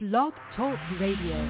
Blog Talk Radio.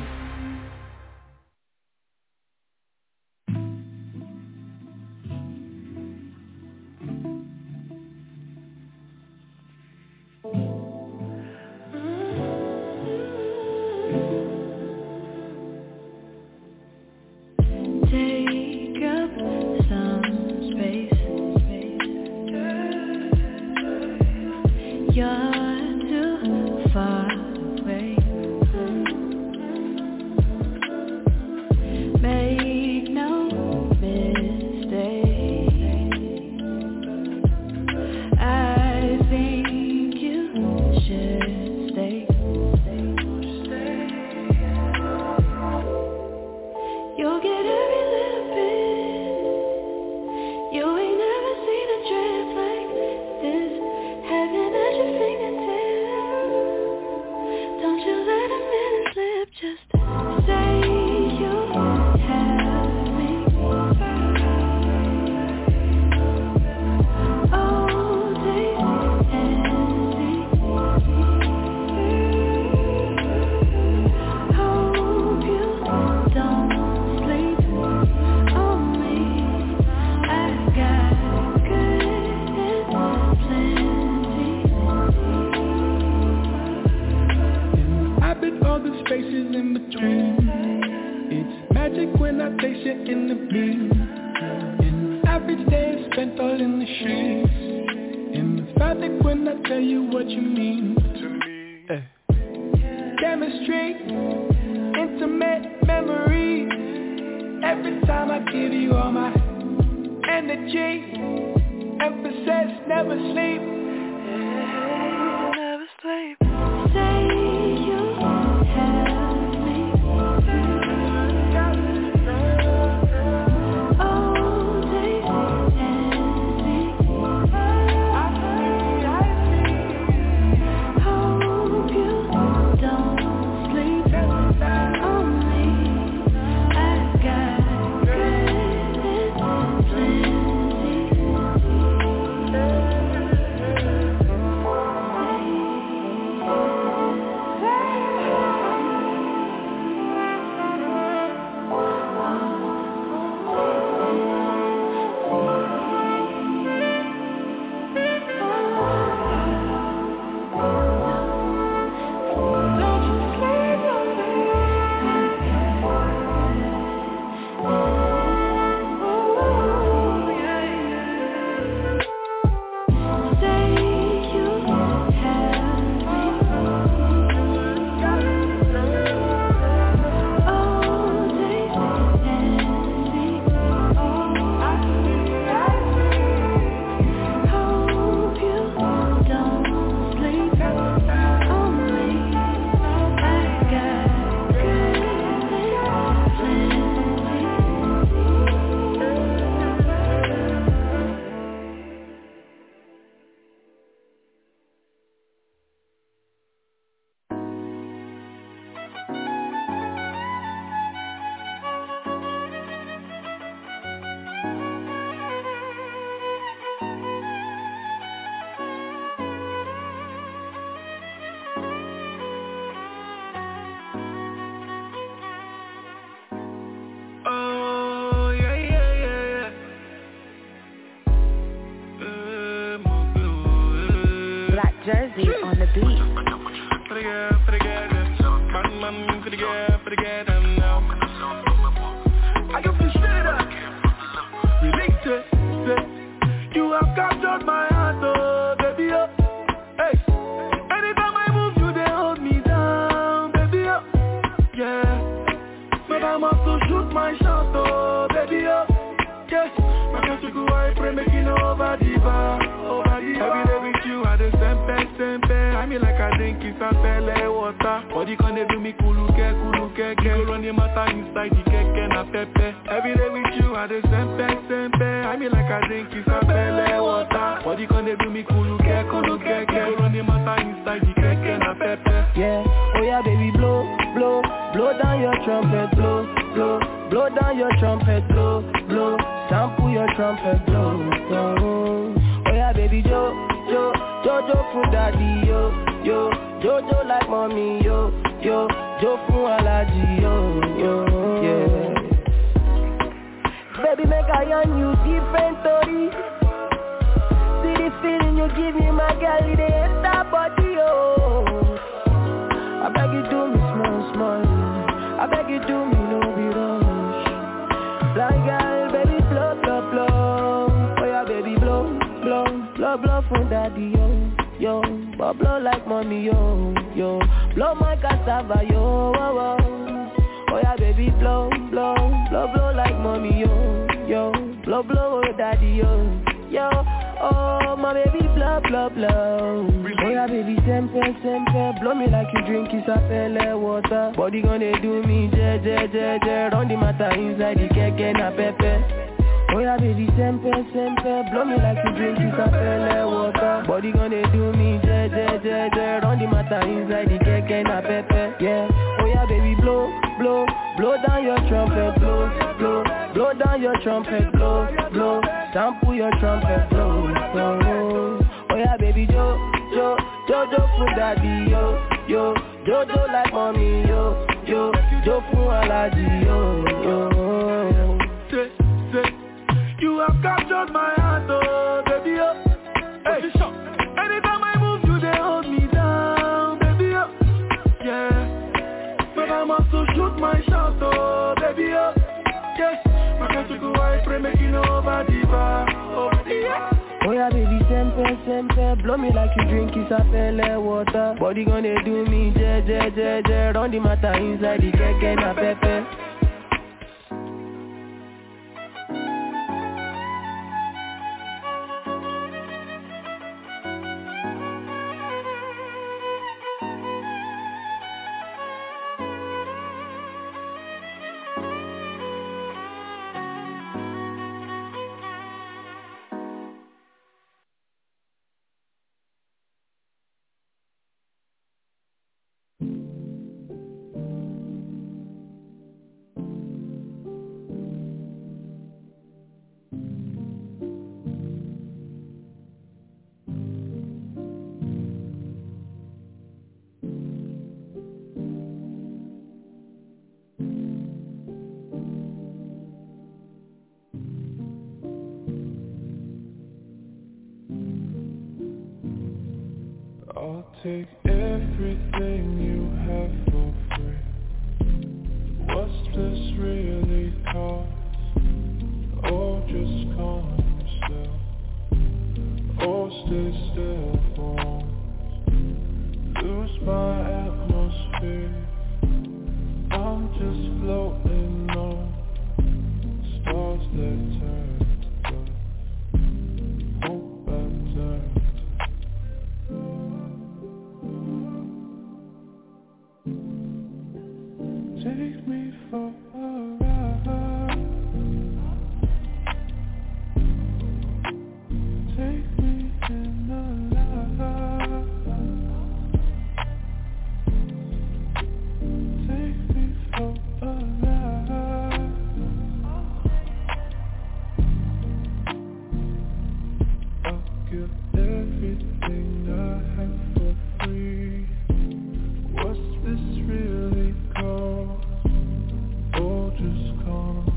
Jersey on the beat. I can feel straight up. Related, you have captured my heart, oh baby, oh. Hey, anytime I move, you they hold me down, baby, oh. Yeah, but I must to shoot my shot, oh baby, oh. Yes, my country go I pray making over the bar, over the bar. Every day with you I the sempe. I mean like I drink is a pele water. Body can they do me kuluke. Go run the matter inside the keke na pepe. Every day with you I the sempe. I mean like I drink is a pele water. Body can they do me kuluke. Go run the matter inside the keke na pepe. Yeah, oh yeah baby blow down your trumpet, blow down your trumpet, blow, sample your trumpet, blow. Oh yeah baby Jojo for daddy, yo, Jojo like mommy, yo, yo, Joe fún Alaji, yo, yeah. Baby, make I on you different story. See the feeling you give me, my girl, it ain't that body, yo. I beg you do me small. I beg you do me no be rush. Blind girl, baby, blow. Oh yeah, baby, blow from daddy, yo. But blow like money, yo. Blow my cassava, yo. Oh yeah, baby, blow like money, yo. Blow, oh daddy, yo. Oh my baby, blow. Oh yeah, baby, sempe. Blow me like you drink Isapele water. Body gonna do me, je. Run the matter inside the keke na pepe. Oh yeah, baby, sempe. Blow me like you drink Isapele water. Body gonna do me, je. Run the matter inside the keke na pepe. Yeah. Oh yeah, baby, blow down your trumpet, blow down your trumpet, blow. Sample your trumpet, blow. Oh yeah, baby, Jo for daddy, yo. Jojo like mommy, yo. Jo for Alaji, yo. Say, you have captured my heart, oh baby, oh. Hey, anytime I move, you they hold me down, baby, oh. Yeah, but I must to shoot my shot, oh baby, oh. Yes, my country go I pray make you know over the bar. Oh yeah, baby, sempe. Blow me like you drink Isapele water. Body gonna do me, je. Run the matter inside the keke na pepe. I'll take everything you have for free. What's this really cost? Or just calm yourself, or stay still for once. Lose my atmosphere. I'm just floating on stars that turn, but hope I turn. Take me for a ride. Take me in the light. Take me for a ride. I'll give everything I have for free. What's this really called? Oh, just calm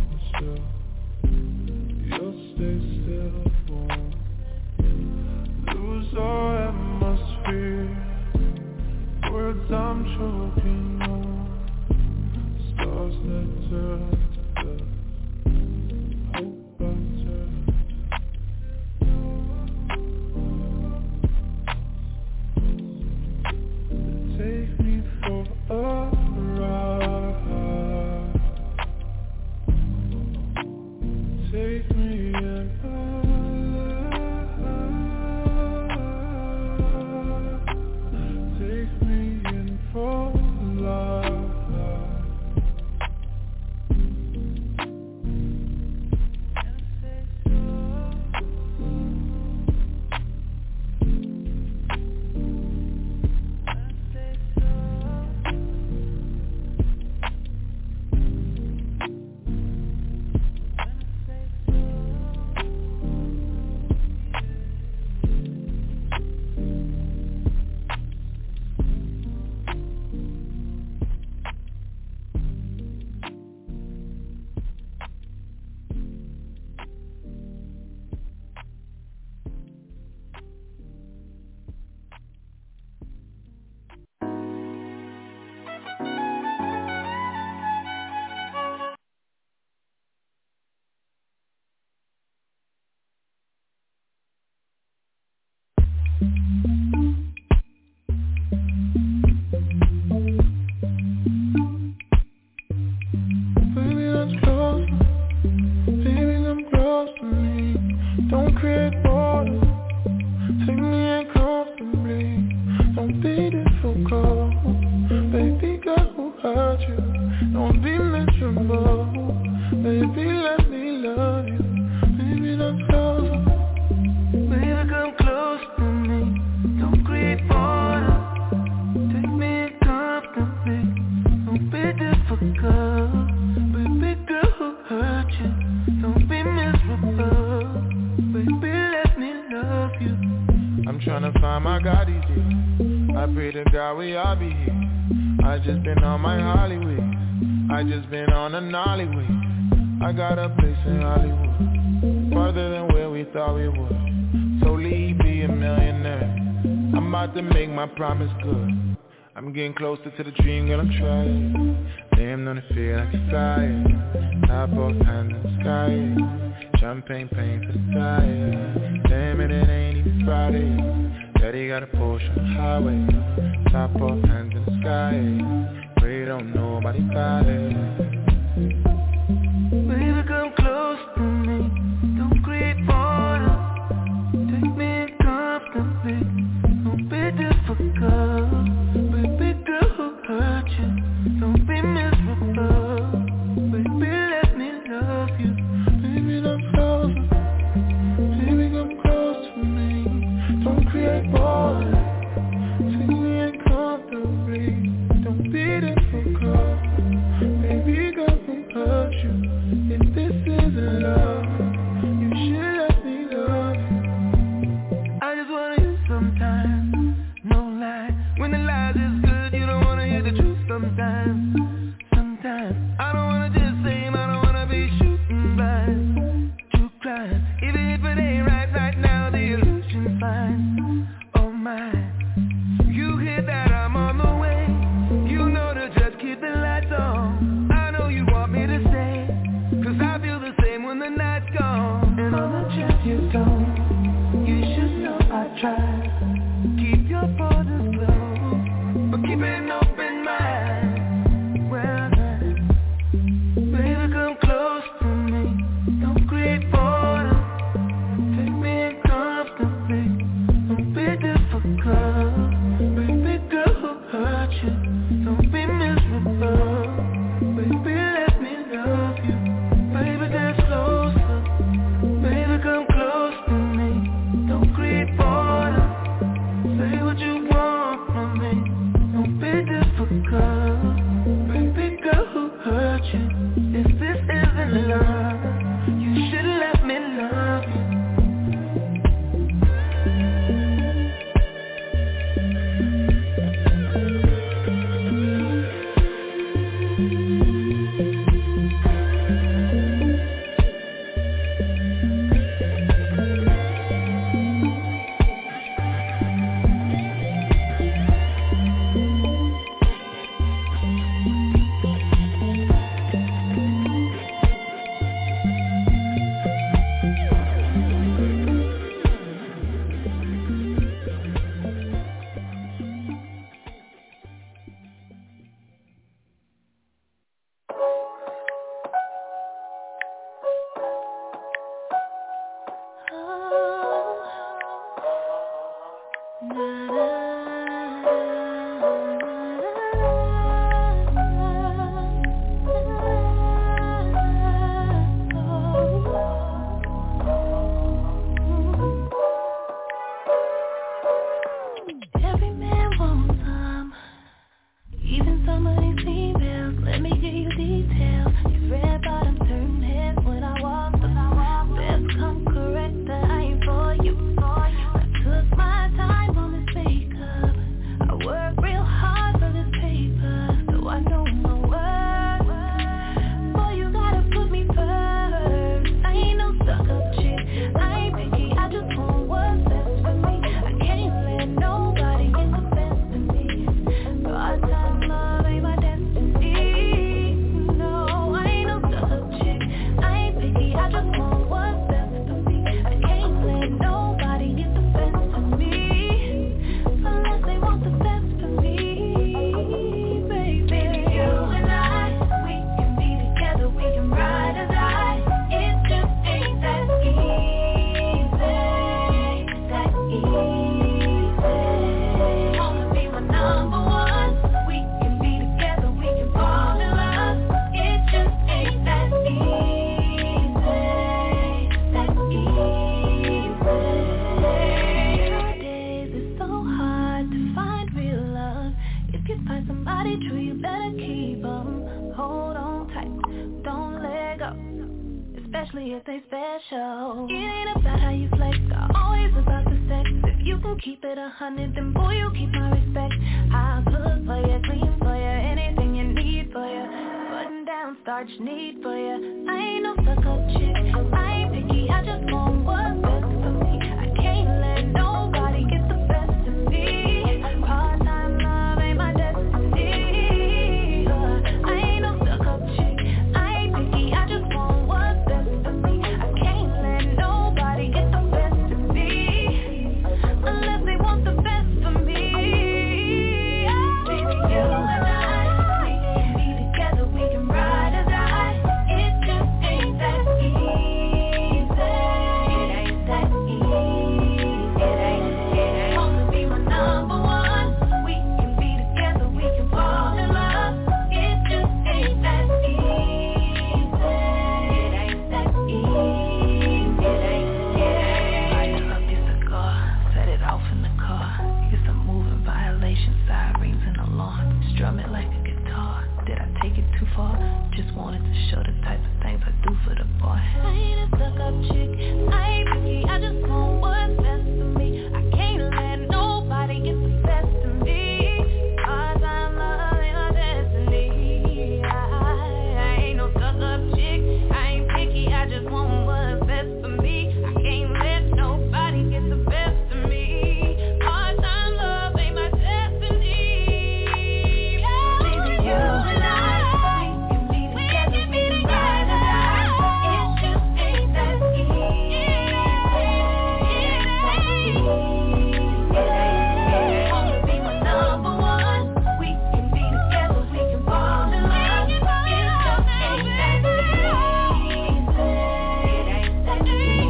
trouble. Baby, let me love you. Baby, come closer. Baby, come close to me. Don't create border. Take me comfortably. Don't be difficult. Baby girl who hurt you. Don't be miserable. Baby, let me love you. I'm tryna find my God easy. I pray to God we all be here. I just been on my Hollywood. I just been on a Nollywood. I got a place in Hollywood, farther than where we thought we would. So leave, be a millionaire. I'm about to make my promise good. I'm getting closer to the dream, girl, I'm trying. Damn, on the feel like a fire. Top off, hand in the sky. Champagne paint for the tire. Damn it ain't even Friday. Daddy got a Porsche on the highway. Top off, hands in the sky. Pray don't nobody buy it. Baby, come close to me. Don't create border. Take me comfortably. Don't be difficult. Baby girl who hurt you. Don't be miserable. Baby, let me love you. Baby, come closer. Baby, come close to me. Don't create border. Take me comfortably. Don't be difficult. Baby, girl who hurt you. If this isn't love, you should let me love you. I just wanna hear sometimes, no lie. When the lies is good, you don't wanna hear the truth sometimes. Sometimes, I don't wanna just say, I don't wanna be shooting blind. True crime, even if it ain't right now, the illusion's fine. Oh my, you hear that I'm on the way. You know to just keep the lights on. I know you want me to stay, 'cause I feel the same when the night's gone. And on the chance you don't, you should know I try. Keep your borders closed, but keep an open mind. Well then, baby, come close to me. Don't create borders. Take me in comfortably. Don't be difficult. Baby girl who hurt you. Don't be miserable. Baby, let me love you. Baby, dance closer. Baby, come close to me. Don't create borders. Say what you want from me. Don't be difficult. Baby girl who hurt you. If this isn't love, you should let me love you. especially if they special. It ain't about how you flex, always about the sex. If you can keep it 100, then boy, you keep my respect. I'll cook for you, clean for you, anything you need for you. Button down, starch need for you. I ain't no suck-up chick, I ain't picky, I just want what's best for me. I can't let nobody get the best of me. Part-time love ain't my destiny. I ain't no suck-up chick, I ain't picky, I just want what's best for me. I can't let nobody get the best of me, unless they want the best for me. Baby, you and I, we can be together, we can ride or die. It just ain't that easy. It ain't that easy. It ain't. Wanna be my number one. We can be together, we can fall in love. It just ain't that easy. It ain't that easy. It ain't. Light up your cigar, set it off in the car. Get some moving violations, sirens and alarms. Strum it like a guitar. Did I take it too far? Just wanted to show the type of things I do for the boy. I ain't a stuck-up chick, I ain't picky, I just want what's best for me. I can't let nobody get the best of me. Part-time love ain't my destiny. I ain't no stuck-up chick, I ain't picky, I just want what's best for me. I can't let nobody get the best of me. Part-time love ain't my destiny. Baby, you and I, we can be together, we can ride or die. It just ain't that easy. Wanna be my number one. We can be together, we can fall in love. It just ain't that easy. It ain't that easy.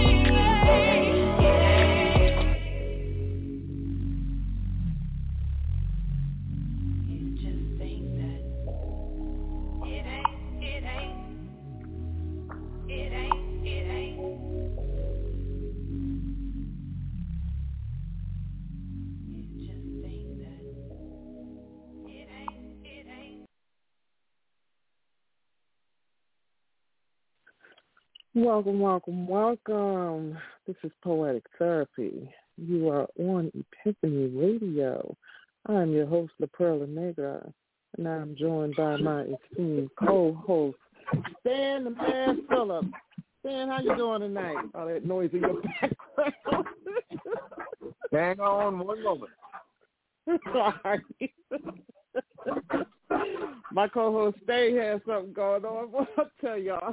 It just ain't that. It ain't. It ain't. It ain't. It ain't. It just ain't that. It ain't. It ain't. Welcome, welcome, welcome. This is Poetic Therapy. You are on Epiphany Radio. I am your host, La Perla Negra, and I'm joined by my esteemed co-host, Stan the Man Phillips. Stan, how you doing tonight? All that noise in your background. Hang on one moment. Sorry. My co-host Stay has something going on. I'll tell y'all.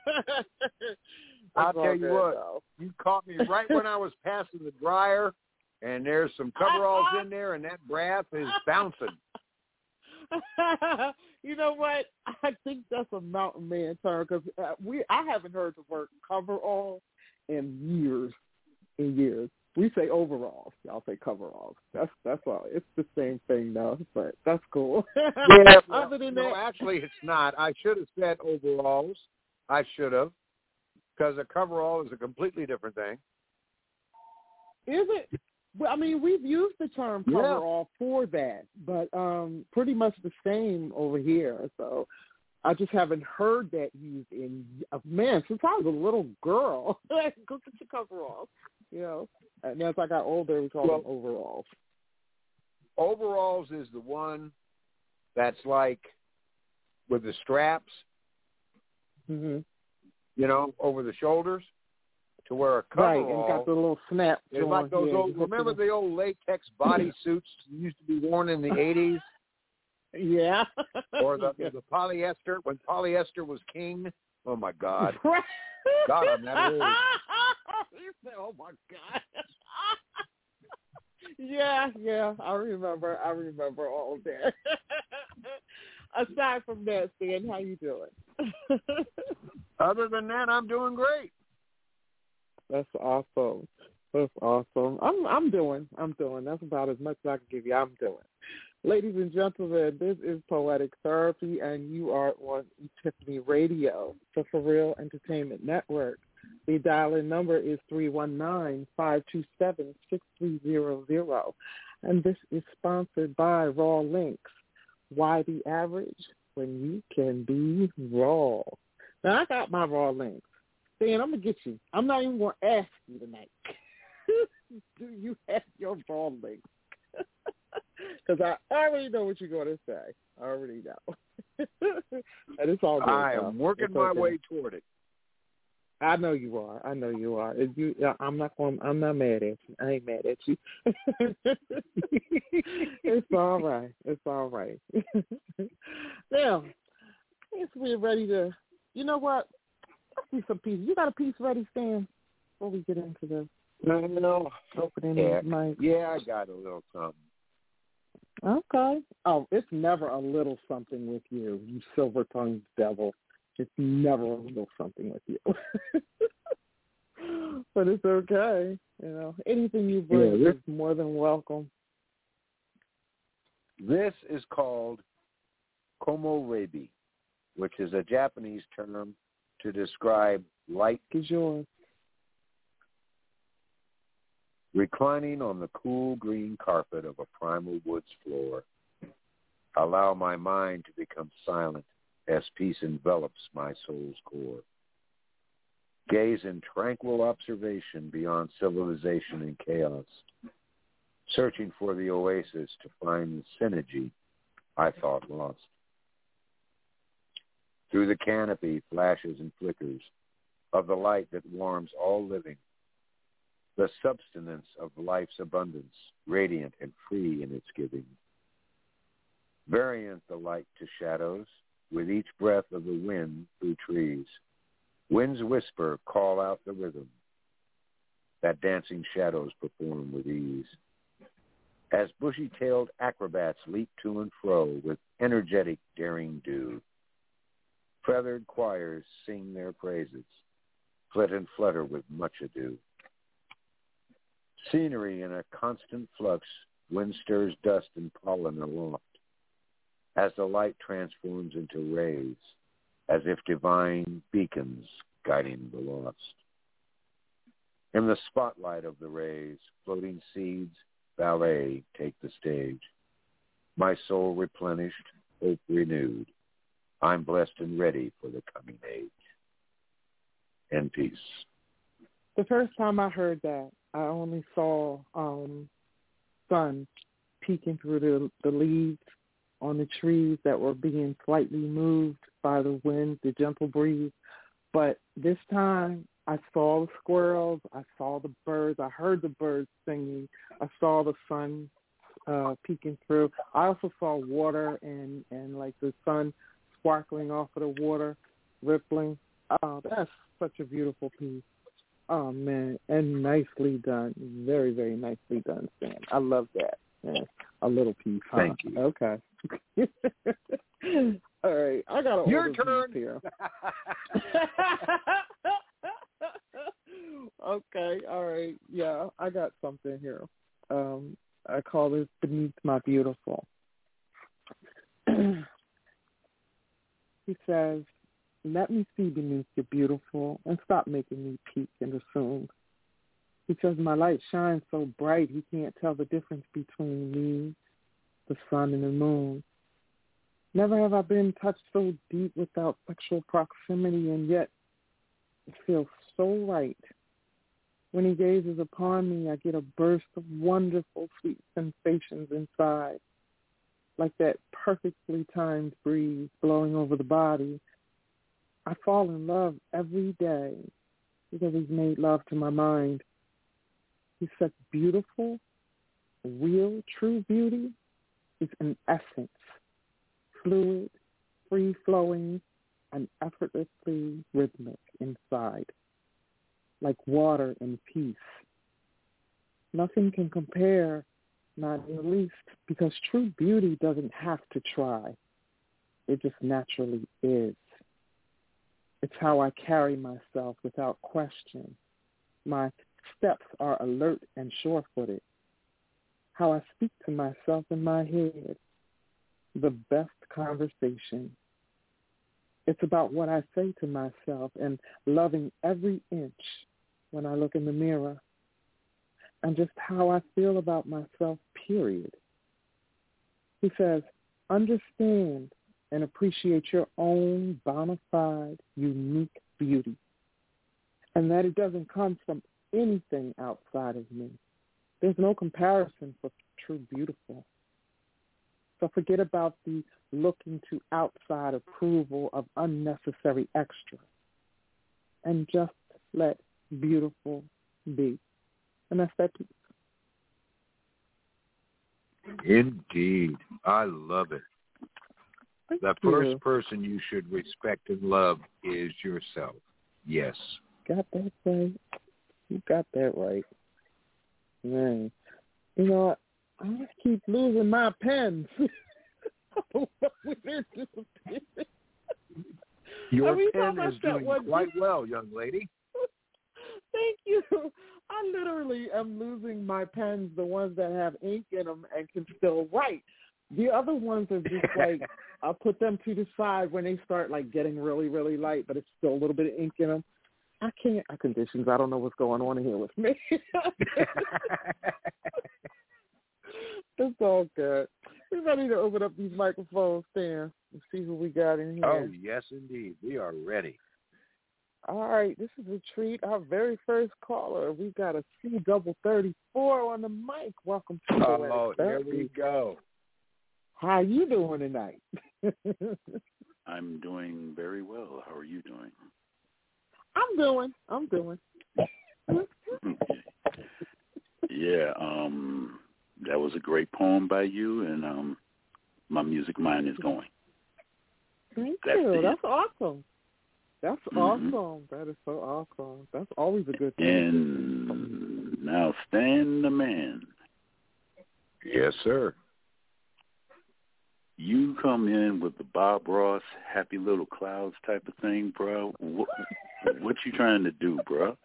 I'll tell you what, you caught me right when I was passing the dryer, and there's some coveralls in there, and that breath is bouncing. You know what? I think that's a mountain man term because I haven't heard the word coverall in years. We say overalls. Y'all say coveralls. That's all. It's the same thing though, but that's cool. Yeah. Other than that, actually, it's not. I should have said overalls. I should have, because a coverall is a completely different thing. Is it? Well, I mean, we've used the term coverall for that, but pretty much the same over here. So I just haven't heard that used in since I was a little girl. Go get your coveralls, you know. And as I got older, we call them overalls. Overalls is the one that's like with the straps, you know, over the shoulders, to where a coverall. Right, and got the little snap. It's like those old. Remember the old latex bodysuits used to be worn in the 80s? Yeah. Or the polyester, when polyester was king. Oh my God. God, I'm that old. You said, oh my God. Yeah, I remember all of that. Aside from that, Stan, how you doing? Other than that, I'm doing great. That's awesome. I'm doing. That's about as much as I can give you. I'm doing. Ladies and gentlemen, this is Poetic Therapy, and you are on Epiphany Radio, the For Real Entertainment Network. The dial-in number is 319-527-6300, and this is sponsored by Raw Links. Why the average when you can be raw? Now, I got my Raw Links. Stan, I'm going to get you. I'm not even going to ask you tonight. Do you have your ball link? Because I already know what you're going to say. I already know. And it's all good. I am working my way toward it. I know you are. I'm not mad at you. I ain't mad at you. It's all right. Now, if we're ready to, you know what? Let's do some pieces. You got a piece ready, Stan? Before we get into this. No. Opening mic. Yeah, I got a little something. Okay. Oh, it's never a little something with you, you silver-tongued devil. It's never a little something with you. But it's okay. You know, anything you bring is more than welcome. This is called komorebi, which is a Japanese term to describe light. Is yours. Reclining on the cool green carpet of a primal woods floor, allow my mind to become silent as peace envelops my soul's core. Gaze in tranquil observation beyond civilization and chaos, searching for the oasis to find the synergy I thought lost. Through the canopy flashes and flickers of the light that warms all living, the substance of life's abundance, radiant and free in its giving. Variant the light to shadows, with each breath of the wind through trees. Wind's whisper call out the rhythm that dancing shadows perform with ease. As bushy-tailed acrobats leap to and fro with energetic daring do, feathered choirs sing their praises, flit and flutter with much ado. Scenery in a constant flux, wind stirs dust and pollen aloft, as the light transforms into rays, as if divine beacons guiding the lost. In the spotlight of the rays, floating seeds, ballet take the stage. My soul replenished, hope renewed. I'm blessed and ready for the coming age. In peace. The first time I heard that, I only saw sun peeking through the leaves on the trees that were being slightly moved by the wind, the gentle breeze. But this time, I saw the squirrels, I saw the birds, I heard the birds singing, I saw the sun peeking through. I also saw water and like the sun sparkling off of the water, rippling. Oh, that's such a beautiful piece. Oh, man, and nicely done. Very, very nicely done, Stan. I love that. Yeah. A little piece, huh? Thank you. Okay. All right, I got your turn here. Okay, all right. Yeah, I got something here. I call this Beneath My Beautiful. He says, let me see beneath your beautiful and stop making me peek and assume. Because my light shines so bright, he can't tell the difference between me, the sun, and the moon. Never have I been touched so deep without sexual proximity, and yet it feels so right. When he gazes upon me, I get a burst of wonderful, sweet sensations inside, like that perfectly timed breeze blowing over the body. I fall in love every day because he's made love to my mind. He's such beautiful, real, true beauty. Is an essence, fluid, free-flowing, and effortlessly rhythmic inside, like water in peace. Nothing can compare, not in the least, because true beauty doesn't have to try. It just naturally is. It's how I carry myself without question. My steps are alert and sure-footed. How I speak to myself in my head. The best conversation. It's about what I say to myself and loving every inch when I look in the mirror. And just how I feel about myself, period. He says, understand and appreciate your own bona fide, unique beauty. and that it doesn't come from anything outside of me. There's no comparison for true beautiful. So forget about the looking to outside approval of unnecessary extra, and just let beautiful be. And that's that piece. Indeed. I love it. The you. first person you should respect and love is yourself. Yes. Got that right. You got that right. Man. You know what? I keep losing my pens. Your pen is doing quite well, young lady. Thank you. I literally am losing my pens, the ones that have ink in them and can still write. The other ones are just like, I'll put them to the side when they start like getting really, really light, but it's still a little bit of ink in them. I can't, conditions. I don't know what's going on here with me. It's all good. We're ready to open up these microphones, Stan, and see who we got in here. Oh, yes, indeed. We are ready. All right, this is a treat. Our very first caller. We got a C-34 on the mic. Welcome to the Oh, there we go. How you doing tonight? I'm doing very well. How are you doing? I'm doing. Yeah, that was a great poem by you, and my music mind is going. Thank you. That's awesome. That's awesome. That is so awesome. That's always a good thing. And now Stan the Man. Yes, sir. You come in with the Bob Ross Happy Little Clouds type of thing, bro. What you trying to do, bro?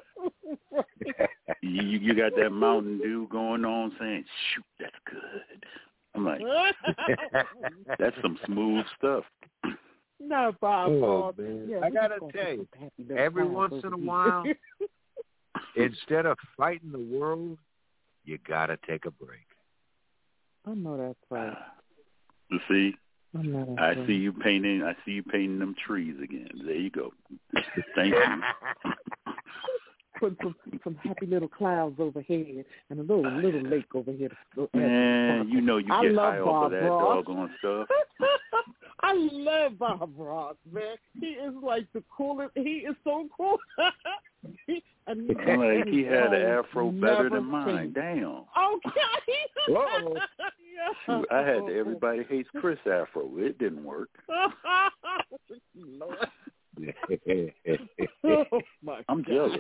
You got that Mountain Dew going on saying, shoot, that's good. I'm like, that's some smooth stuff. No, Bob. Oh, man. Yeah, I got to tell you, every once in a while, instead of fighting the world, you got to take a break. I know that's right. You see? I see you painting them trees again. There you go. Thank you. Put some happy little clouds overhead and a little lake over here. Man, you know you get high off of that doggone stuff. I love Bob Ross, man. He is like the coolest. He is so cool. Like he had an afro better than mine. Damn. Okay. Whoa. Shoot, I had the Everybody Hates Chris afro. It didn't work. Lord. I'm jealous.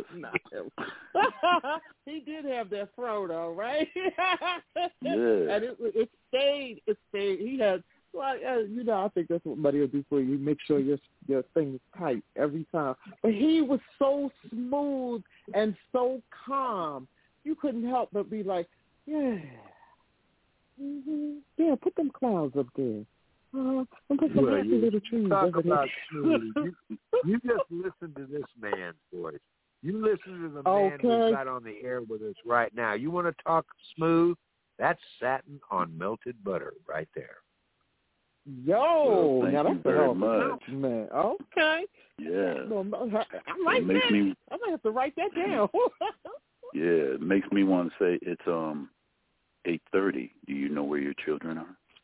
He did have that throw, though, right? Yeah. And it stayed. He had, I think that's what money will do for you. Make sure your thing is tight every time. But he was so smooth and so calm. You couldn't help but be like, yeah. Mm-hmm. Yeah, put them clouds up there. And put some happy little trees talk over about there. smooth. You just listen to this man's voice. You listen to the man who's got on the air with us right now. You want to talk smooth? That's satin on melted butter right there. Yo, well, now that's very much, man. Okay. Yeah. I like that. I might have to write that down. Yeah, it makes me want to say it's 8:30. Do you know where your children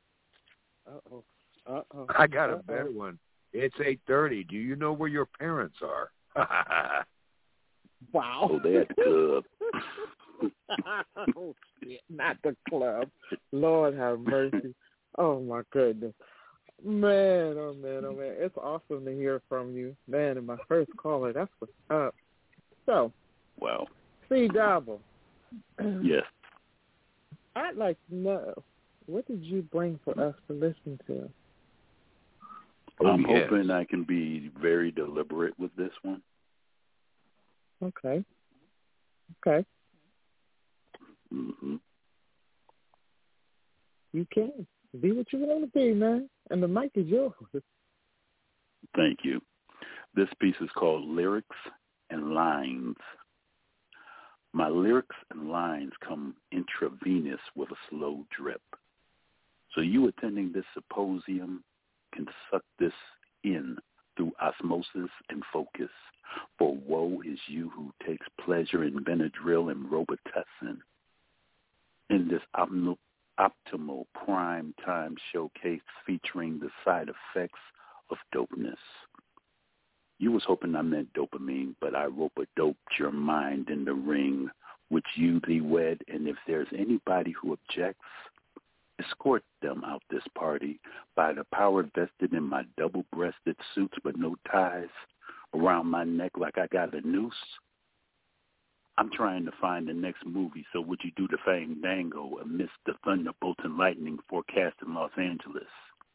are? I got a better one. It's 8:30. Do you know where your parents are? Wow. Oh, they're at the club. Oh, shit, not the club. Lord have mercy. Oh, my goodness. Man, oh, man. It's awesome to hear from you. Man, and my first caller, that's what's up. So, wow. C Double. Yes. I'd like to know, what did you bring for us to listen to? I'm hoping I can be very deliberate with this one. Okay. Mm-hmm. You can. Be what you want to be, man. And the mic is yours. Thank you. This piece is called Lyrics and Lines. My lyrics and lines come intravenous with a slow drip. So you attending this symposium can suck this in through osmosis and focus. For woe is you who takes pleasure in Benadryl and Robitussin. In this optimal prime time showcase featuring the side effects of dopeness. You was hoping I meant dopamine, but I rope-a-doped your mind in the ring, which you thee wed, and if there's anybody who objects, escort them out this party by the power vested in my double-breasted suits but no ties around my neck like I got a noose. I'm trying to find the next movie, so would you do the fandango amidst the thunderbolts and lightning forecast in Los Angeles?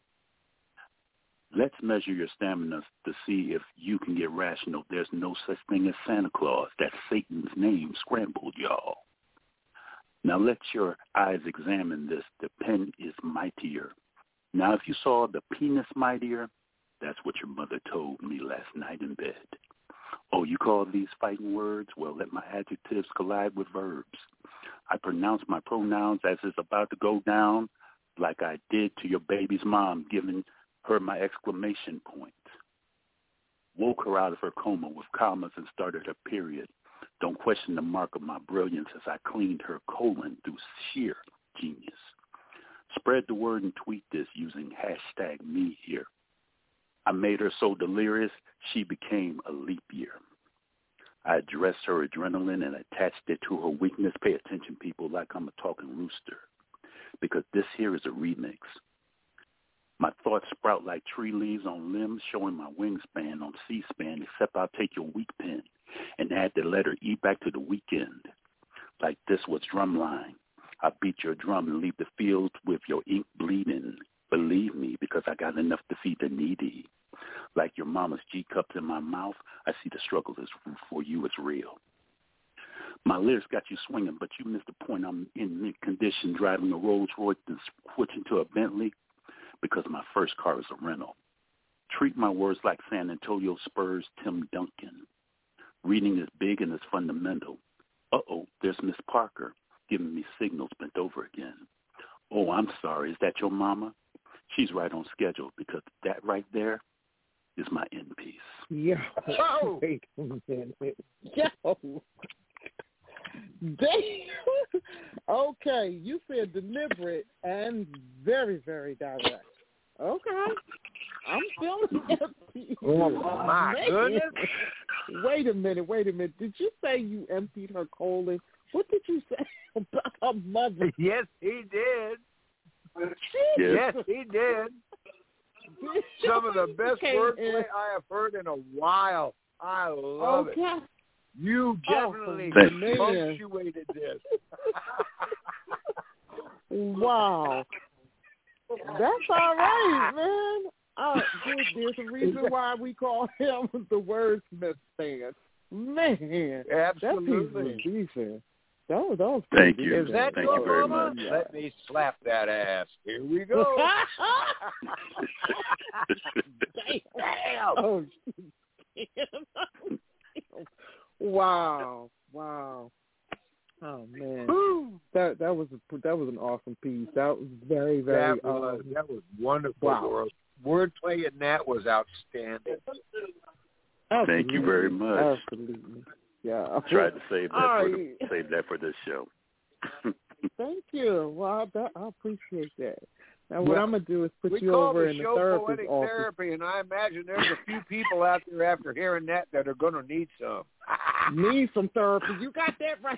Let's measure your stamina to see if you can get rational. There's no such thing as Santa Claus. That's Satan's name scrambled, y'all. Now let your eyes examine this. The pen is mightier. Now if you saw the penis mightier, that's what your mother told me last night in bed. Oh, you call these fighting words? Well, let my adjectives collide with verbs. I pronounce my pronouns as it's about to go down, like I did to your baby's mom, giving her my exclamation point. Woke her out of her coma with commas and started her period. Don't question the mark of my brilliance as I cleaned her colon through sheer genius. Spread the word and tweet this using #me here. I made her so delirious, she became a leap year. I addressed her adrenaline and attached it to her weakness. Pay attention, people, like I'm a talking rooster, because this here is a remix. My thoughts sprout like tree leaves on limbs, showing my wingspan on C-SPAN, except I'll take your weak pen and add the letter E back to the weekend. Like this was drumline. I beat your drum and leave the field with your ink bleeding. Believe me, because I got enough to feed the needy. Like your mama's G-cups in my mouth, I see the struggle is for you is real. My lyrics got you swinging, but you missed the point. I'm in mid-condition driving a Rolls Royce and switching to a Bentley because my first car is a rental. Treat my words like San Antonio Spurs Tim Duncan. Reading is big and it's fundamental. Uh-oh, there's Miss Parker giving me signals bent over again. Oh, I'm sorry. Is that your mama? She's right on schedule because that right there is my end piece. Yeah. Oh. Wait a minute. Yo. Damn. Okay, you said deliberate and very, very direct. Okay. I'm feeling empty. Oh, my goodness. Wait a minute. Did you say you emptied her colon? What did you say about her mother? Yes, he did. Jesus. Yes, he did. Some of the best wordplay I have heard in a while. I love it. You definitely punctuated this. Wow. That's all right, man. There's a reason why we call him the wordsmith fan. Man. Absolutely. That piece was decent. That was Thank you. Is that Thank your you very mama? much. Let me slap that ass. Here we go. Damn. Oh, wow. Oh man, that was an awesome piece. That was very, very. That was wonderful. Wow. Wordplay in that was outstanding. Absolutely. Thank you very much. Absolutely. Yeah. Tried to save that for this show. Thank you. Well, I appreciate that. Now, what I'm going to do is put you over in the therapist's office. Therapy, and I imagine there's a few people out there after hearing that are going to need some. Need some therapy. You got that right.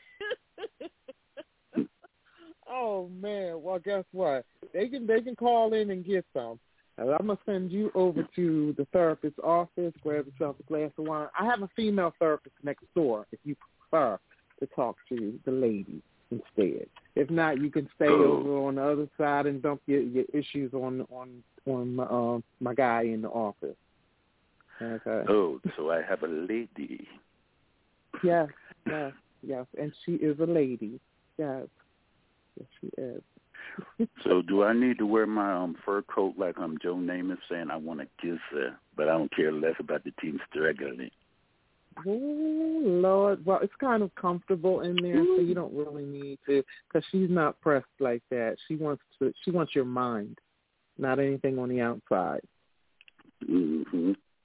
Oh, man. Well, guess what? They can call in and get some. Now, I'm going to send you over to the therapist's office, grab yourself a glass of wine. I have a female therapist next door if you prefer to talk to the lady instead. If not, you can stay over on the other side and dump your issues on my guy in the office. Okay. Oh, so I have a lady. Yes, and she is a lady. Yes, she is. So do I need to wear my fur coat like I'm Joe Namath saying I want to kiss her, but I don't care less about the team struggling? Oh, Lord. Well, it's kind of comfortable in there, so you don't really need to, because she's not pressed like that. She wants your mind, not anything on the outside. Mm-hmm.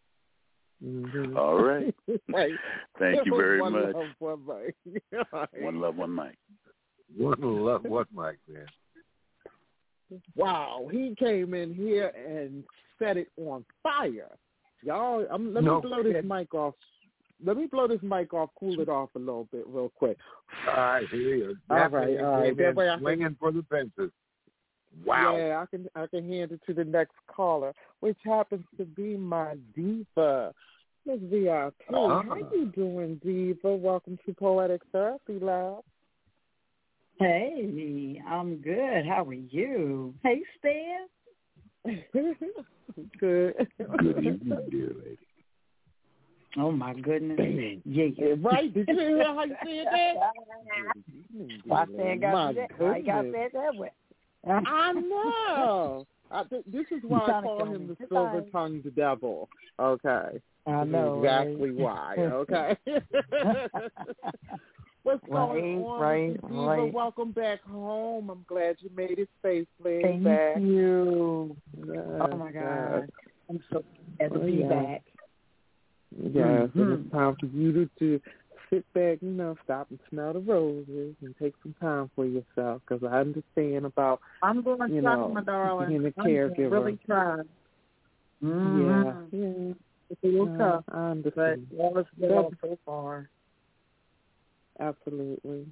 Mm-hmm. All right. Right. Thank you very much. Love, one mic. One love, one mic. One love, one mic, man. Wow, he came in here and set it on fire. Y'all, let me blow this mic off. Let me blow this mic off, cool it off a little bit real quick. I hear you. All right. That way I swinging for the fences. Wow. Yeah, I can hand it to the next caller, which happens to be my diva, Miss VIP. How you doing, diva? Welcome to Poetic Therapy Lab. Hey, I'm good. How are you? Hey, Stan. Good. Good evening, dear lady. Oh, my goodness. Yeah. Right? Did you hear how you said that? Why Stan got that? Why you got that that way? I know. This is why I call him the silver-tongued devil. Okay. I know. Exactly why. Okay. What's going on? Right. Welcome back home. I'm glad you made it safely. Thank back. you. Yes, oh, my God. I'm so glad to be back. Yes, and it's time for you to sit back, stop and smell the roses and take some time for yourself, because I understand about, I'm going to try, my darling. being a caregiver. I'm really trying. Mm-hmm. Yeah. It's a little tough, I understand. but all is well so far. Absolutely.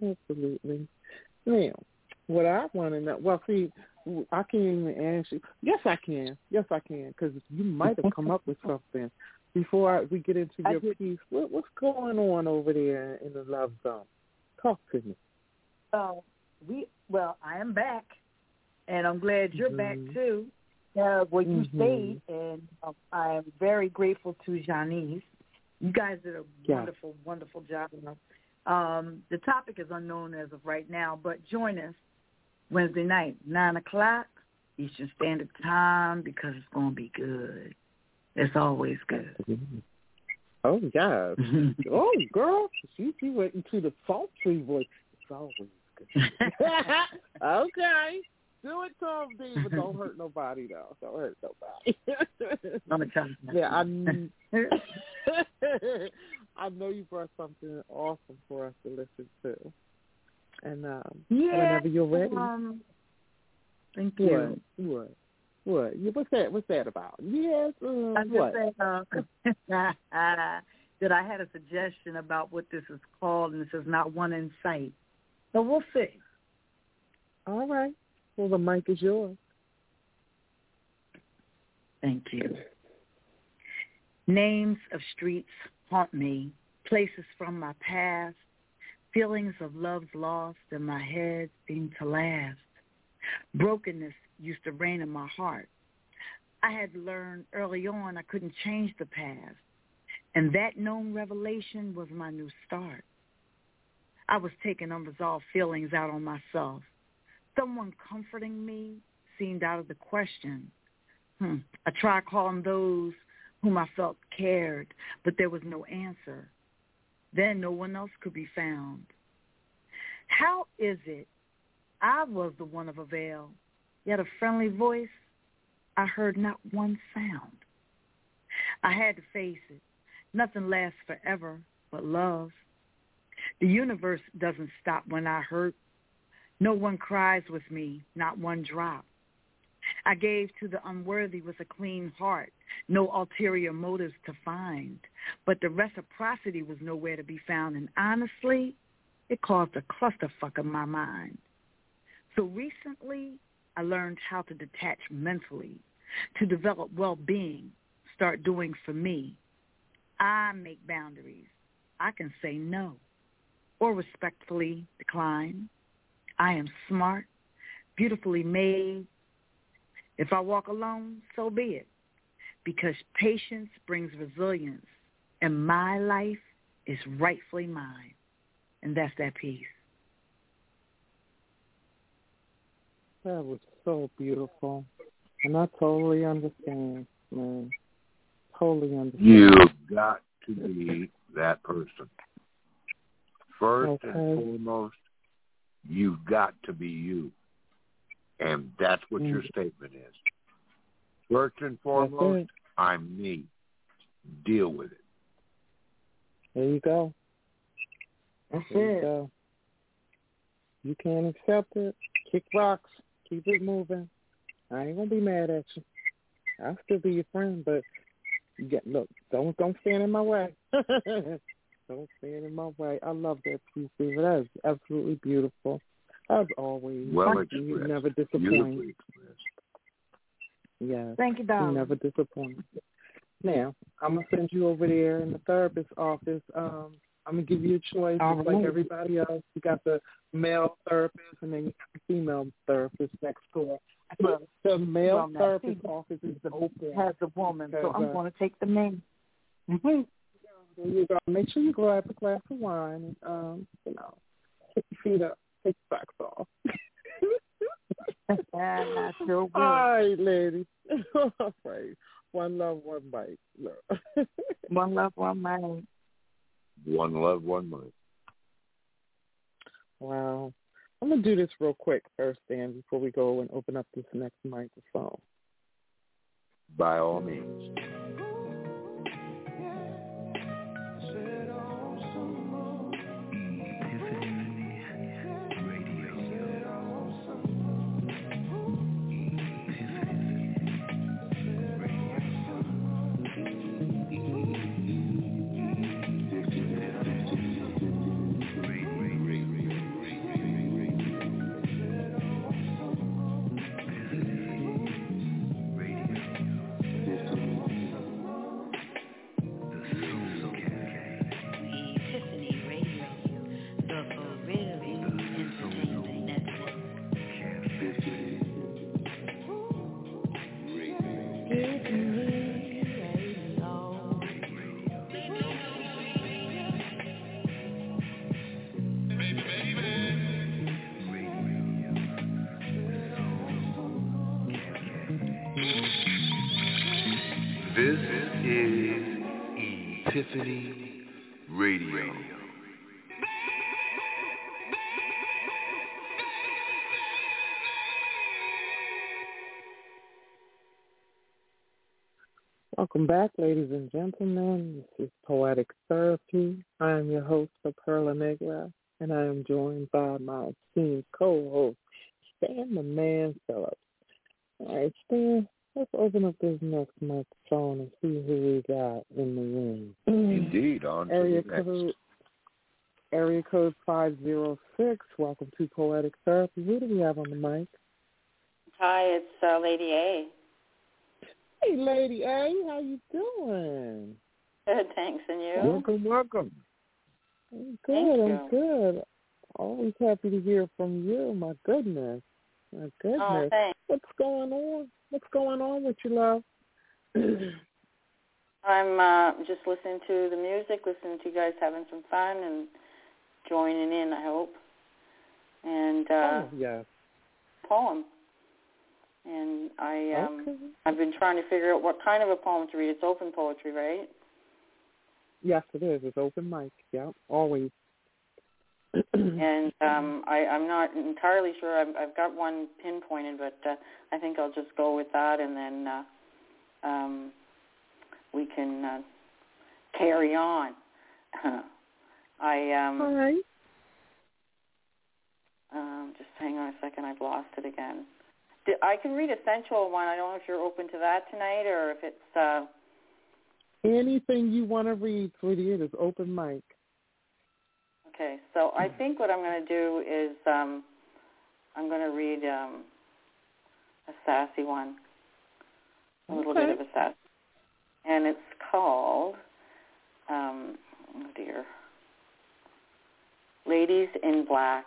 Now, what I want to know, I can't even ask you. Yes, I can, because you might have come up with something. Before we get into your piece, what's going on over there in the Love Zone? Talk to me. I am back, and I'm glad you're back too. You stayed, and I am very grateful to Janice. You guys did a wonderful, wonderful job. The topic is unknown as of right now, but join us Wednesday night, 9 o'clock Eastern Standard Time, because it's going to be good. It's always good. Oh, yeah. Oh, girl. She went into the sultry voice. It's always good. Okay. Do it to him, Diva. Don't hurt nobody, though. Don't hurt nobody. I'm a child. Yeah, I know you brought something awesome for us to listen to. And whenever you're ready. Thank you. What? What's that about? Yes. I'm just saying that I had a suggestion about what this is called, and this is not one in sight. So we'll see. All right. Well, the mic is yours. Thank you. Names of streets haunt me, places from my past, feelings of love lost in my head seem to last. Brokenness used to reign in my heart. I had learned early on I couldn't change the past, and that known revelation was my new start. I was taking unresolved feelings out on myself. Someone comforting me seemed out of the question. I tried calling those whom I felt cared, but there was no answer. Then no one else could be found. How is it I was the one of avail, yet a friendly voice, I heard not one sound? I had to face it. Nothing lasts forever but love. The universe doesn't stop when I hurt. No one cries with me, not one drop. I gave to the unworthy with a clean heart, no ulterior motives to find. But the reciprocity was nowhere to be found, and honestly, it caused a clusterfuck in my mind. So recently, I learned how to detach mentally, to develop well-being, start doing for me. I make boundaries. I can say no or respectfully decline. I am smart, beautifully made. If I walk alone, so be it, because patience brings resilience, and my life is rightfully mine, and that's that piece. That was so beautiful, and I totally understand, man. Totally understand. You've got to be that person. First and foremost, you've got to be you. And that's what your statement is. First and foremost, I'm me. Deal with it. There you go. That's There you it. go. You can't accept it. Kick rocks. Keep it moving. I ain't gonna be mad at you. I'll still be your friend, but look, don't stand in my way. Don't stand in my way. I love that piece, Eva. That is absolutely beautiful. As always, well you expressed. never disappoint. Beautifully expressed. Yes. Thank you, darling. You never disappoint. Now, I'm going to send you over there in the therapist's office. I'm going to give you a choice, just like everybody else. You got the male therapist, and then you got the female therapist next door. The male therapist's office is open. Has a woman, so I'm going to take the man. Mm-hmm. There you go. Make sure you grab a glass of wine and, take your feet up, take your socks off. I sure will. All right, ladies. All right. One love, one bite. One love, one mind. One love, one mind. Wow. I'm going to do this real quick first, Dan, before we go and open up this next microphone. By all means. This is Epiphany Radio. Welcome back, ladies and gentlemen. This is Poetic Therapy. I am your host, Perla Negra, and I am joined by my esteemed co-host, Stan the Man Phillips. All right, Stan, let's open up this next microphone and see who we got in the room. Indeed, on to area the next. Area code 506. Welcome to Poetic Therapy. Who do we have on the mic? Hi, it's Lady A. Hey, Lady A, how you doing? Good, thanks, and you? Welcome. I'm good. I'm good. Always happy to hear from you. My goodness. Oh, thanks. What's going on? What's going on with you, love? I'm just listening to the music, listening to you guys having some fun and joining in, I hope. And yes. Poem. And I've been trying to figure out what kind of a poem to read. It's open poetry, right? Yes, it is. It's open mic. Yeah, always. And I'm not entirely sure. I've got one pinpointed, but I think I'll just go with that, and then we can carry on. All right. Just hang on a second. I've lost it again. I can read a sensual one. I don't know if you're open to that tonight or if it's... Anything you want to read, sweetie, it is open mic. Okay, so I think what I'm going to do is I'm going to read a sassy one, a little bit of a sassy. And it's called, Ladies in Black.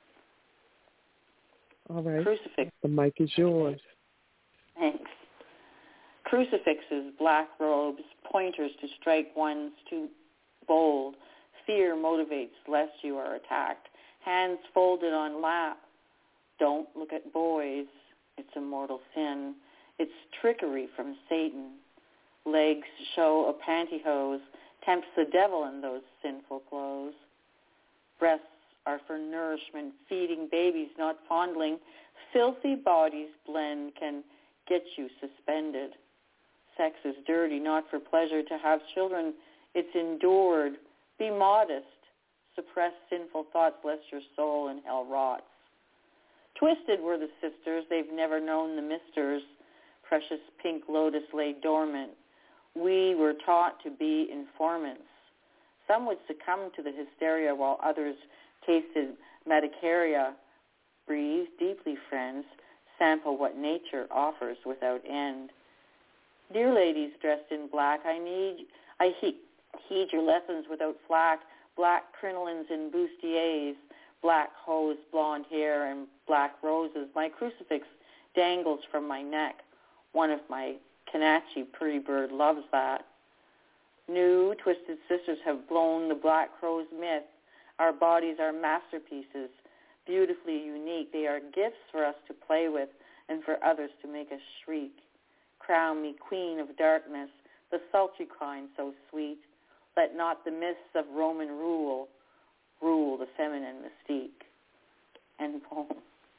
All right. Crucifix. The mic is yours. Thanks. Crucifixes, black robes, pointers to strike ones too bold. Fear motivates lest you are attacked. Hands folded on lap. Don't look at boys. It's a mortal sin. It's trickery from Satan. Legs show a pantyhose. Tempts the devil in those sinful clothes. Breasts are for nourishment, feeding babies, not fondling. Filthy bodies blend can get you suspended. Sex is dirty, not for pleasure. To have children, it's endured. Be modest. Suppress sinful thoughts, lest your soul in hell rots. Twisted were the sisters. They've never known the misters. Precious pink lotus lay dormant. We were taught to be informants. Some would succumb to the hysteria while others tasted medicaria. Breathe deeply, friends. Sample what nature offers without end. Dear ladies dressed in black, I heed your lessons without flack. Black crinolines and bustiers, black hose, blonde hair, and black roses. My crucifix dangles from my neck. One of my Kanachi pretty bird loves that. New twisted sisters have blown the black crow's myth. Our bodies are masterpieces, beautifully unique. They are gifts for us to play with and for others to make us shriek. Crown me queen of darkness, the sultry kind so sweet. Let not the myths of Roman rule the feminine mystique. End poem.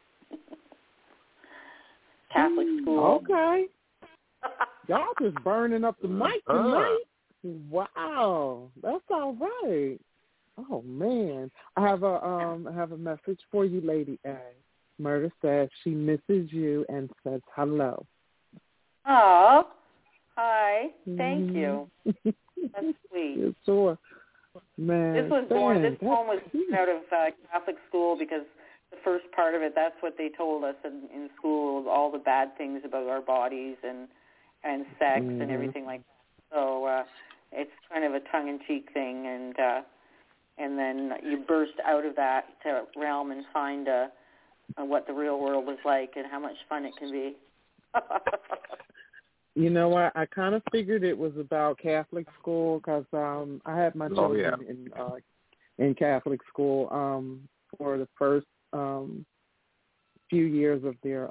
Catholic school. Okay. Y'all just burning up the mic tonight. Wow, that's all right. Oh man, I have a message for you, Lady A. Murder says she misses you and says hello. Oh, hi. Thank you. That's sweet. Sure. Man, this poem was out of Catholic school because the first part of it, that's what they told us in school, all the bad things about our bodies and sex and everything like that. So it's kind of a tongue-in-cheek thing, and then you burst out of that realm and find what the real world is like and how much fun it can be. You know what? I kind of figured it was about Catholic school because I had my children in Catholic school for the first few years of their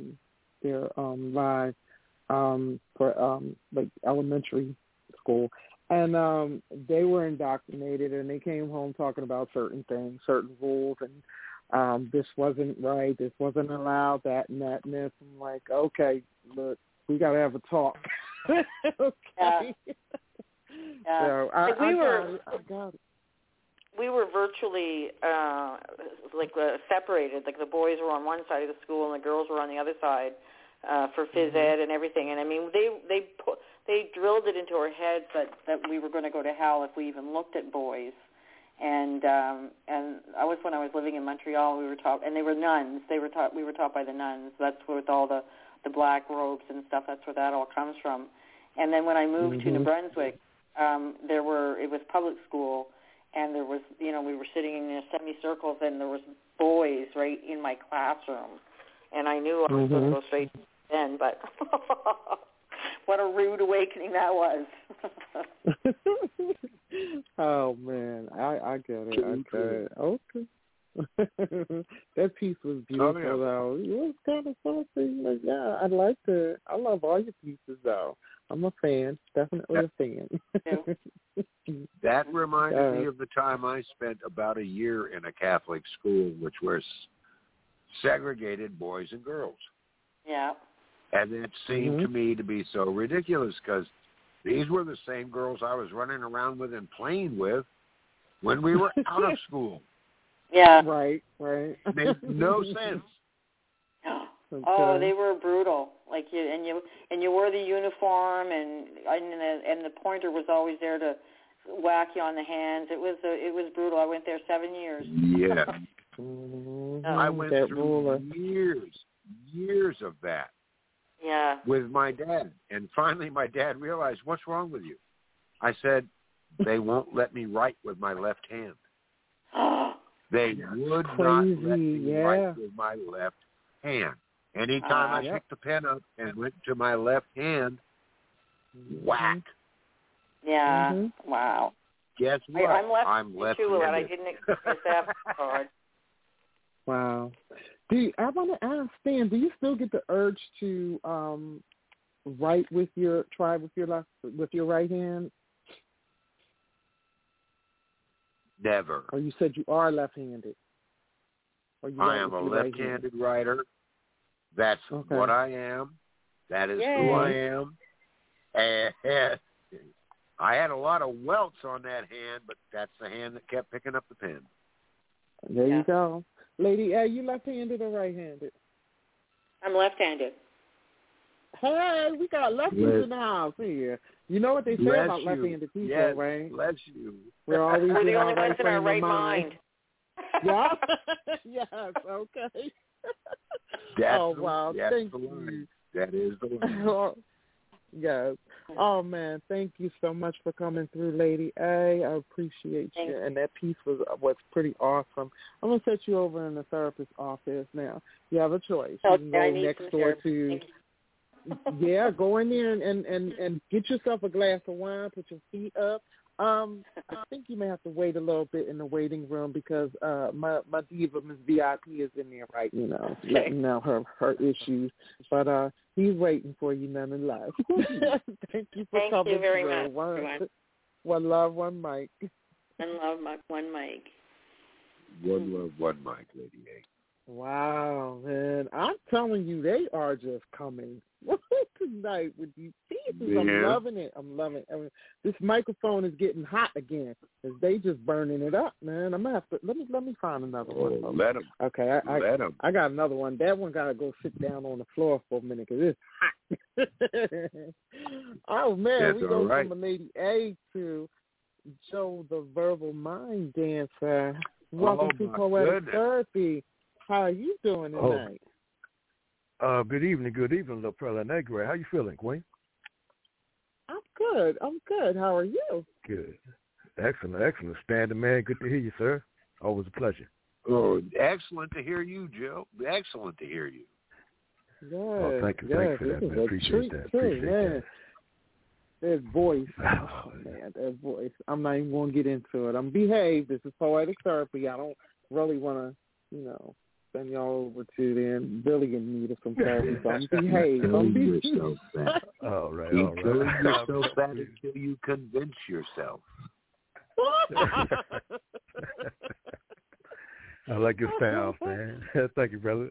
lives for like elementary school, and they were indoctrinated, and they came home talking about certain things, certain rules, and this wasn't right, this wasn't allowed, that and that, and this. I'm like, okay, look, we got to have a talk. Okay. So I got it. We were virtually separated. Like the boys were on one side of the school and the girls were on the other side for phys ed and everything. And I mean, they drilled it into our heads that we were going to go to hell if we even looked at boys. And when I was living in Montreal, we were taught, and they were nuns. We were taught by the nuns. That's with all the black robes and stuff. That's where that all comes from. And then when I moved to New Brunswick, it was public school, and there was, we were sitting in semicircles, and there was boys right in my classroom, and I knew I was going to go straight then, but what a rude awakening that was. Oh man, I get it. I get it. Okay. That piece was beautiful, though. It was kind of something. Like, yeah, I love all your pieces, though. I'm a fan, definitely a fan. That reminded me of the time I spent about a year in a Catholic school, which was segregated boys and girls. Yeah. And it seemed to me to be so ridiculous because these were the same girls I was running around with and playing with when we were out of school. Yeah. Right. Made no sense. Oh, they were brutal. Like you wore the uniform, and the pointer was always there to whack you on the hands. It was brutal. I went there 7 years. Yeah. I went through years of that. Yeah. With my dad, and finally my dad realized, what's wrong with you? I said, they won't let me write with my left hand. They would not let me write with my left hand. Anytime I picked the pen up and went to my left hand, whack. Yeah. Wow. Guess what? I'm left-handed. And I didn't expect that hard. Wow. I want to ask, Stan, do you still get the urge to write with your right hand? Never. Or you said you are left-handed? I am a left-handed writer. That's what I am. That is who I am. And I had a lot of welts on that hand, but that's the hand that kept picking up the pen. There you go. Lady A, you left-handed or right-handed? I'm left-handed. Hey, we got lefties in the house here. You know what they say about left-handed people, yes, right? Bless you. We're always We're the in only our ones in our right mind. Yeah. Yes. Okay. Wow. Thank you. That is the line. Yes. Oh man, thank you so much for coming through, Lady A. I appreciate you. And that piece was pretty awesome. I'm gonna set you over in the therapist's office now. You have a choice. You can go next door to. Yeah, go in there and get yourself a glass of wine. Put your feet up. I think you may have to wait a little bit in the waiting room because my diva, Ms. VIP, is in there right, letting know her issues. But he's waiting for you nonetheless. Thank you for coming. Thank you very through. much. One love, one mic. One love, one mic. One love, one mic, Lady A. Wow, man. I'm telling you, they are just coming tonight with these pieces. Yeah. I'm loving it. I mean, this microphone is getting hot again. They just burning it up, man. I'm going to have to, let me find another one. Let them. Okay, I got another one. That one got to go sit down on the floor for a minute because it's hot. Oh, man, that's we go from a Lady A to Joe the Verbal Mind Dancer. Welcome to Poetic Therapy. How are you doing tonight? Good evening, La Perla Negra. How you feeling, Queen? I'm good. How are you? Good. Excellent. Standing man, good to hear you, sir. Always a pleasure. Oh, excellent to hear you, Joe. Excellent to hear you. Yes, oh, thank you for that, man. Appreciate that. That voice. Oh, man, that voice. I'm not even going to get into it. I'm behaved. This is Poetic Therapy. I don't really want to, send y'all over to them really in need of some therapy. So I'm behaved. All right. Killing yourself bad until you convince yourself. I like your style, man. Thank you, brother.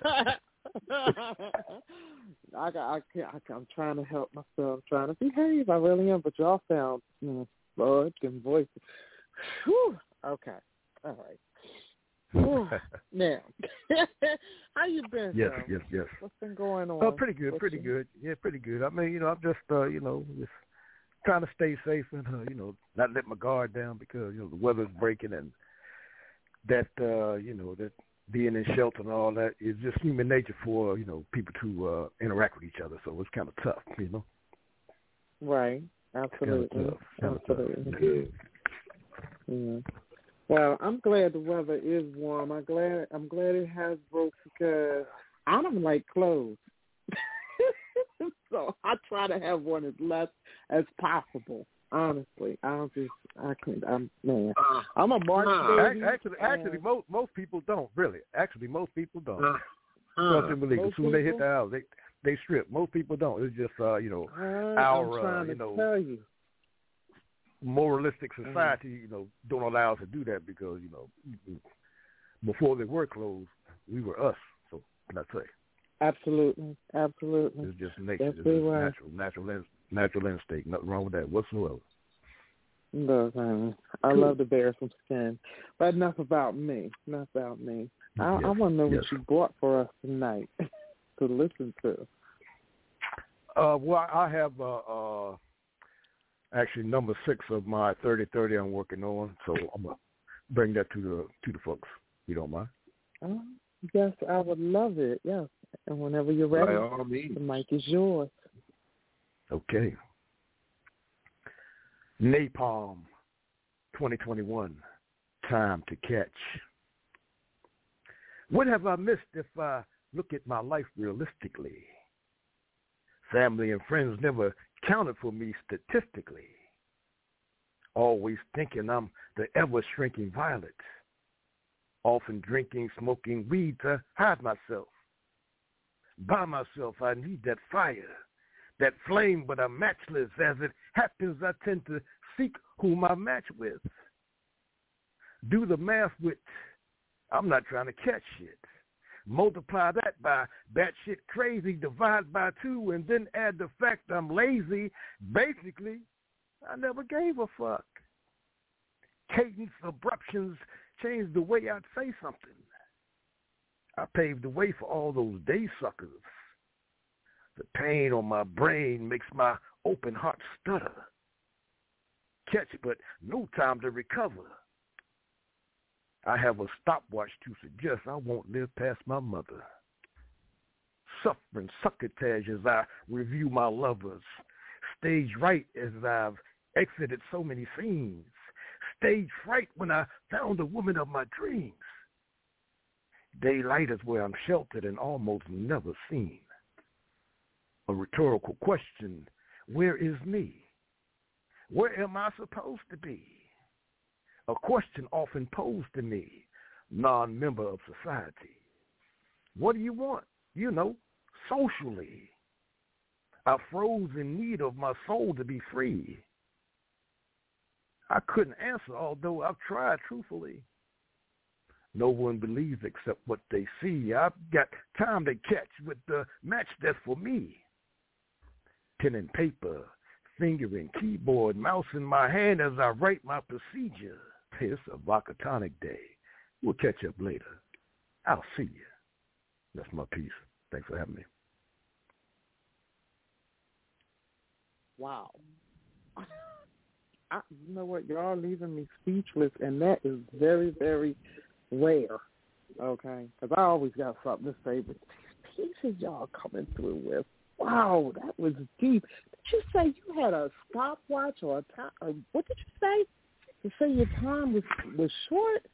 I'm trying to help myself, trying to behave. I really am, but y'all sound blood and voices. Whew. Okay. All right. Now, how you been? Yes. What's been going on? Oh, pretty good. Yeah, pretty good. I mean, I'm just, just trying to stay safe and, not let my guard down because, the weather's breaking and that, that being in shelter and all that is just human nature for, people to interact with each other. So it's kind of tough, Right. Absolutely. Absolutely. Yeah. Well, I'm glad the weather is warm. I'm glad it has broke because I don't like clothes. So I try to have one as less as possible. Honestly, I'm a March baby. Actually, most people don't really. Actually, most people don't. Trust and believe. As soon as they hit the house, they strip. Most people don't. It's just our tell you. Moralistic society, don't allow us to do that because, before they were clothes, we were us. So that's it. Absolutely. It's just nature. It's natural instinct. Nothing wrong with that whatsoever. No, I love to bear some skin. But enough about me. I want to know what you brought for us tonight to listen to. Well, I have actually number 6 of my 30-30 I'm working on, so I'm going to bring that to the folks, if you don't mind. Yes, I would love it, yes. And whenever you're ready, the mic is yours. Okay. Napalm 2021, Time to Catch. What have I missed if I look at my life realistically? Family and friends never counted for me statistically. Always thinking I'm the ever-shrinking violet. Often drinking, smoking weed to hide myself. By myself, I need that fire, that flame, but I'm matchless. As it happens, I tend to seek whom I match with. Do the math with, I'm not trying to catch shit. multiply that by batshit crazy, divide by 2, and then add the fact I'm lazy. Basically, I never gave a fuck. Cadence abruptions changed the way I'd say something. I paved the way for all those day suckers. The pain on my brain makes my open heart stutter. Catch, but no time to recover. I have a stopwatch to suggest I won't live past my mother. Suffering succotash as I review my lovers. Stage right as I've exited so many scenes. Stage fright when I found the woman of my dreams. Daylight is where I'm sheltered and almost never seen. A rhetorical question, where is me? Where am I supposed to be? A question often posed to me, non-member of society. What do you want? You know, socially. I froze in need of my soul to be free. I couldn't answer, although I've tried truthfully. No one believes except what they see. I've got time to catch with the match that's for me. Pen and paper, fingering keyboard, mouse in my hand as I write my procedure. It's a Vodka-tonic day. We'll catch up later. I'll see you. That's my piece. Thanks for having me. Wow. You know what? Y'all leaving me speechless, and that is very, very rare, okay? Because I always got something to say, but these pieces y'all coming through with, wow, that was deep. Did you say you had a stopwatch or a time? Or what did you say? You say your time was short?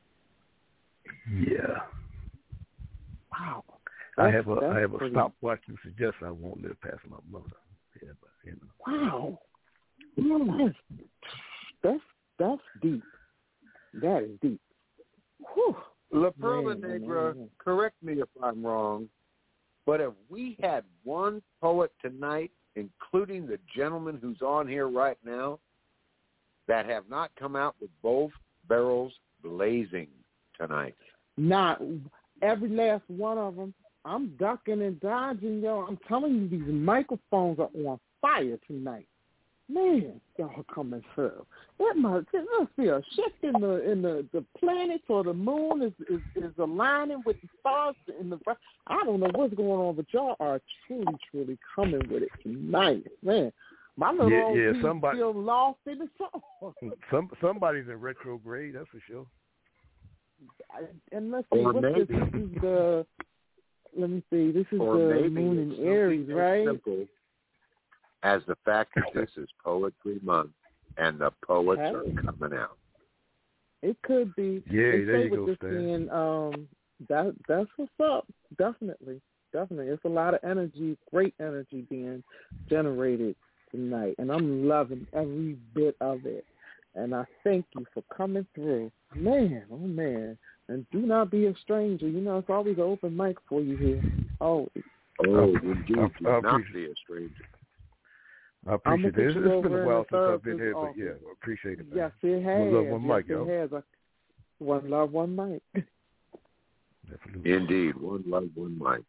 Yeah. Wow. I have a stopwatch to suggest I won't live past my mother. Yeah, but you know. Wow. That's deep. That is deep. Whew. La Perla Negra, correct me if I'm wrong, but if we had one poet tonight, including the gentleman who's on here right now, that have not come out with both barrels blazing tonight. Not every last one of them. I'm ducking and dodging, yo. I'm telling you, these microphones are on fire tonight. Man, y'all coming through. There must be a shift in the planets, or the moon is aligning with the stars in the. I don't know what's going on, but y'all are truly coming with it tonight, man. My little old somebody still lost in the song. Somebody's in retrograde, that's for sure. And let's see, what's this? This is the. Let me see. This is the moon in Aries, right? Simple as the fact that this is Poetry Month and the poets are coming out. It could be. Yeah, they there say you go, with this being, that's what's up. Definitely. It's a lot of energy, great energy being generated tonight, and I'm loving every bit of it. And I thank you for coming through. Man, oh man. And do not be a stranger. You know, it's always an open mic for you here. Always. Oh, indeed. Do not be a stranger. I appreciate it. It's been a while since I've been here, but yeah, I appreciate it, man. Yes, it has. One love, one mic, yo. It has. One love, one mic. Indeed. One love, one mic.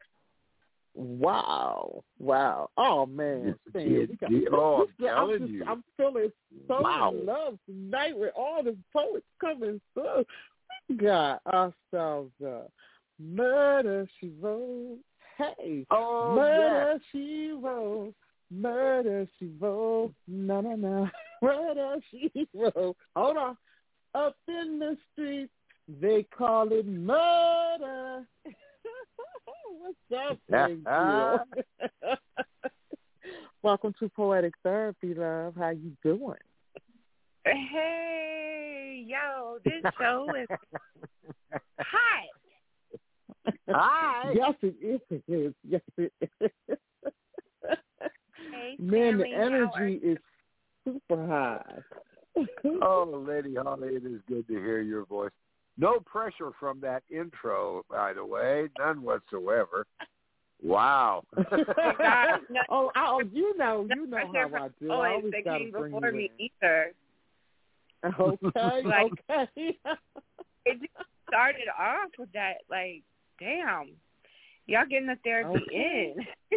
Wow. Oh, man. I'm telling you. I'm feeling so in love tonight with all the poets coming through. We got ourselves Murder, She Wrote. Hey. Oh, Murder, She Wrote. Murder, She Wrote. No. Murder, She Wrote. Hold on. Up in the street, they call it murder. What's up, big deal? Welcome to Poetic Therapy, love. How you doing? Hey, yo, this show is hot. Hi. Yes, it is. Yes, it is. Hey, man, Sammy, the energy is super high. Oh, Lady Holly, it is good to hear your voice. No pressure from that intro, by the way, none whatsoever. Wow. You know how I do. I always got to bring before you me in. either. Okay. It just started off with that, damn. Y'all getting the therapy in.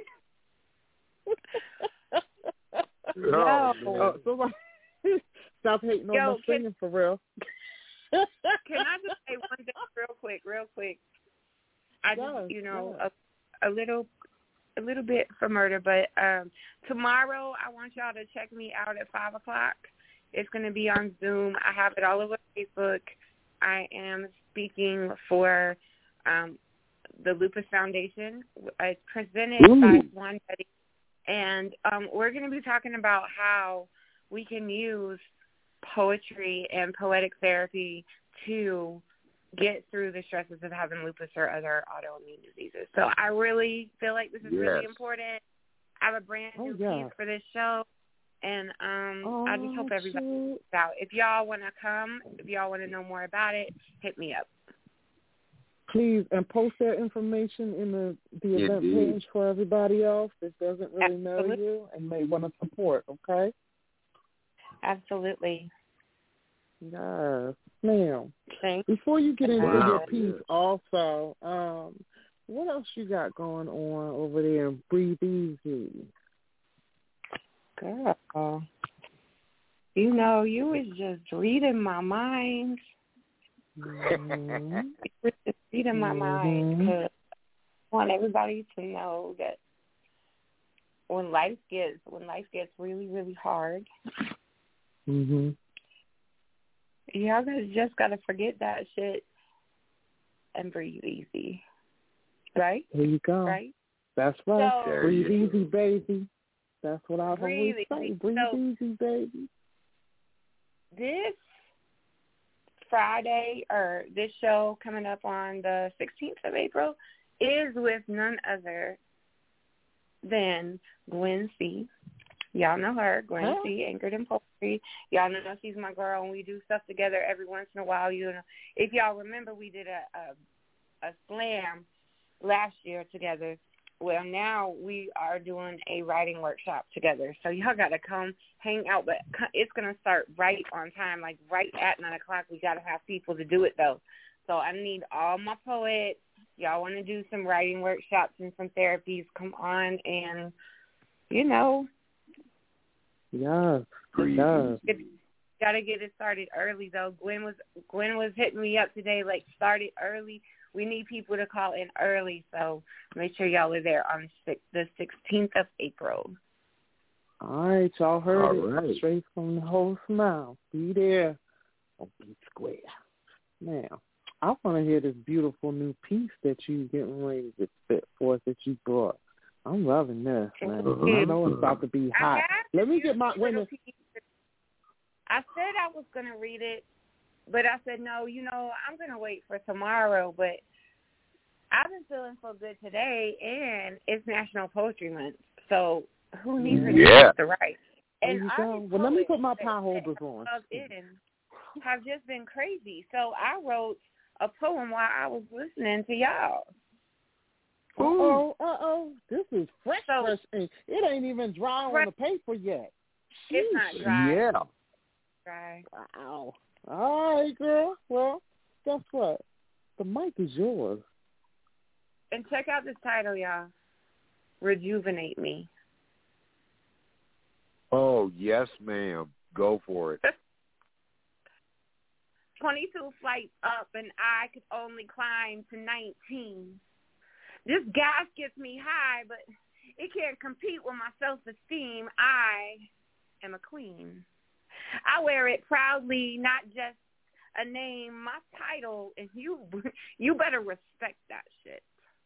Yo. Somebody stop hating on my singing for real. Can I just say one thing real quick? I just, a little bit for murder, but tomorrow I want y'all to check me out at 5 o'clock. It's going to be on Zoom. I have it all over Facebook. I am speaking for the Lupus Foundation. It's presented by Swan Betty. And we're going to be talking about how we can use poetry and poetic therapy to get through the stresses of having lupus or other autoimmune diseases. So I really feel like this is really important. I have a brand new piece for this show, and I just hope everybody knows out. If y'all want to come, if y'all want to know more about it, hit me up. Please, and post that information in the event page for everybody else that doesn't really know you and may want to support, okay? Absolutely. Yes. Now, thanks. Before you get into your piece also, what else you got going on over there in Breathe Easy? Girl, you was just reading my mind. Mm-hmm. You were just reading my mind because I want everybody to know that when life gets really, really hard, y'all just gotta forget that shit and breathe easy. Right? There you go. Right? That's right. So, breathe easy, baby. That's what I always say. Breathe easy, baby. This Friday, or this show coming up on the 16th of April, is with none other than Gwen C. Y'all know her, Gwen C, Anchored in Poetry. Y'all know she's my girl, and we do stuff together every once in a while. If y'all remember, we did a slam last year together. Well, now we are doing a writing workshop together. So y'all got to come hang out, but it's going to start right on time, like right at 9 o'clock. We got to have people to do it, though. So I need all my poets. Y'all want to do some writing workshops and some therapies, come on and, Yes. Got to get it started early, though. Gwen was hitting me up today, like, start it early. We need people to call in early, so make sure y'all are there on the 16th of April. All right, y'all heard it straight from the whole smile. Be there on Beat Square. Now, I want to hear this beautiful new piece that you getting ready to spit forth that you brought. I'm loving this, man. I know it's about to be hot. Let me get my women. I said I was going to read it, but I said, no, I'm going to wait for tomorrow. But I've been feeling so good today, and it's National Poetry Month. So who needs to write? And there you go. Well, let me put my pie holders on. Have just been crazy. So I wrote a poem while I was listening to y'all. Uh-oh. This is fresh ink. It ain't even dry on the paper yet. It's not dry. Yeah. Dry. Wow. All right, girl. Well, guess what? The mic is yours. And check out this title, y'all. Rejuvenate Me. Oh, yes, ma'am. Go for it. 22 flights up, and I could only climb to 19. This gas gets me high, but it can't compete with my self-esteem. I am a queen. I wear it proudly, not just a name, my title, and you better respect that shit.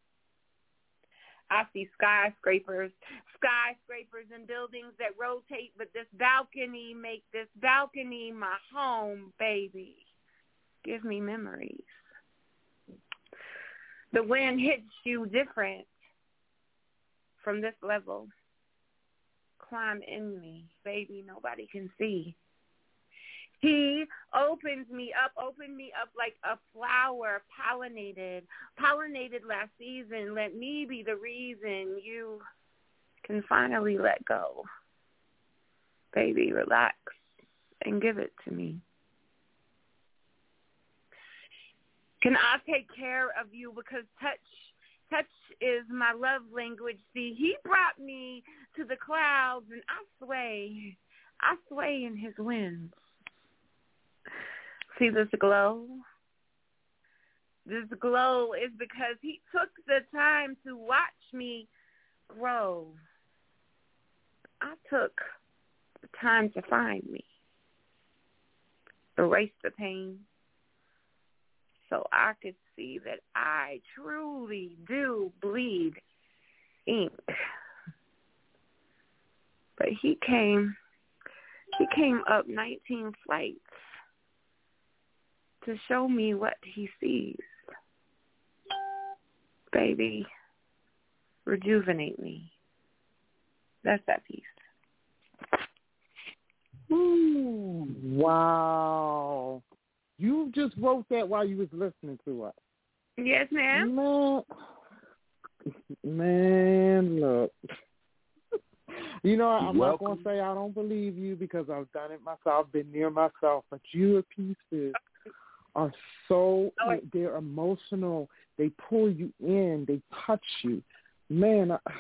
I see skyscrapers and buildings that rotate, but this balcony, make this balcony my home, baby. Give me memories. The wind hits you different from this level. Climb in me, baby, nobody can see. He opened me up like a flower, pollinated last season. Let me be the reason you can finally let go. Baby, relax and give it to me. Can I take care of you? Because touch is my love language. See, he brought me to the clouds, and I sway in his winds. See this glow? This glow is because he took the time to watch me grow. I took the time to find me, erase the pain, so I could see that I truly do bleed ink. But he came up 19 flights to show me what he sees. Baby, rejuvenate me. That's that piece. Ooh, wow. You just wrote that while you was listening to us. Yes, ma'am. Man, look. You know, I'm Welcome. not going to say I don't believe you because I've done it myself, I've been near myself, but your pieces are so, they're emotional. They pull you in. They touch you. Man, God.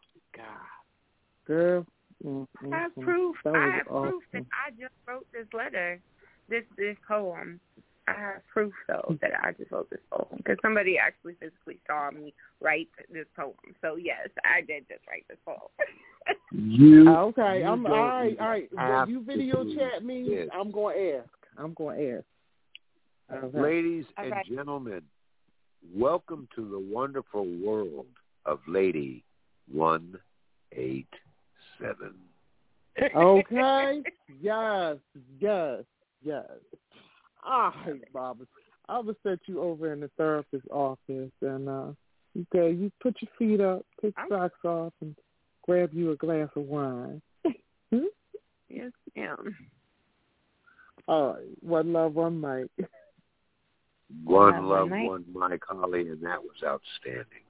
Girl. I have proof. I have proof that I just wrote this letter, this poem. I have proof, though, that I just wrote this poem because somebody actually physically saw me write this poem. So, yes, I did just write this poem. Okay. All right. When you video chat me, yes. I'm going to ask. Okay. Ladies and gentlemen, welcome to the wonderful world of Lady 187. Okay. Yes. All right, Bobby. I will set you over in the therapist's office, and you put your feet up, take your socks off, and grab you a glass of wine. Yes, ma'am. All right. One love, one mic. One love, one Mike Holly, and that was outstanding.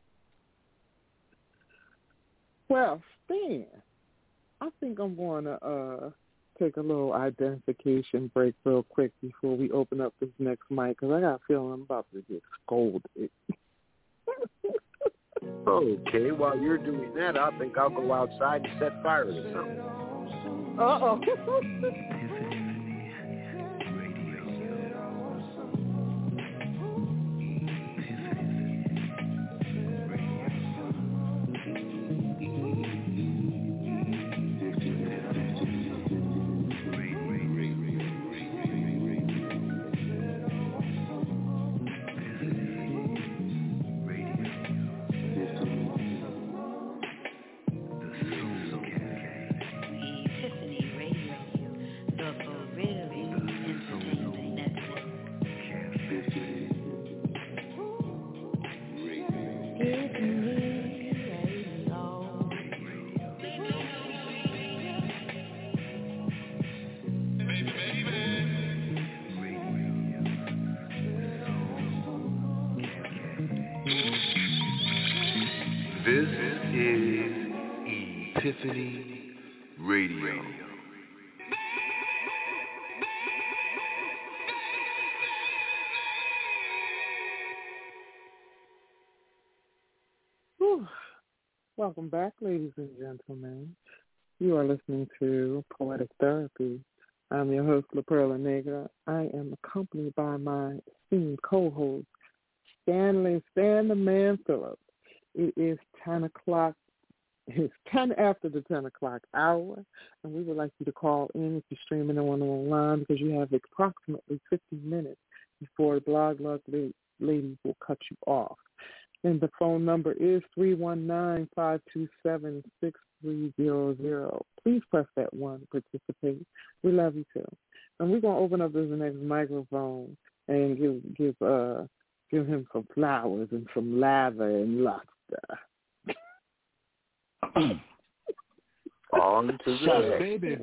Well, Stan, I think I'm going to take a little identification break real quick before we open up this next mic, because I got a feeling I'm about to get scolded. Okay, while you're doing that, I think I'll go outside and set fire to something. Uh-oh. This is Epiphany Radio. Whew. Welcome back, ladies and gentlemen. You are listening to Poetic Therapy. I'm your host, La Perla Negra. I am accompanied by my esteemed co-host, Stan the Man Phillips. It is 10 o'clock. It's 10 after the 10 o'clock hour, and we would like you to call in if you're streaming online because you have approximately 50 minutes before the Blog lady will cut you off. And the phone number is 319-527-6300. Please press that 1 to participate. We love you too. And we're going to open up this next microphone and give him some flowers and some lather and luster. On to the next. Baby.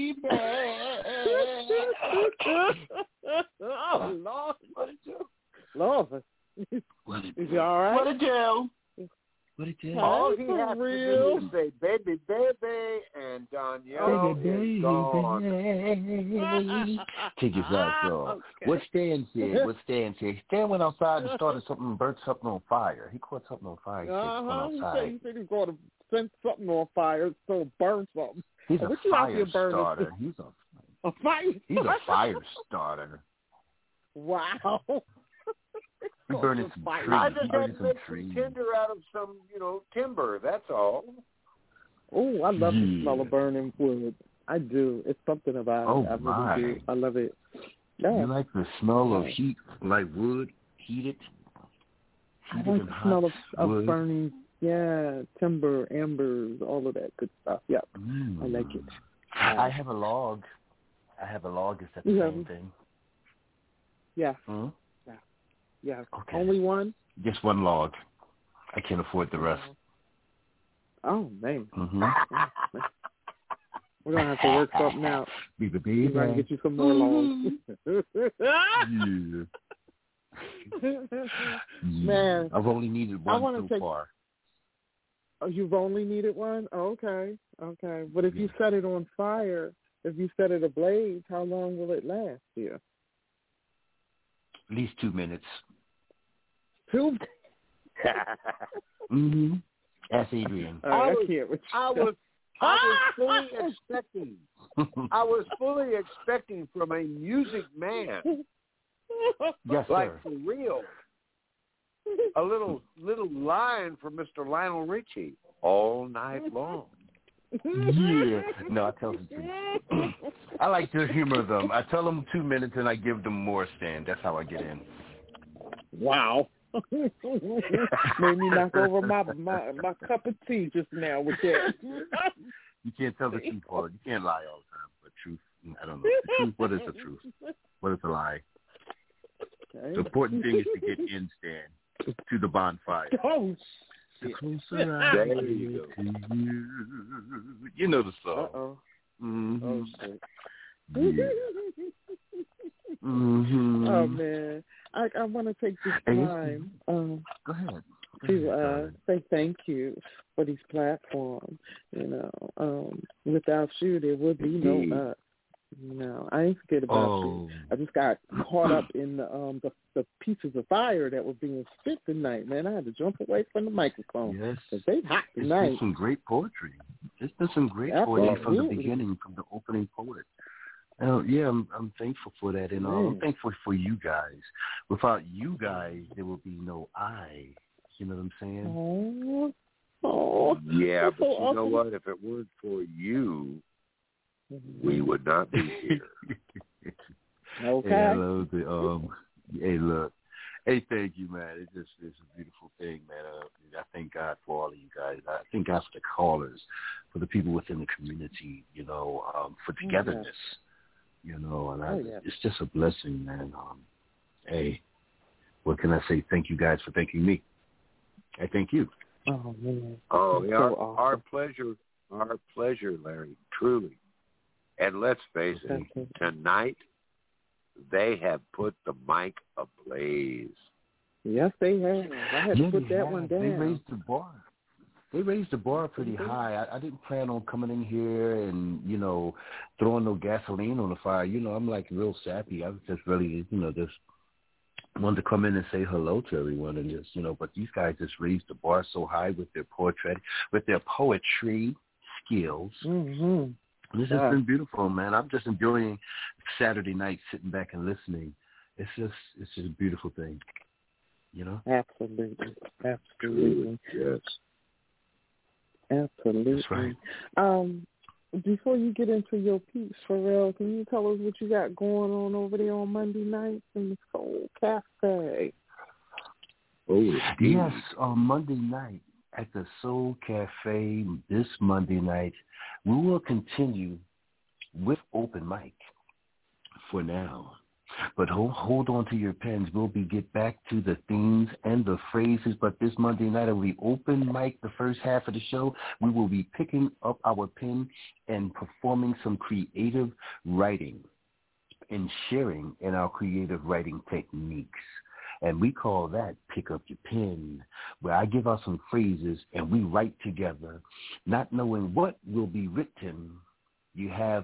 Oh, Lord. Lord. Is you all right? What a do? What it is? All he has to do is say, baby, baby, and Danielle is gone. Take his ass off. Okay. What Stan said? Stan went outside and started something, burnt something on fire. He caught something on fire. He said he's going to set something on fire, so burn something. He's a fire starter. He's a fire. He's a fire starter. Wow. He burning some trees. I just had to make some tinder out of some, timber. That's all. Oh, I love the smell of burning wood. I do. It's something about it. I really do. I love it. Yeah. You like the smell of heat, like wood, heated? I like the smell of burning, timber, embers, all of that good stuff. Yeah, I like it. I have a log. Is that the same thing? Yeah. Hmm? Yeah. Okay. Only one? Just one log. I can't afford the rest. Oh, man. Mm-hmm. We're going to have to work something out. We're going to get you some more logs. Man. I've only needed one so far. Oh, you've only needed one? Oh, okay. But if you set it on fire, if you set it ablaze, how long will it last here? At least 2 minutes. 2? Mm-hmm. Ask Adrian. I was fully expecting. I was fully expecting from a music man. Yes, like sir. For real. A little line from Mr. Lionel Richie all night long. Yeah. No, I tell the truth. I like to humor them. I tell them 2 minutes and I give them more, Stan. That's how I get in. Wow. Made me knock over my cup of tea just now with that. You can't tell the truth all. You can't lie all the time. But truth, I don't know. The truth, what is the truth? What is a lie? Okay. The important thing is to get in, Stan, to the bonfire. Oh, the closer I get to you. You know the song. Uh-oh. Mm-hmm. Oh, shit. Yeah. Mm-hmm. Oh, man. I want to take this time Go ahead. To say thank you for these platforms. Without you, there would be no us. I ain't forget about you. I just got caught up in the pieces of fire that were being spit tonight, man. I had to jump away from the microphone. Yes. Because they hot tonight. It's been some great poetry. There's been some great poetry from the beginning, from the opening poet. I'm thankful for that, and I'm thankful for you guys. Without you guys, there will be no I. You know what I'm saying? Oh. Yeah, but you know what? If it weren't for you, we would not be here. Okay. Hey, look. Hey, thank you, man. It's a beautiful thing, man. I thank God for all of you guys. I thank God for the callers, for the people within the community, for togetherness. It's just a blessing, man. Hey, what can I say? Thank you guys for thanking me. I thank you. Oh, man. Oh, yeah, so awesome. Our pleasure, Larry, truly. And let's face it, tonight they have put the mic ablaze. Yes, they have. I had to put that one down. They raised the bar. They raised the bar pretty high. I didn't plan on coming in here and, throwing no gasoline on the fire. I'm like real sappy. I was just really, just wanted to come in and say hello to everyone and just, but these guys just raised the bar so high with their poetry skills. Mm-hmm. This has been beautiful, man. I'm just enjoying Saturday night sitting back and listening. It's just a beautiful thing, Absolutely. Yes. Absolutely. That's right. Before you get into your piece, Pharrell, can you tell us what you got going on over there on Monday nights in the Soul Cafe? Oh, yes, on Monday night at the Soul Cafe this Monday night, we will continue with open mic for now. But hold on to your pens. We'll get back to the themes and the phrases. But this Monday night, we open mic the first half of the show. We will be picking up our pen and performing some creative writing and sharing in our creative writing techniques. And we call that Pick Up Your Pen, where I give out some phrases and we write together, not knowing what will be written. You have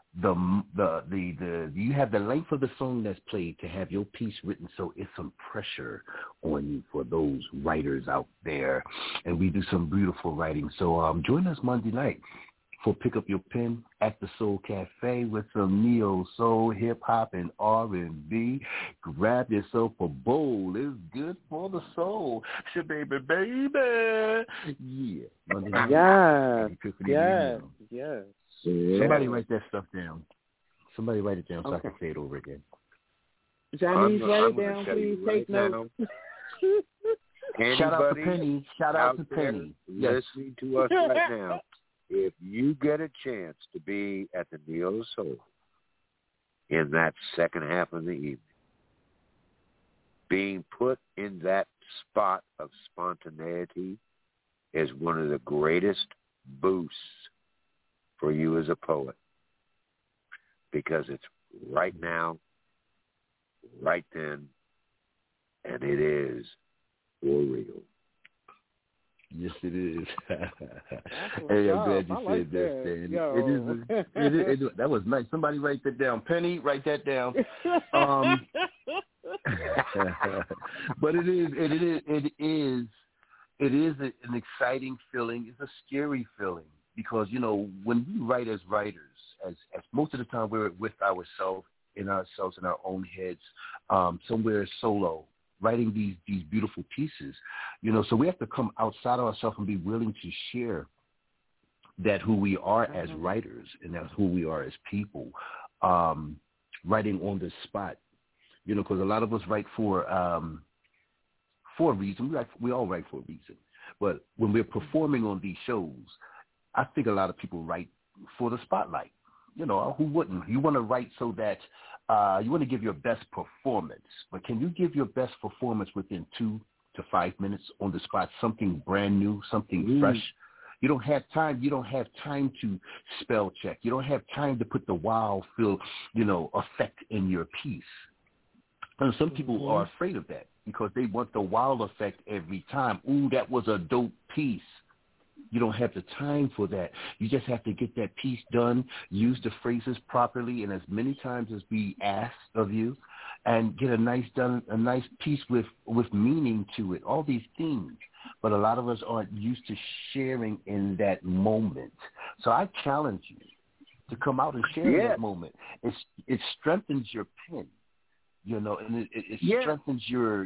you have the length of the song that's played to have your piece written, so it's some pressure on you for those writers out there. And we do some beautiful writing. So join us Monday night for Pick Up Your Pen at the Soul Cafe with some neo soul, hip hop, and R&B. Grab yourself a bowl. It's good for the soul. Baby. Yeah. Monday night. Yes. Somebody write that stuff down. Somebody write it down so I can say it over again. Johnny, write it down, please. Take notes. Shout out to Penny. Shout out to Penny. Listening to us right now. If you get a chance to be at the Neo Soul in that second half of the evening, being put in that spot of spontaneity is one of the greatest boosts for you as a poet, because it's right now, right then, and it is for real. Yes, it is. Hey, I'm glad you said that, Stan. That was nice. Somebody write that down. Penny, write that down. But it is an exciting feeling. It's a scary feeling because, you know, when we write as writers, as most of the time we're with ourselves in our own heads, somewhere solo, writing these beautiful pieces, you know, so we have to come outside of ourselves and be willing to share that who we are as writers and that's who we are as people, writing on the spot, you know, because a lot of us write for a reason. We all write for a reason. But when we're performing on these shows, I think a lot of people write for the spotlight. You know, who wouldn't? You want to write so that you want to give your best performance, but can you give your best performance within 2 to 5 minutes on the spot, something brand new, something fresh? You don't have time. You don't have time to spell check. You don't have time to put the wow feel, you know, effect in your piece. And some people are afraid of that because they want the wow effect every time. Ooh, that was a dope piece. You don't have the time for that. You just have to get that piece done, use the phrases properly and as many times as we ask of you, and get a nice piece with meaning to it, all these things. But a lot of us aren't used to sharing in that moment. So I challenge you to come out and share in that moment. It strengthens your pen, you know, and it strengthens your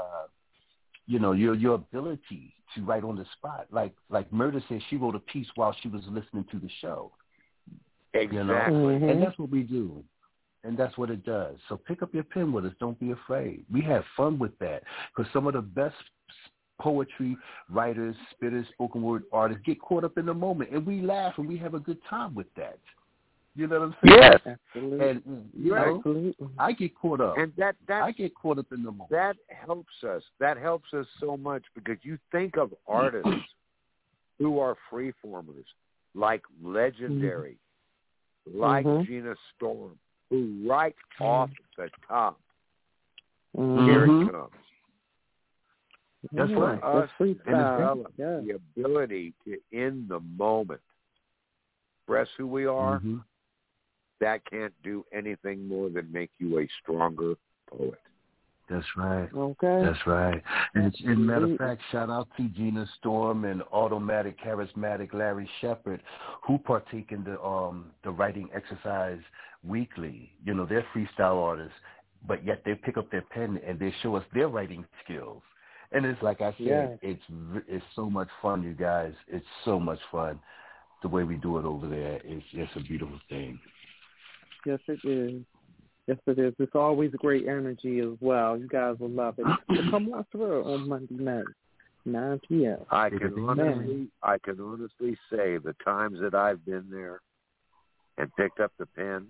ability to write on the spot. Like Murder said, she wrote a piece while she was listening to the show. Exactly. You know? And that's what we do. And that's what it does. So pick up your pen with us. Don't be afraid. We have fun with that because some of the best poetry writers, spitters, spoken word artists get caught up in the moment, and we laugh and we have a good time with that. You know what I'm saying? Yes, absolutely. And you know, I get caught up, and I get caught up in the moment. That helps us. That helps us so much because you think of artists who are freeformers, like Legendary, like Gina Storm, who write off the top. Here it comes. That's right. Us develop the ability to, in the moment, express who we are. That can't do anything more than make you a stronger poet. That's right. Okay. That's right. And matter of fact, shout out to Gina Storm and Automatic Charismatic Larry Shepard, who partake in the writing exercise weekly. You know, they're freestyle artists, but yet they pick up their pen and they show us their writing skills. And it's like I said, it's so much fun, you guys. It's so much fun. The way we do it over there is just a beautiful thing. Yes, it is. Yes, it is. It's always great energy as well. You guys will love it. So come on through on Monday night, 9 p.m. I can honestly say the times that I've been there and picked up the pen,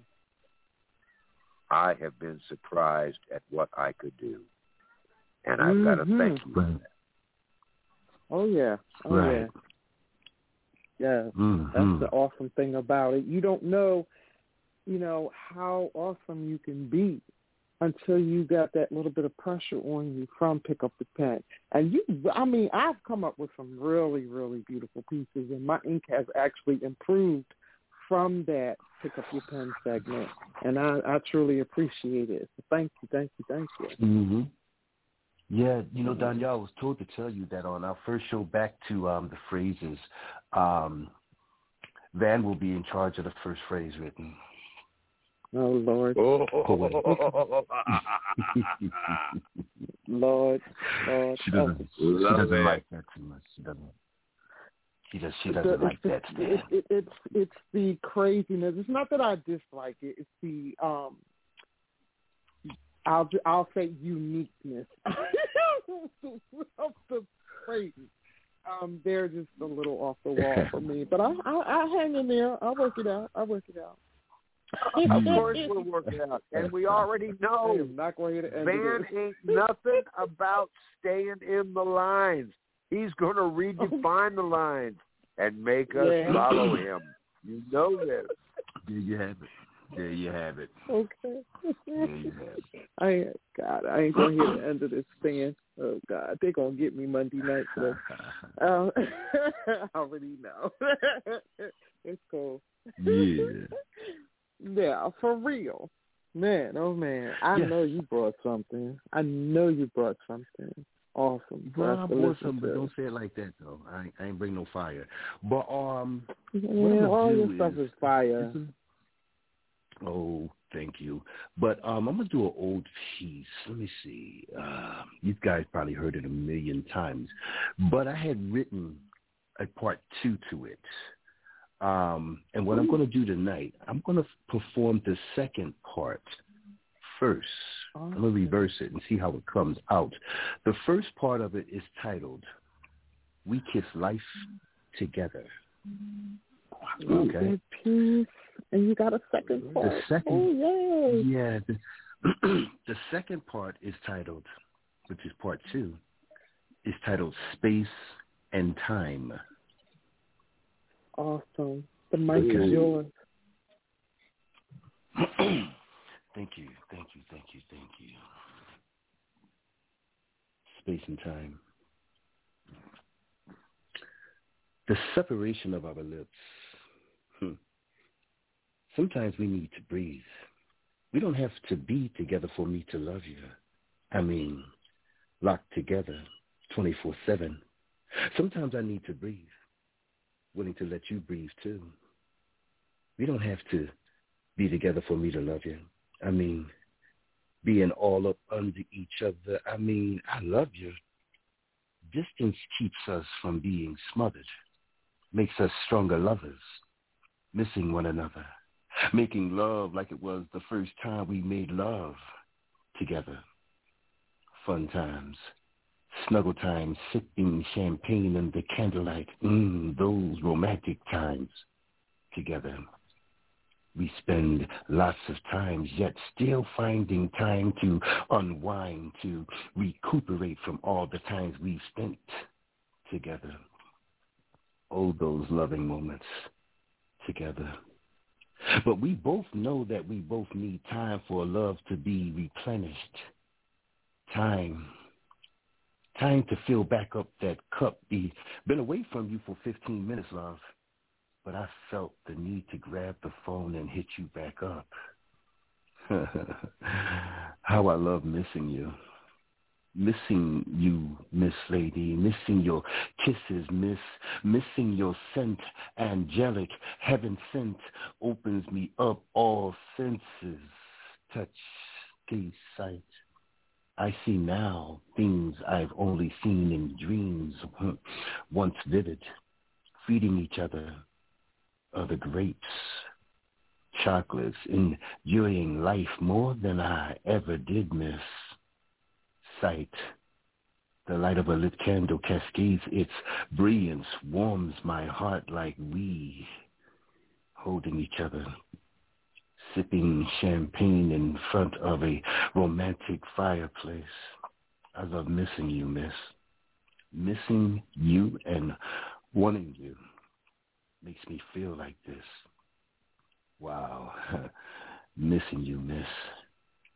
I have been surprised at what I could do. And I've got to thank you for that. Oh, yeah. Yeah. Yeah. That's the awesome thing about it. You don't know, you know, how awesome you can be until you got that little bit of pressure on you from Pick Up the Pen. And I've come up with some really, really beautiful pieces, and my ink has actually improved from that Pick Up Your Pen segment, and I truly appreciate it. So thank you. Mm-hmm. Yeah, Danielle, I was told to tell you that on our first show back to the phrases, Van will be in charge of the first phrase written. Oh, Lord. Lord. She doesn't like that too much. She doesn't like that. It's the craziness. It's not that I dislike it. It's the I'll say uniqueness of the phrases. They're just a little off the wall for me, but I hang in there. I'll work it out. Of course we'll work it out. And we already know Van ain't nothing about staying in the lines. He's going to redefine the lines and make us follow him. You know this. There you have it. Okay. There you have it. I ain't going to hear the end of this thing. Oh, God. They're going to get me Monday night. So, I already know. It's cool. Yeah. Yeah, for real. Man, oh, man. I know you brought something. Awesome. Well, I brought something, but don't say it like that, though. I ain't bring no fire. But, all your stuff is fire. Oh, thank you. But I'm going to do an old piece. Let me see. You guys probably heard it a million times. But I had written a part 2 to it. And what I'm going to do tonight, I'm going to perform the second part first. I'm going to reverse it and see how it comes out. The first part of it is titled, We Kiss Life Together. Okay. Peace. And you got a second part. The second, the second part is titled, which is part 2, is titled Space and Time. Awesome. The mic is yours. Thank you. Space and time. The separation of our lips. Sometimes we need to breathe. We don't have to be together for me to love you. I mean, locked together 24/7. Sometimes I need to breathe. Willing to let you breathe too. We don't have to be together for me to love you. I mean, being all up under each other. I mean, I love you. Distance keeps us from being smothered, makes us stronger lovers, missing one another, making love like it was the first time we made love together. Fun times. Snuggle times, sipping champagne under candlelight. Those romantic times together. We spend lots of times, yet still finding time to unwind, to recuperate from all the times we've spent together. Oh, those loving moments together. But we both know that we both need time for love to be replenished. Time to fill back up that cup. Been away from you for 15 minutes, love, but I felt the need to grab the phone and hit you back up. How I love missing you. Missing you, Miss Lady, missing your kisses, missing your scent, angelic, heaven sent, opens me up all senses, touch, gaze, sight. I see now things I've only seen in dreams, once vivid, feeding each other other grapes, chocolates, enjoying life more than I ever did miss. Sight, the light of a lit candle cascades its brilliance, warms my heart like we, holding each other, sipping champagne in front of a romantic fireplace. I love missing you, miss. Missing you and wanting you makes me feel like this. Wow. Missing you, miss.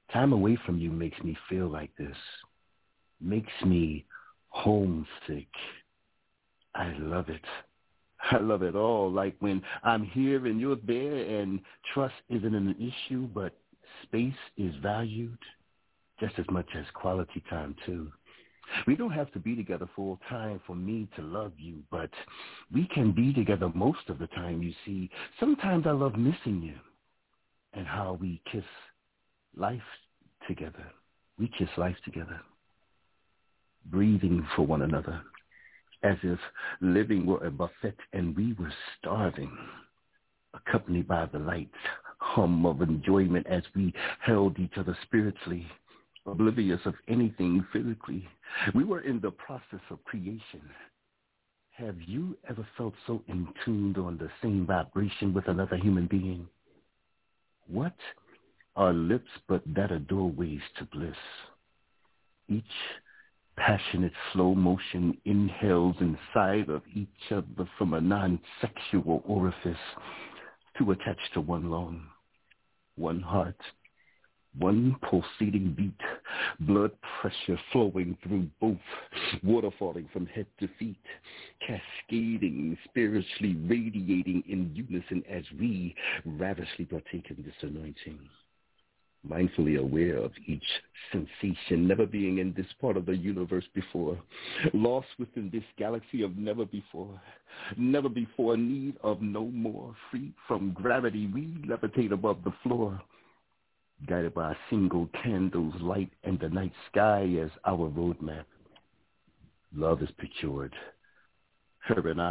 Time away from you makes me feel like this, makes me homesick. I love it. I love it all. Like when I'm here and you're there and trust isn't an issue, but space is valued just as much as quality time too. We don't have to be together full time for me to love you, but we can be together most of the time, you see. Sometimes I love missing you and how we kiss life together. We kiss life together, breathing for one another, as if living were a buffet and we were starving, accompanied by the light hum of enjoyment as we held each other spiritually, oblivious of anything physically. We were in the process of creation. Have you ever felt so in tuned on the same vibration with another human being? What are lips but that are doorways to bliss? Each passionate slow motion inhales inside of each other from a non-sexual orifice to attach to one lung, one heart, one pulsating beat, blood pressure flowing through both, water falling from head to feet, cascading, spiritually radiating in unison as we ravishly partake in this anointing. Mindfully aware of each sensation, never being in this part of the universe before, lost within this galaxy of never before, need of no more, free from gravity, we levitate above the floor, guided by a single candle's light and the night sky as our roadmap. Love is procured. Her and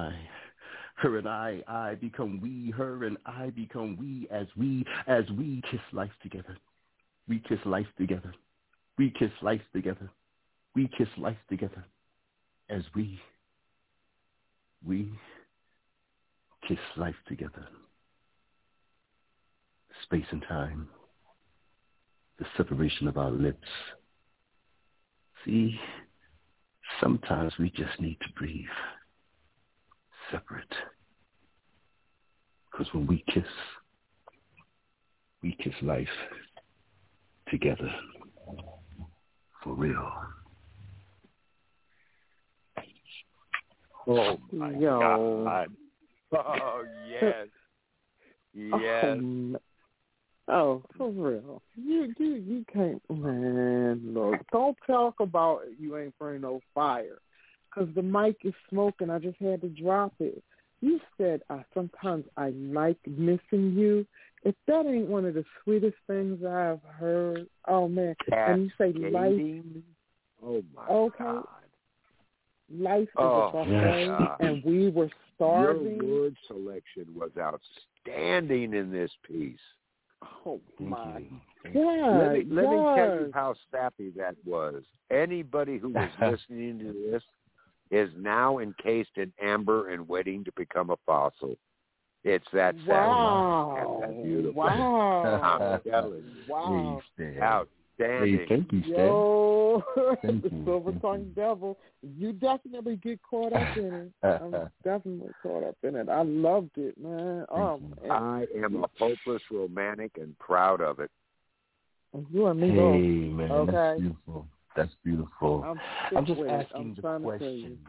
I become we, her and I become we as we kiss life together. We kiss life together. We kiss life together. We kiss life together as we kiss life together. Space and time, the separation of our lips. See, sometimes we just need to breathe separate. Because when we kiss life together, for real. Oh my God! Oh yes, yes. Oh, for real. You can't, man. Look, don't talk about it. You ain't bring no fire, because the mic is smoking. I just had to drop it. You said sometimes I like missing you. If that ain't one of the sweetest things I've heard, oh man. And you say life. Oh my God. Life is a buffet, and we were starving. Your word selection was outstanding in this piece. Oh my God! Let me tell you how sappy that was. Anybody who was listening to this is now encased in amber and waiting to become a fossil. It's that sad. Wow. That's beautiful. Wow. I'm telling you. Wow. Outstanding. Hey, thank you, Stan. Yo, Thank the you. silver-tongued devil. You definitely get caught up in it. I'm definitely caught up in it. I loved it, man. Oh, man. I am a hopeless romantic and proud of it. You and me both. Hey, man, okay. That's beautiful. That's beautiful. I'm just asking the question.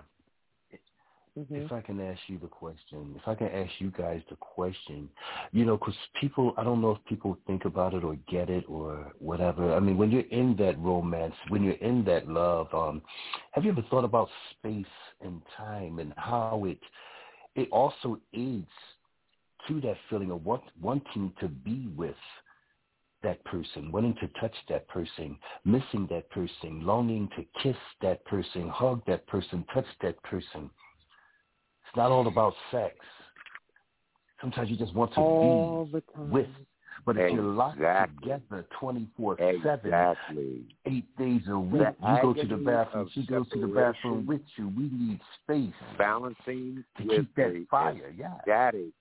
If I can ask you the question, if I can ask you guys the question, because people, I don't know if people think about it or get it or whatever. I mean, when you're in that romance, when you're in that love, have you ever thought about space and time and how it also aids to that feeling of wanting to be with that person, wanting to touch that person, missing that person, longing to kiss that person, hug that person, touch that person? It's not all about sex. Sometimes you just want to be with. But if you're locked together 24/7, 8 days a week, you go to the bathroom, she goes to the bathroom with you. We need space. Balancing to with keep that fire, daddy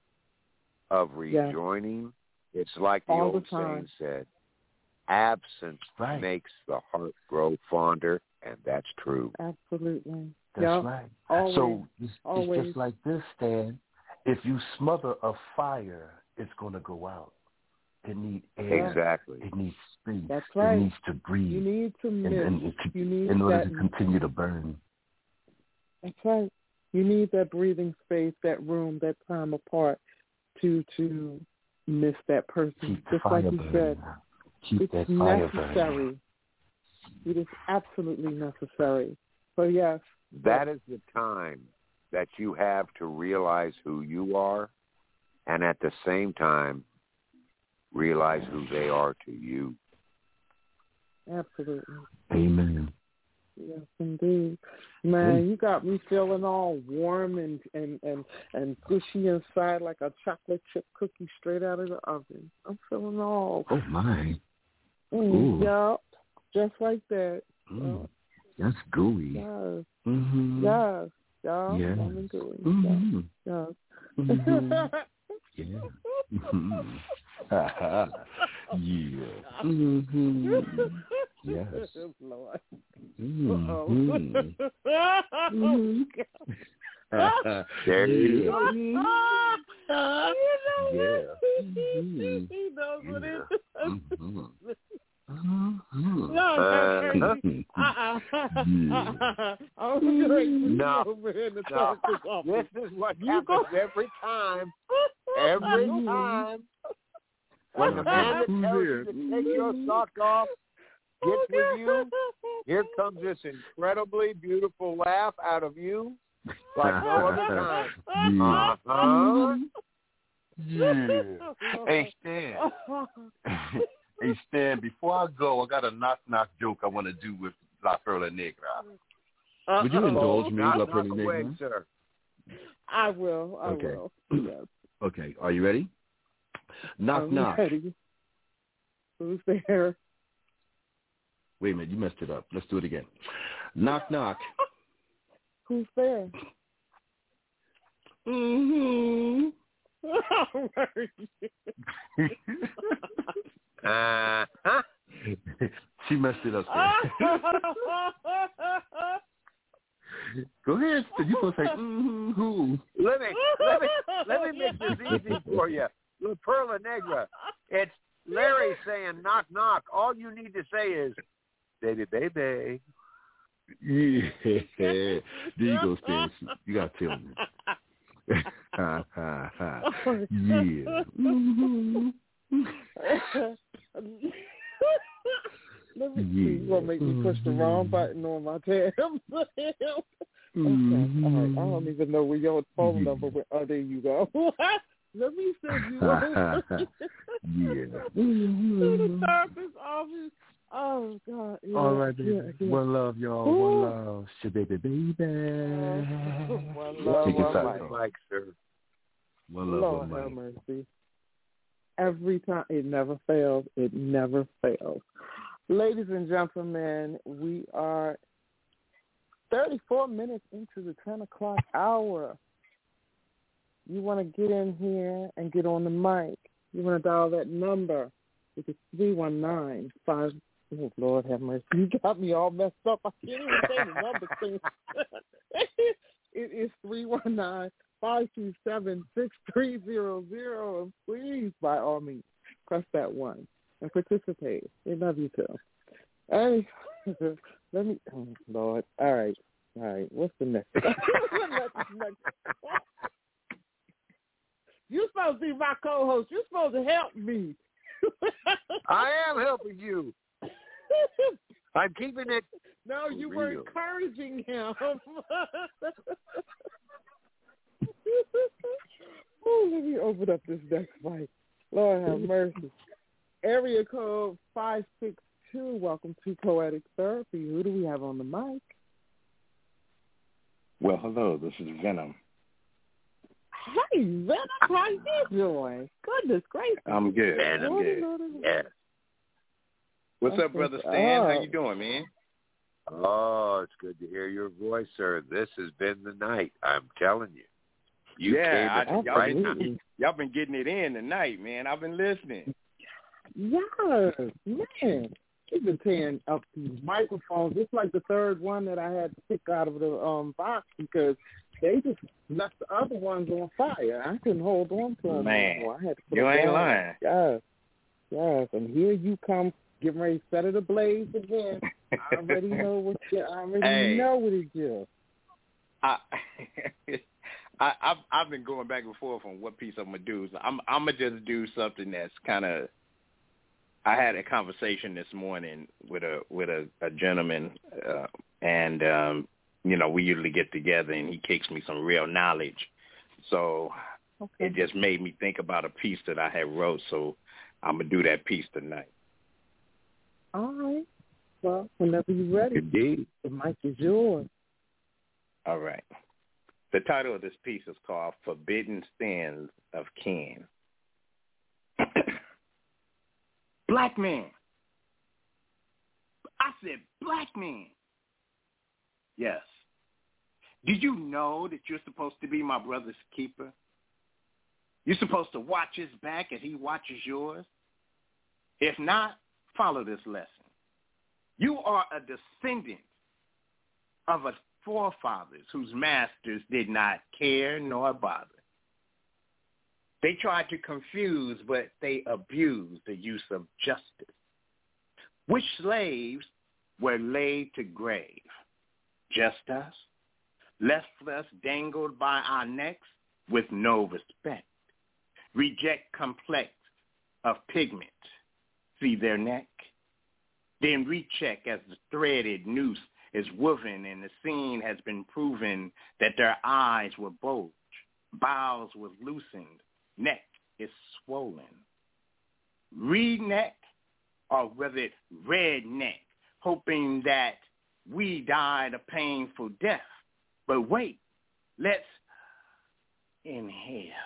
of rejoining. It's like the old saying said, absence makes the heart grow fonder, and that's true. Absolutely. That's right. Always. So it's just like this, Stan. If you smother a fire, it's going to go out. It needs air. Exactly. It needs space. That's right. It needs to breathe. You need to mist. In order to continue to burn. That's right. You need that breathing space, that room, that time apart to miss that person. Keep the Just fire like you burning. said, Keep it's that fire necessary. burning. It is absolutely necessary. So yes. That is the time that you have to realize who you are, and at the same time realize who they are to you. Absolutely. Amen. Yes, indeed. Man, you got me feeling all warm and gushy inside like a chocolate chip cookie straight out of the oven. I'm feeling all... Oh, my. Yup, just like that. That's gooey. Yes. Mm-hmm. Yes. Yeah. Yes. Gooey. Mm-hmm. Yes. Mm-hmm. Yeah. Mm-hmm. Yeah. Mm-hmm. Yes. Lord. Mm-hmm. There you go. Yeah. Mm-hmm. He knows what it is. Mm-hmm. This is what happens every time. Every time. When the man that tells you to take your sock off gets with you, here comes this incredibly beautiful laugh out of you like no other time. Uh-huh. Yeah. Hey, Stan. Hey, Stan, before I go, I got a knock-knock joke I want to do with La Perla Negra. Would you indulge me, La Perla Negra? Negra? Sir. I will. Okay. Yes. Okay. Are you ready? Knock, knock. Ready. Who's there? Wait a minute. You messed it up. Let's do it again. Knock, knock. Who's there? Mm-hmm. She messed it up. Go ahead. You supposed to say, who? Let me make this easy for you. La Perla Negra. It's Larry saying knock knock. All you need to say is baby baby. Yeah. There you go, Stan. You gotta tell me. Yeah. Let me see. You gonna make me push the wrong button on my tab? Okay. All right. I don't even know where your phone number went. Oh, there you go. Let me send you over to the therapist's office. Oh God! Yeah, all right, baby. Yeah. One love, y'all. Ooh. One love, baby. One love, Mike, sir. One love, Lord have mercy. Every time, it never fails. It never fails. Ladies and gentlemen, we are 34 minutes into the 10 o'clock hour. You want to get in here and get on the mic. You want to dial that number. It's 319-5. Oh, Lord have mercy. You got me all messed up. I can't even say the number thing. It is 319-527-6300. And please, by all means, press that one and participate. We love you too. Hey, let me. Oh, Lord. All right. What's the next? You're supposed to be my co-host. You're supposed to help me. I am helping you. I'm keeping it. No, you were encouraging him. Oh, let me open up this next mic. Lord have mercy. Area code 562. Welcome to Poetic Therapy. Who do we have on the mic? Well, hello. This is Venom. Hey, Venom, how you doing? Goodness gracious. I'm good. Venom. I'm good. Yes. What's up, Brother Stan? How you doing, man? Oh, it's good to hear your voice, sir. This has been the night. I'm telling you. Y'all been getting it in tonight, man. I've been listening. Yes, man. We've been tearing up these microphones. It's like the third one that I had to pick out of the box because they just left the other ones on fire. I couldn't hold on to them anymore. I had to put you them ain't down. lying. Yes. Yes, and here you come, getting ready to set it ablaze again. I already know what it is. I've been going back and forth on what piece I'm gonna do. So I'm gonna just do something that's kind of. I had a conversation this morning with a gentleman, and we usually get together, and he kicks me some real knowledge. So It just made me think about a piece that I had wrote. So I'm gonna do that piece tonight. All right. Well, whenever you're ready, indeed, the mic is yours. All right. The title of this piece is called "Forbidden Sins of Kin." Black man. I said black man. Yes. Did you know that you're supposed to be my brother's keeper? You're supposed to watch his back as he watches yours? If not, follow this lesson. You are a descendant of a forefathers whose masters did not care nor bother. They tried to confuse, but they abused the use of justice, which slaves were laid to grave. Just us, left us dangled by our necks with no respect. Reject complex of pigment, see their neck. Then recheck as the threaded noose is woven and the scene has been proven that their eyes were bulged, bowels were loosened, neck is swollen. Re-neck or whether it red neck, hoping that we died a painful death. But wait, let's inhale,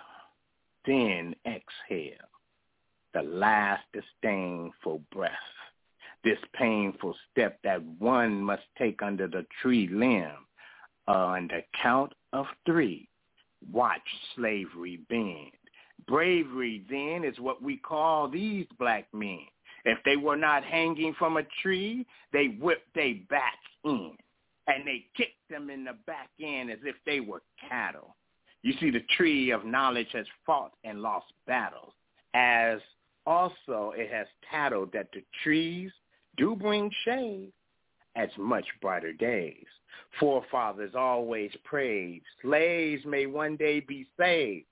then exhale, the last disdainful breath. This painful step that one must take under the tree limb. On the count of 3, watch slavery bend. Bravery, then, is what we call these black men. If they were not hanging from a tree, they whipped their back in, and they kicked them in the back end as if they were cattle. You see, the tree of knowledge has fought and lost battles, as also it has tattled that the trees do bring shade as much brighter days. Forefathers always prayed, slaves may one day be saved.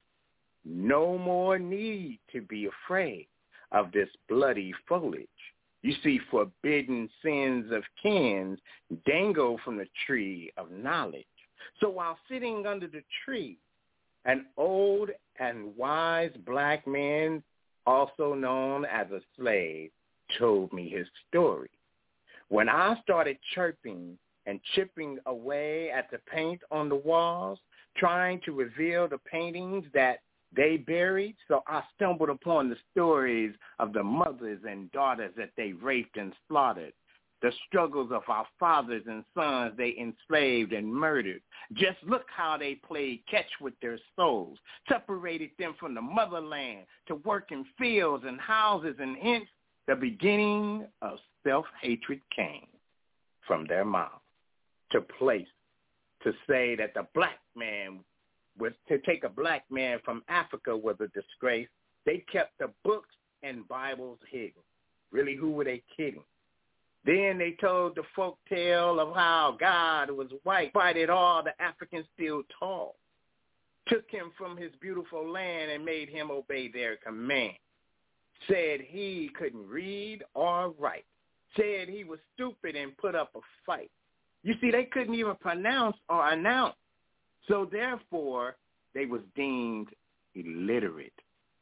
No more need to be afraid of this bloody foliage. You see, forbidden sins of kin dangle from the tree of knowledge. So while sitting under the tree, an old and wise black man, also known as a slave, told me his story. When I started chirping and chipping away at the paint on the walls, trying to reveal the paintings that they buried, so I stumbled upon the stories of the mothers and daughters that they raped and slaughtered, the struggles of our fathers and sons they enslaved and murdered. Just look how they played catch with their souls, separated them from the motherland to work in fields and houses, and hence the beginning of self-hatred came from their mouth to place, to say that the black man was, to take a black man from Africa was a disgrace. They kept the books and Bibles hidden. Really, who were they kidding? Then they told the folk tale of how God was white, fighted all the Africans still tall, took him from his beautiful land and made him obey their command, said he couldn't read or write, said he was stupid and put up a fight. You see, they couldn't even pronounce or announce. So therefore, they was deemed illiterate.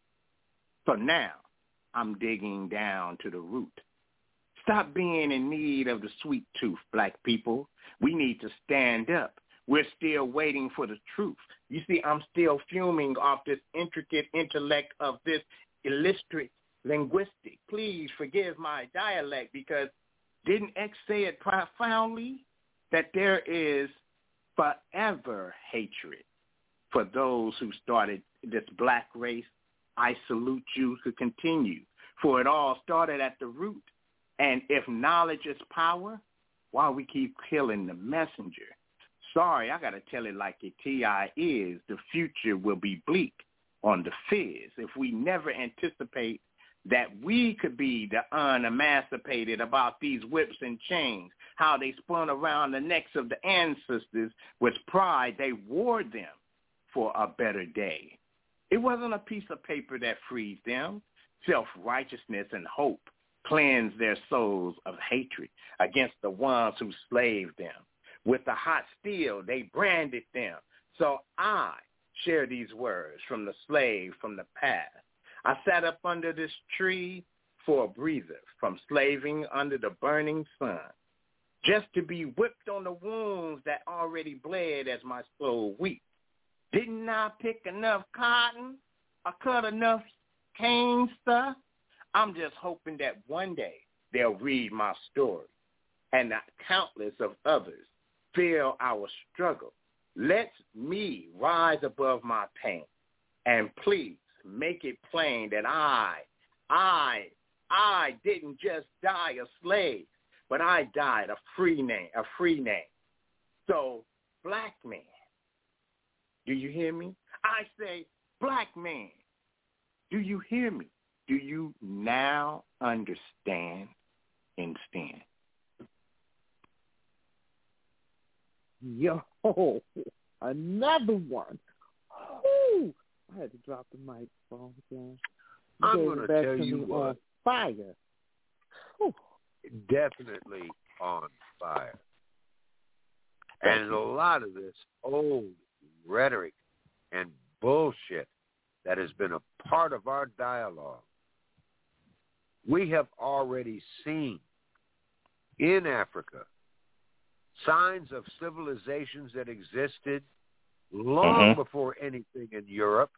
So now, I'm digging down to the root. Stop being in need of the sweet tooth, black people. We need to stand up. We're still waiting for the truth. You see, I'm still fuming off this intricate intellect of this illustrious linguistic. Please forgive my dialect, because didn't X say it profoundly? That there is forever hatred for those who started this black race. I salute you to continue, for it all started at the root. And if knowledge is power, why we keep killing the messenger? Sorry, I got to tell it like it T.I. is. The future will be bleak on the fizz if we never anticipate that we could be the unemancipated about these whips and chains, how they spun around the necks of the ancestors with pride they wore them for a better day. It wasn't a piece of paper that freed them. Self-righteousness and hope cleansed their souls of hatred against the ones who slaved them. With the hot steel, they branded them. So I share these words from the slave from the past. I sat up under this tree for a breather from slaving under the burning sun, just to be whipped on the wounds that already bled as my soul wept. Didn't I pick enough cotton? I cut enough cane stuff? I'm just hoping that one day they'll read my story and that countless of others feel our struggle. Let me rise above my pain and please make it plain that I didn't just die a slave, but I died a free name. So, black man, do you hear me? I say, black man, do you hear me? Do you now understand and stand? Yo, another one. Ooh, I had to drop the microphone again. I'm going to tell you what. Fire. Ooh. Definitely on fire. And a lot of this old rhetoric and bullshit that has been a part of our dialogue, we have already seen in Africa signs of civilizations that existed long before anything in Europe,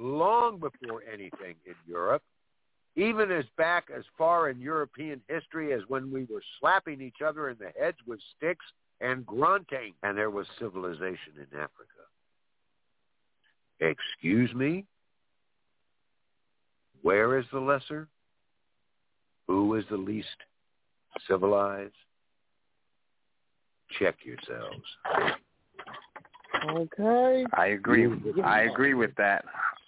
even as back as far in European history as when we were slapping each other in the heads with sticks and grunting, and there was civilization in Africa. Excuse me? Where is the lesser? Who is the least civilized? Check yourselves. Okay. I agree with that.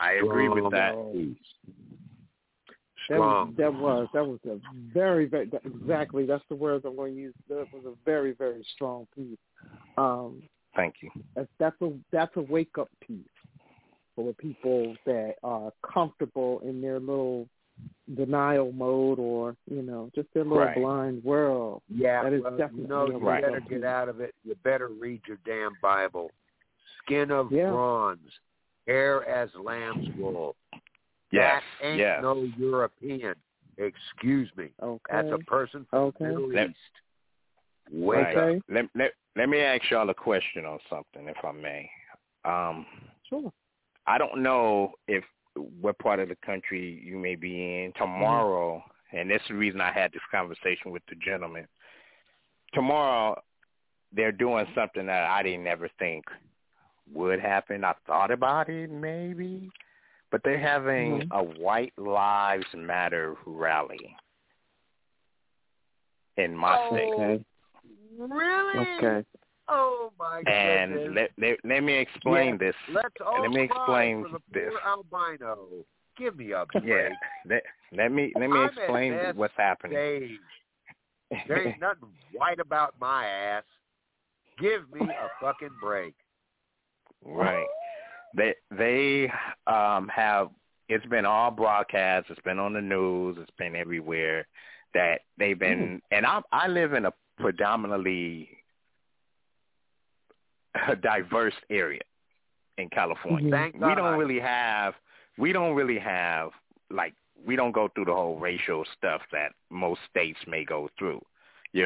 Strong. That was a very, very, exactly, that's the words I'm going to use. That was a very, very strong piece. Thank you. That's a wake-up piece for people that are comfortable in their little denial mode or, just their little blind world. Yeah, that is definitely you better get out of it. You better read your damn Bible. Skin of bronze, hair as lamb's wool. Yes, that ain't no European. Excuse me. Okay. That's a person from the Middle East. Wake up. Let me ask y'all a question on something, if I may. Sure. I don't know what part of the country you may be in tomorrow, and this is the reason I had this conversation with the gentleman. Tomorrow, they're doing something that I didn't ever think would happen. I thought about it, maybe. But they're having a White Lives Matter rally in my state. Okay. Really? Okay. Oh, my goodness. And let me explain this. Let me explain this. Albino. Give me a break. Yeah. Let me explain what's happening. There ain't nothing white about my ass. Give me a fucking break. Right. They have, it's been all broadcast, it's been on the news, it's been everywhere that they've been, and I live in a predominantly diverse area in California. Thank God. We don't really have, like, we don't go through the whole racial stuff that most states may go through. So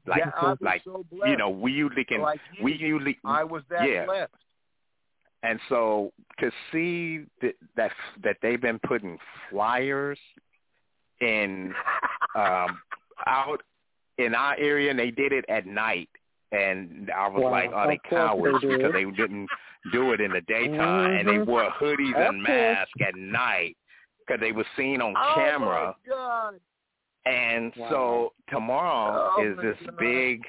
we usually can, I was that blessed. And so to see that they've been putting flyers in out in our area, and they did it at night, and I was like, "Are they cowards?" Because they didn't do it in the daytime, and they wore hoodies and masks at night because they were seen on camera. Oh my God. And so tomorrow is this big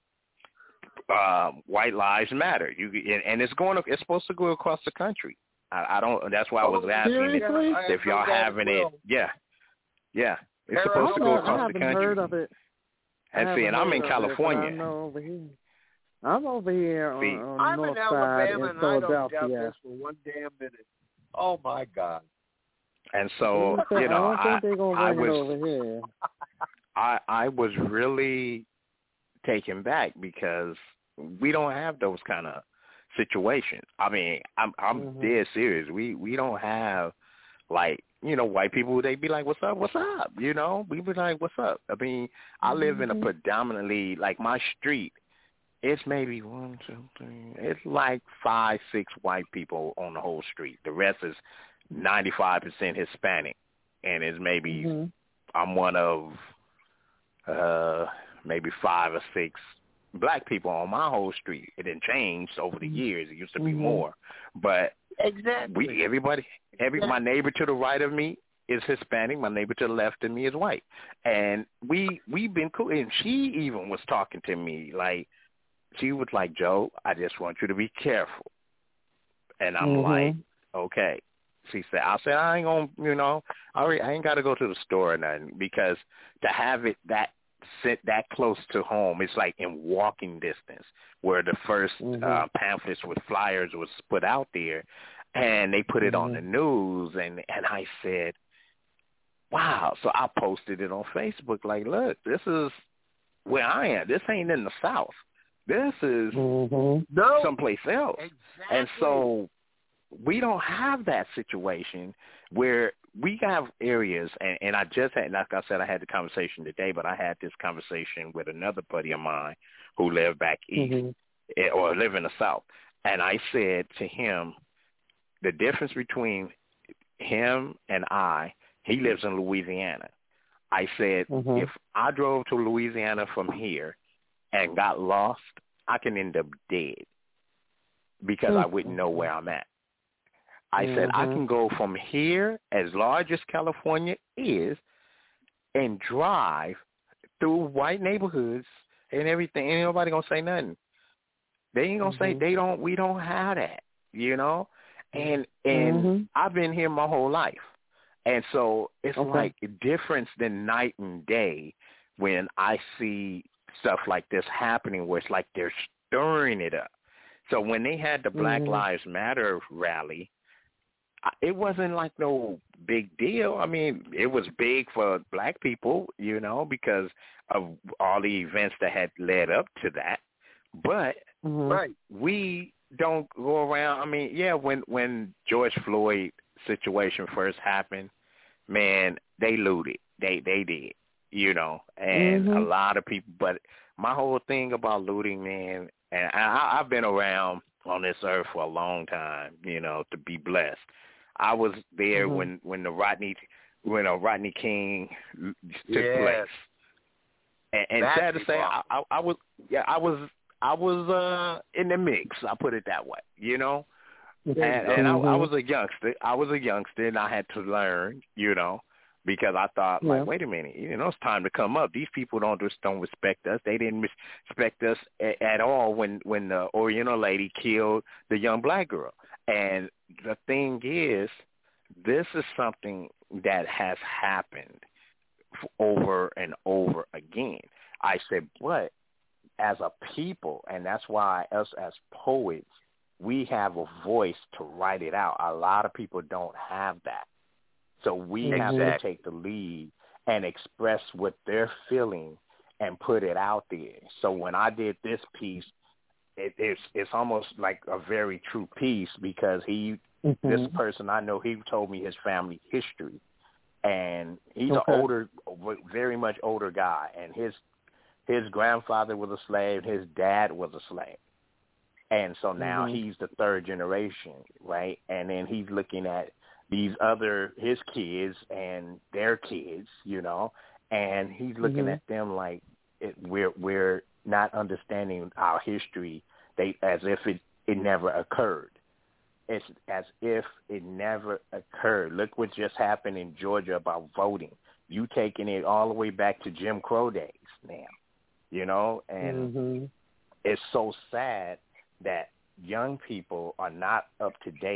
White Lives Matter. And it's supposed to go across the country. I don't. That's why I was asking if y'all having it. Yeah. It's supposed to go across the country. I haven't heard of it. And see, and I'm in California. I know over here. I'm over here on I'm north in Alabama, side in and I don't doubt Philadelphia. this for one damn minute. Oh my God! And so, you know, I don't think they're gonna bring it over here. I was really taken back because we don't have those kind of situations. I mean, I'm dead serious. We don't have, like, you know, white people, they be like, what's up? You know, we be like, what's up? I mean, I live in a predominantly, like, my street, it's maybe 1, 2, 3, it's like 5, 6 white people on the whole street. The rest is 95% Hispanic. And it's maybe, I'm one of maybe 5 or 6 black people on my whole street. It didn't change over the years. It used to be more. But exactly, my neighbor to the right of me is Hispanic. My neighbor to the left of me is white. And we've been cool. And she even was talking to me like, she was like, Joe, I just want you to be careful. And I'm like, okay. She said, I ain't going to, you know, I ain't got to go to the store or nothing, because to have it that close to home, it's like in walking distance, where the first pamphlets with flyers was put out there, and they put it on the news, and I said, wow. So I posted it on Facebook, like, look, this is where I am. This ain't in the South. This is someplace else. Exactly. And so we don't have that situation where we have areas, and I just had, like I said, I had the conversation today, but I had this conversation with another buddy of mine who lived back east or live in the South. And I said to him, the difference between him and he lives in Louisiana. I said, if I drove to Louisiana from here and got lost, I can end up dead because I wouldn't know where I'm at. I said, I can go from here, as large as California is, and drive through white neighborhoods and everything. Ain't nobody going to say nothing. They ain't going to say we don't have that, you know? And I've been here my whole life. And so it's like a difference than night and day when I see stuff like this happening, where it's like they're stirring it up. So when they had the Black Lives Matter rally, it wasn't like no big deal. I mean, it was big for black people, you know, because of all the events that had led up to that. But we don't go around. I mean, yeah, when George Floyd situation first happened, man, they looted. They did, you know, and a lot of people. But my whole thing about looting, man, and I've been around on this earth for a long time, you know, to be blessed. I was there when the Rodney King took place, and sad to say, I was in the mix. I put it that way, you know. And I was a youngster. And I had to learn, you know, because I thought, like, wait a minute, you know, it's time to come up. These people don't respect us. They didn't respect us at all when the Oriental lady killed the young black girl. And the thing is, this is something that has happened over and over again. I said, but as a people, and that's why us as poets, we have a voice to write it out. A lot of people don't have that. So we have to take the lead and express what they're feeling and put it out there. So when I did this piece, it's almost like a very true piece, because this person I know, he told me his family history, and he's an very much older guy, and his grandfather was a slave, his dad was a slave, and so now he's the third generation, right? And then he's looking at his kids and their kids, you know, and he's looking at them like we're not understanding our history, as if it never occurred. It's as if it never occurred. Look what just happened in Georgia about voting. You taking it all the way back to Jim Crow days now, you know, and it's so sad that young people are not up to date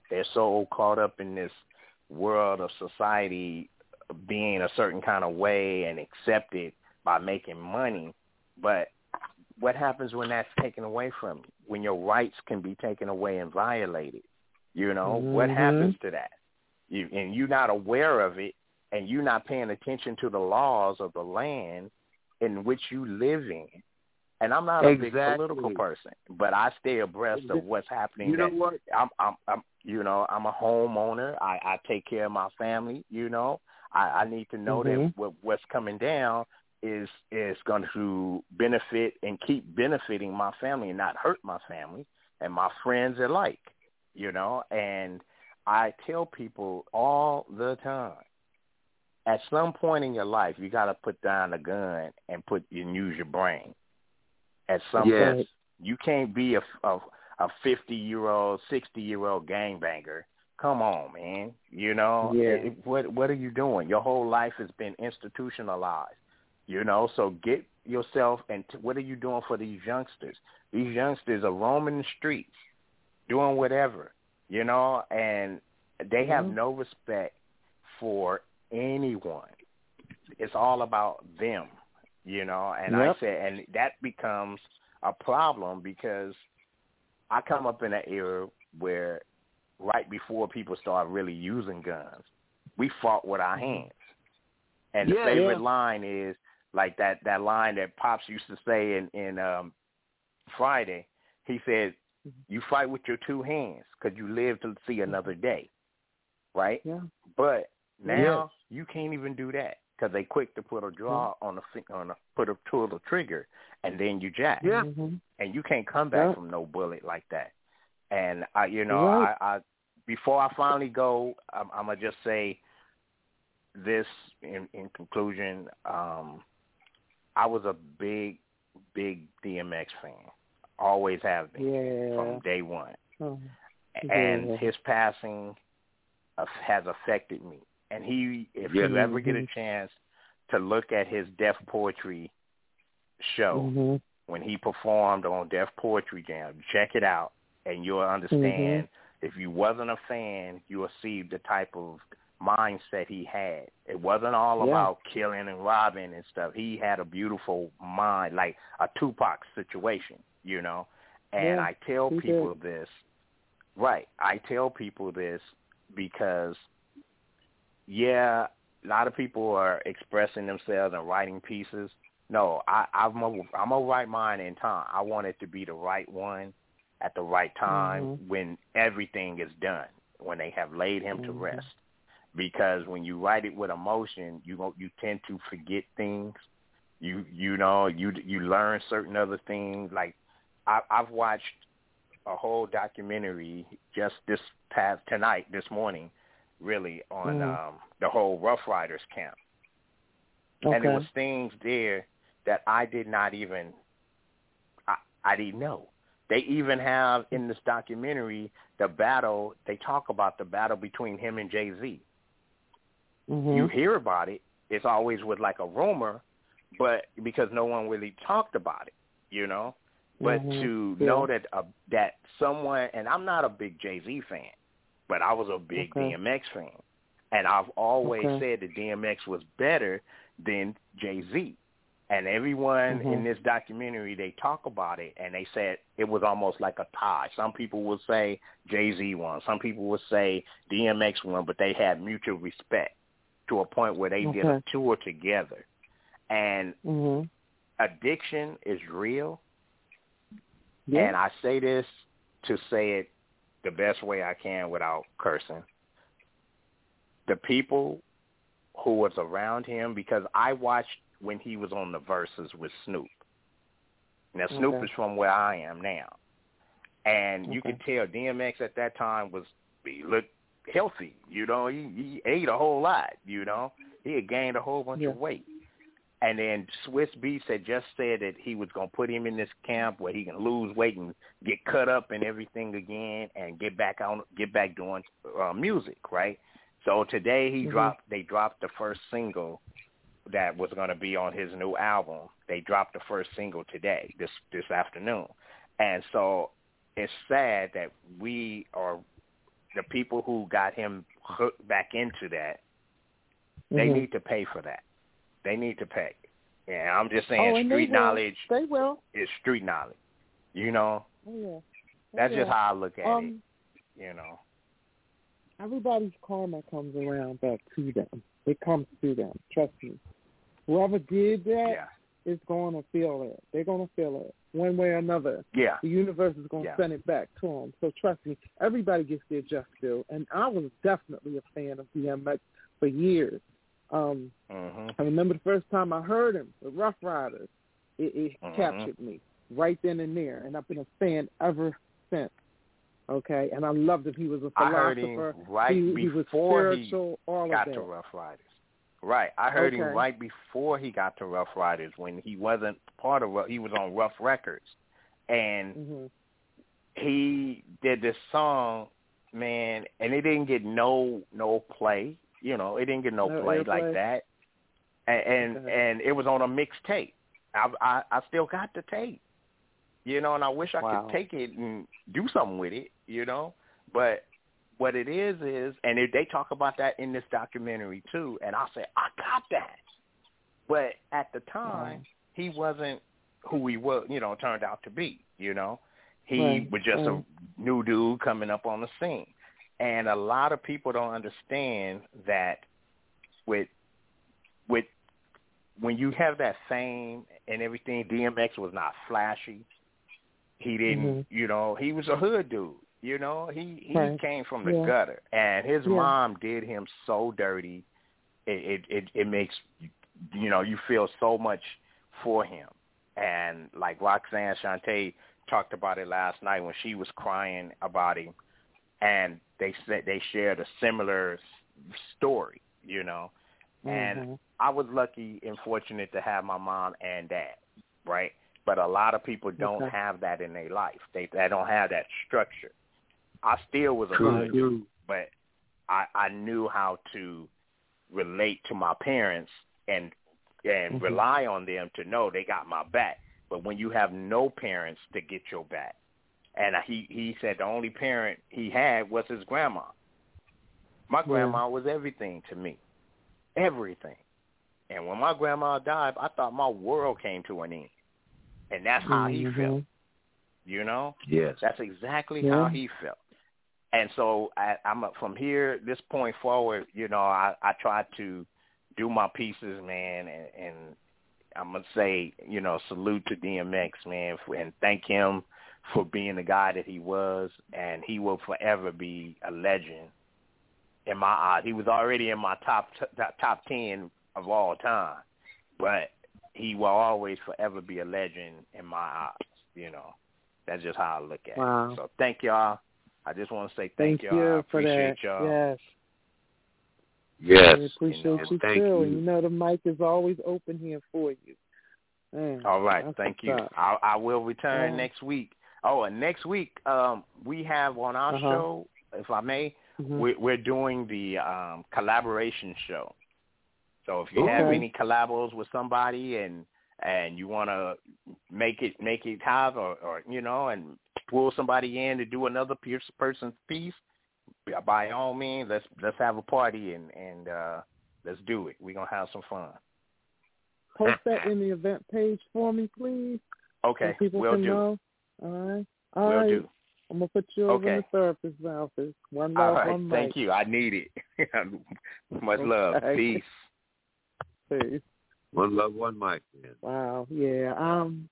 They're so caught up in this world of society being a certain kind of way and accepted by making money. But what happens when that's taken away from you? When your rights can be taken away and violated? You know, what happens to that? And you're not aware of it, and you're not paying attention to the laws of the land in which you live in. And I'm not a big political person, but I stay abreast of what's happening. You know what? I'm a homeowner. I take care of my family. You know, I need to know that what's coming down is going to benefit and keep benefiting my family and not hurt my family and my friends alike. You know, and I tell people all the time, at some point in your life, you got to put down a gun and use your brain. At some point, you can't be a 50-year-old, 60-year-old gangbanger. Come on, man. You know, what are you doing? Your whole life has been institutionalized. You know, so get yourself and what are you doing for these youngsters? These youngsters are roaming the streets, doing whatever, you know, and they have no respect for anyone. It's all about them, you know, and I said, and that becomes a problem because I come up in an era where right before people start really using guns, we fought with our hands. And the favorite line is like that line that Pops used to say in Friday. He said, you fight with your two hands because you live to see another day, right? Yeah. But now you can't even do that because they quick to put a draw on pull the trigger, and then you jack. Yeah. And you can't come back from no bullet like that. And I before I finally go, I'm gonna just say this in conclusion. I was a big DMX fan. Always have been from day one. And his passing has affected me. And if you ever get a chance to look at his Def Poetry show, when he performed on Def Poetry Jam, check it out, and you'll understand. If you wasn't a fan, you'll see the type of mindset he had. It wasn't all about killing and robbing and stuff. He had a beautiful mind, like a Tupac situation, you know. And I tell people this, I tell people this because, a lot of people are expressing themselves and writing pieces. No, I'm a write mine in time. I want it to be the right one at the right time when everything is done, when they have laid him to rest. Because when you write it with emotion, you tend to forget things. You learn certain other things. Like I've watched a whole documentary just this morning, really on the whole Rough Riders camp, and there was things there that I did not even I didn't know. They even have in this documentary the battle. They talk about the battle between him and Jay-Z. You hear about it. It's always with like a rumor, but because no one really talked about it, you know. But to know that that someone, and I'm not a big Jay-Z fan, but I was a big DMX fan, and I've always said that DMX was better than Jay-Z. And everyone in this documentary, they talk about it, and they said it was almost like a tie. Some people will say Jay-Z won. Some people will say DMX won, but they had mutual respect to a point where they did a tour together. And addiction is real. And I say this to say it the best way I can without cursing. The people who was around him, because I watched when he was on the Verses with Snoop. Now, Snoop is from where I am now. And you can tell DMX at that time he looked healthy, you know. He ate a whole lot, you know. He had gained a whole bunch of weight. And then Swiss Beats had just said that he was going to put him in this camp where he can lose weight and get cut up and everything again and get back doing music, right? So today they dropped the first single that was going to be on his new album. They dropped the first single today, this afternoon. And so it's sad that we are the people who got him hooked back into that, they need to pay for that. They need to pay. Yeah, I'm just saying street knowledge is street knowledge. You know? That's just how I look at it. You know? Everybody's karma comes around back to them. It comes to them. Trust me. Whoever did that is going to feel it. They're going to feel it one way or another. Yeah. The universe is going to send it back to them. So trust me, everybody gets their just due. And I was definitely a fan of DMX for years. I remember the first time I heard him, the Rough Riders, it captured me right then and there. And I've been a fan ever since. Okay, and I loved him. He was a philosopher. I heard him he was spiritual, all got of that. to Rough Riders. Right, I heard him right before he got to Rough Riders when he wasn't part of. He was on Rough Records, and he did this song, man, and it didn't get no play. You know, it didn't get no play like that, and it was on a mixtape. I still got the tape. You know, and I wish I could take it and do something with it, you know. But what it is, and they talk about that in this documentary too, and I say, I got that. But at the time, he wasn't who he was, you know, turned out to be, you know. He was just a new dude coming up on the scene. And a lot of people don't understand that with when you have that fame and everything, DMX was not flashy. He didn't, you know, he was a hood dude, you know. He came from the gutter, and his mom did him so dirty. It makes, you know, you feel so much for him. And like Roxanne Shante talked about it last night when she was crying about him, and they said they shared a similar story, you know. And I was lucky and fortunate to have my mom and dad, right? But a lot of people don't have that in their life. They don't have that structure. I still was a hood dude, but I knew how to relate to my parents and rely on them to know they got my back. But when you have no parents to get your back, and he said the only parent he had was his grandma. My grandma was everything to me, everything. And when my grandma died, I thought my world came to an end. And that's how he felt, you know? Yes. That's exactly how he felt. And so I'm from here, this point forward, you know, I try to do my pieces, man, and I'm going to say, you know, salute to DMX, man, and thank him for being the guy that he was, and he will forever be a legend in my eyes. He was already in my top 10 of all time, but he will always forever be a legend in my eyes, you know. That's just how I look at it. So thank y'all. I just want to say thank y'all. I appreciate y'all. Yes. Yes. We appreciate you too. You know the mic is always open here for you. Man, all right. Thank you. I will return next week. Oh, and next week we have on our show, if I may, we're doing the collaboration show. So if you have any collabos with somebody and you want to make it have or you know, and pull somebody in to do another person's piece, by all means, let's have a party and let's do it. We're gonna have some fun. Post that in the event page for me, please. Okay, so people will can do. Know. All right. Will do. I'm gonna put you over in the therapist's office. One love, all right, one mic. Thank you. I need it. Much love. Peace. Peace. One love, one mic, man. Wow. Yeah. I'm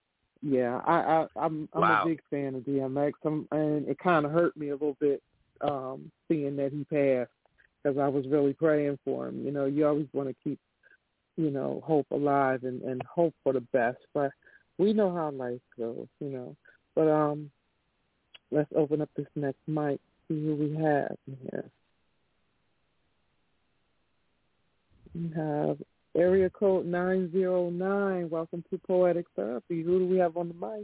a big fan of DMX, and it kind of hurt me a little bit seeing that he passed because I was really praying for him. You know, you always want to keep, you know, hope alive and hope for the best, but we know how life goes, you know. But let's open up this next mic, see who we have in here. We have area code 909. Welcome to Poetic Therapy. Who do we have on the mic?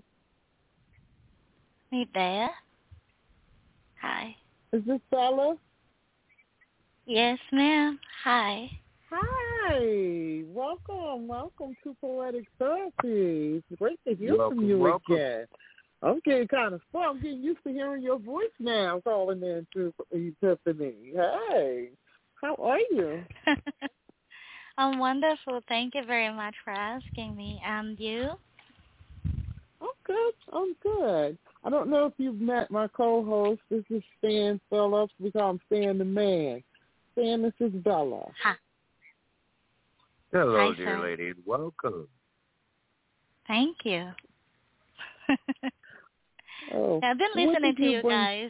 Me there. Hi. Is this Bella? Yes, ma'am. Hi. Hi. Welcome to Poetic Therapy. It's great to hear from you again. I'm getting kind of fun. I'm getting used to hearing your voice now, calling in to Epiphany. Hey, how are you? I'm wonderful. Thank you very much for asking me. And you? I'm good. I'm good. I don't know if you've met my co-host. This is Stan Phillips. We call him Stan the Man. Stan, this is Bella. Hi. Hello, Hi, dear sir. lady. Welcome. Thank you. Oh, I've been listening to you guys.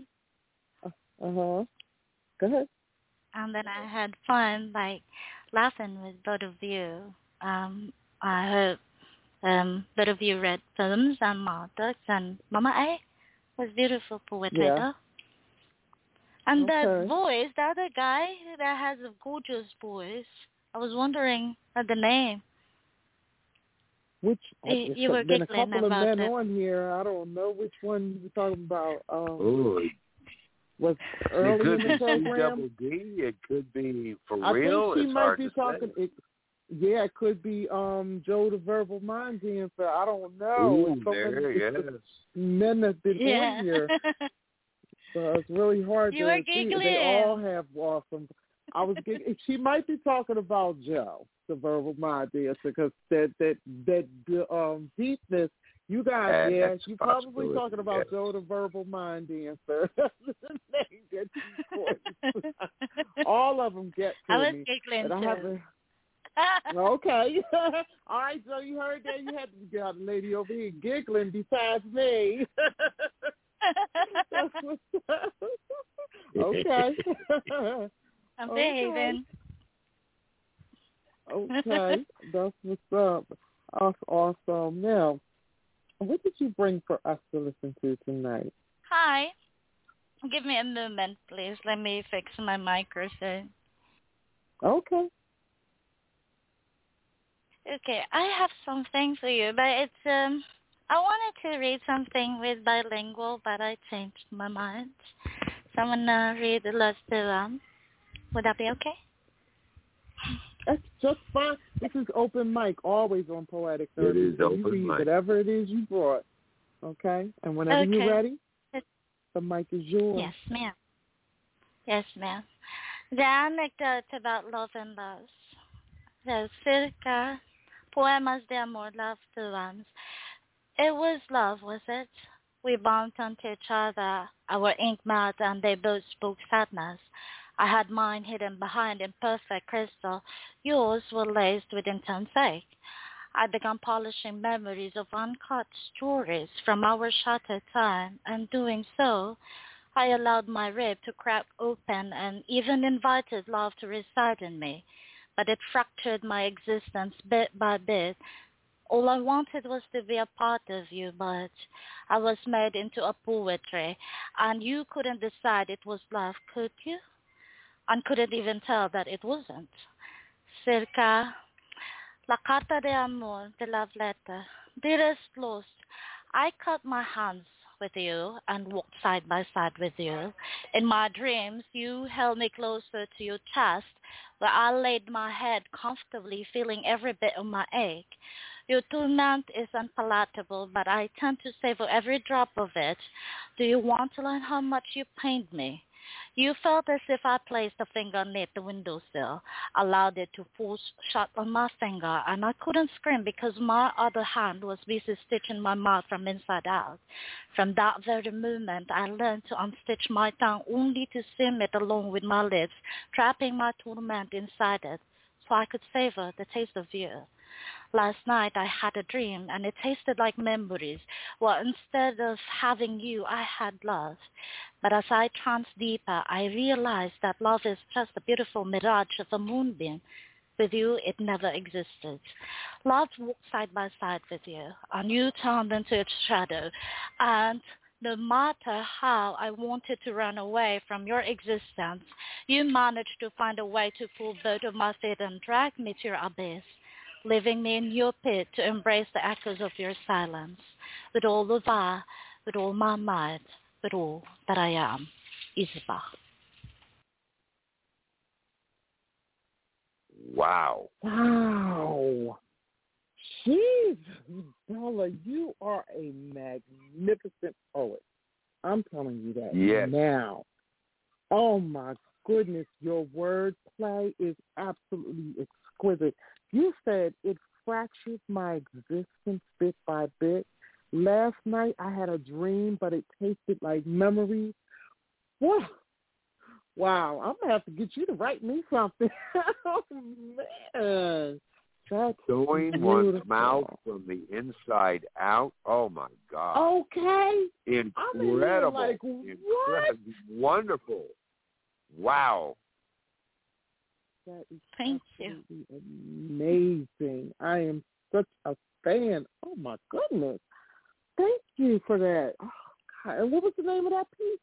Go ahead. And then I had fun, like, laughing with both of you. I hope both of you read films and Martux and Mama A was beautiful poetry, though. And that voice, the other guy that has a gorgeous voice, I was wondering the name. Which you were been a giggling couple of about men it. on here. I don't know which one you're talking about. Was It early could in be the program. C-double-D. It could be for I real. think she it's might hard be to talking. say. It could be Joe the Verbal Mind Dancer. I don't know. Ooh, It's so many yes. men that's been on here. So it's really hard You to were see. giggling. They all have awesome. I was giggling. She might be talking about Joe, the Verbal Mind Dancer, because that deepness. You guys, That's you're a probably possibility, talking about yes. Joe the Verbal Mind Dancer. All of them get to I was me. giggling And I too. have to, okay. All right, so you heard that. You had to get a lady over here giggling besides me. That's what's up. Okay. I'm behaving. Okay, that's what's up. That's awesome. Now, what did you bring for us to listen to tonight? Hi. Give me a moment, please. Let me fix my microphone. Okay. Okay, I have something for you, but it's I wanted to read something with bilingual, but I changed my mind. So I'm gonna read the last two. Would that be okay? That's just fine. This is open mic, always on Poetic It Thursday. is So open you read mic. whatever it is you brought, okay? And whenever you're ready, the mic is yours. Yes, ma'am. Yes, ma'am. The anecdote about love and loss. So, circa Poemas de Amor, Love to It was love, was it? We bumped onto each other, our ink met, and they both spoke sadness. I had mine hidden behind imperfect crystal. Yours were laced with intense ache. I began polishing memories of uncut stories from our shattered time, and doing so, I allowed my rib to crack open and even invited love to reside in me. But it fractured my existence bit by bit. All I wanted was to be a part of you, but I was made into a poetry, and you couldn't decide it was love, could you? And couldn't even tell that it wasn't. Circa La Carta de Amor, the love letter. Dearest Lost, I cut my hands with you and walked side by side with you. In my dreams, you held me closer to your chest, where I laid my head comfortably, feeling every bit of my ache. Your torment is unpalatable, but I tend to savor every drop of it. Do you want to learn how much you pained me? You felt as if I placed a finger near the windowsill, allowed it to force shut on my finger, and I couldn't scream because my other hand was busy stitching my mouth from inside out. From that very moment, I learned to unstitch my tongue only to seam it along with my lips, trapping my torment inside it, so I could savor the taste of you. Last night I had a dream, and it tasted like memories. Well, instead of having you, I had love. But as I tranced deeper, I realized that love is just a beautiful mirage of a moonbeam. With you, it never existed. Love walked side by side with you, and you turned into its shadow. And no matter how I wanted to run away from your existence, you managed to find a way to pull both of my feet and drag me to your abyss, leaving me in your pit to embrace the echoes of your silence. With all of I, with all my might, with all that I am, Isabel. Wow. Wow. Jeez. Bella, you are a magnificent poet. I'm telling you that now. Oh, my goodness. Your wordplay is absolutely exquisite. You said it fractured my existence bit by bit. Last night I had a dream, but it tasted like memory. Whoa. Wow, I'm going to have to get you to write me something. Oh, man. That's Doing beautiful. one's mouth from the inside out. Oh, my God. Okay. Incredible. Like, what? Wonderful. Wow. That is Thank you. Amazing. I am such a fan. Oh, my goodness. Thank you for that. Oh, God. And what was the name of that piece?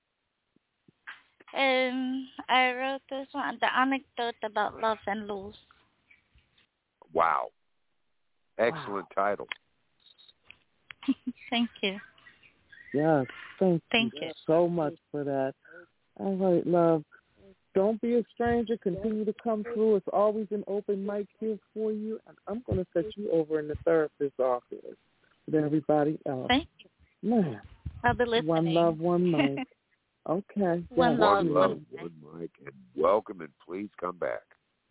I wrote this one, the anecdote about love and lose. Wow. Excellent title. Thank you. Yes, thank you so much for that. All right, love. Don't be a stranger. Continue to come through. It's always an open mic here for you. And I'm going to set you over in the therapist's office with everybody else. Thank you. Man. I'll be listening. One love, one mic. Okay. One love, one mic. And welcome, and please come back.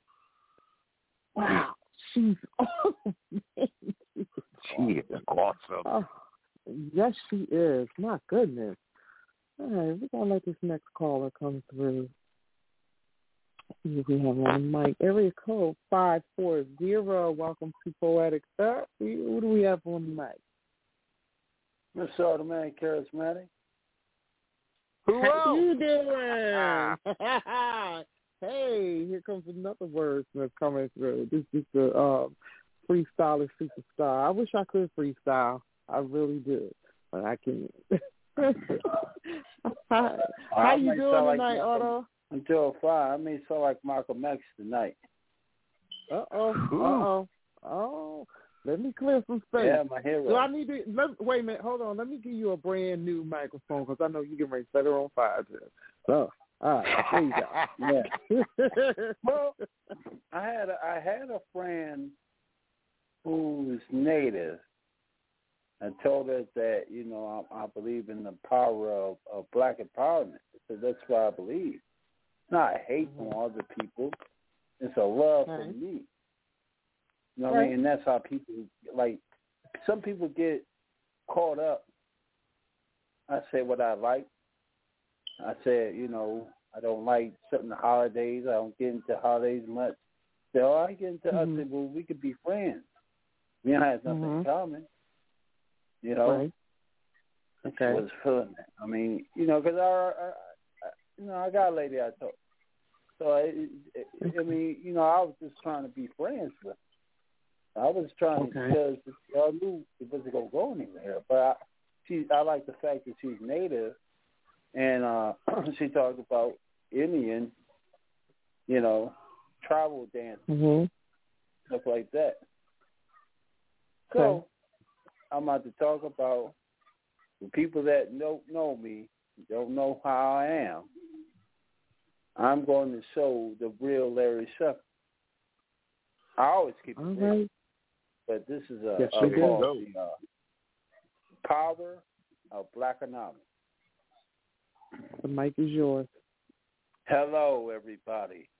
Wow. She's awesome. She is awesome. Oh, yes, she is. My goodness. All right, we're going to let this next caller come through. See if we have on the mic. Area code 540. Welcome to Poetic Therapy. Who do we have on the mic? Mr. Automatic Charismatic. Who How you doing? Hey, here comes another wordsmith coming through. This is the freestyler superstar. I wish I could freestyle. I really do, but I can't. How you doing tonight, Otto? Until 5. I may sound like Malcolm X tonight. Oh. Let me clear some space. Yeah, my hero. Do I need to? Wait a minute. Hold on. Let me give you a brand new microphone because I know you can ready to set her on fire. So, all right. There you go. Yeah. Well, I had a friend who's native. I told her that, I believe in the power of black empowerment. So that's what I believe. Not hate on other people. It's a love for me. You know what I mean? And that's how people, some people get caught up. I say what I like. I said, I don't like certain holidays. I don't get into holidays much. So I get into I said, well, we could be friends. We don't have nothing in common. Right. Okay. She was feeling that. I mean, because I got a lady I talk. So, I was just trying to be friends with her. I was trying because I knew it wasn't going to go anywhere. But I like the fact that she's native, and she talked about Indian, tribal dance, stuff like that. So I'm about to talk about the people that don't know me, don't know how I am. I'm going to show the real Larry Shuffle. I always keep it real. But this is called the Power of Blackonomics. The mic is yours. Hello, everybody.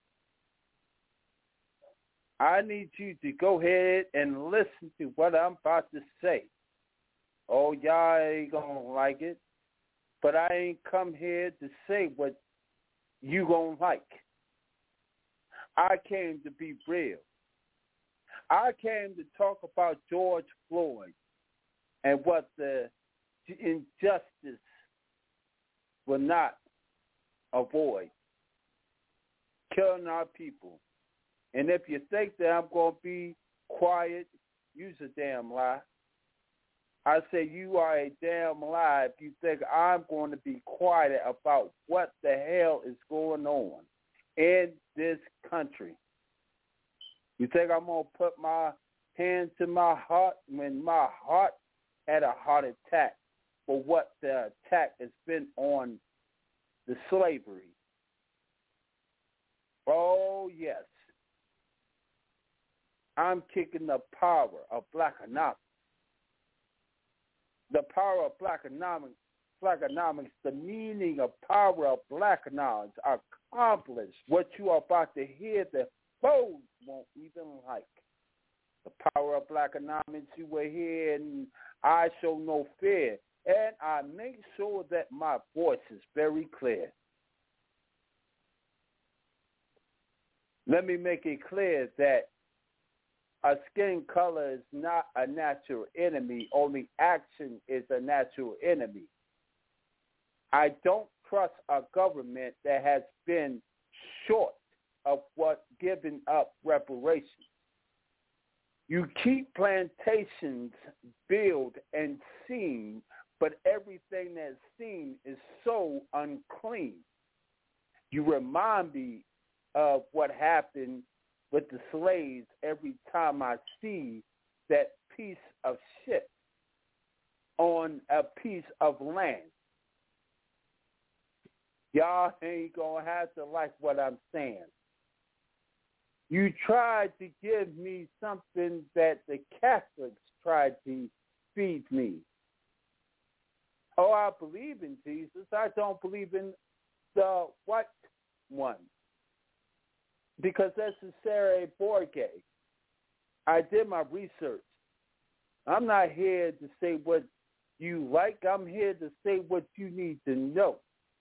I need you to go ahead and listen to what I'm about to say. Oh, y'all ain't going to like it, but I ain't come here to say what you going to like. I came to be real. I came to talk about George Floyd and what the injustice will not avoid, killing our people. And if you think that I'm going to be quiet, you's a damn lie. I say you are a damn lie if you think I'm going to be quiet about what the hell is going on in this country. You think I'm going to put my hand to my heart when my heart had a heart attack for what the attack has been on the slavery? Oh, yes. I'm kicking the power of black economics. The power of black economics, the meaning of power of black economics accomplish what you are about to hear that foes won't even like. The power of black economics you will hear, and I show no fear. And I make sure that my voice is very clear. Let me make it clear that a skin color is not a natural enemy. Only action is a natural enemy. I don't trust a government that has been short of what giving up reparations. You keep plantations built and seen, but everything that's seen is so unclean. You remind me of what happened with the slaves every time I see that piece of shit on a piece of land. Y'all ain't gonna have to like what I'm saying. You tried to give me something that the Catholics tried to feed me. Oh, I believe in Jesus. I don't believe in the white one. Because that's Cesare Borgia. I did my research. I'm not here to say what you like. I'm here to say what you need to know.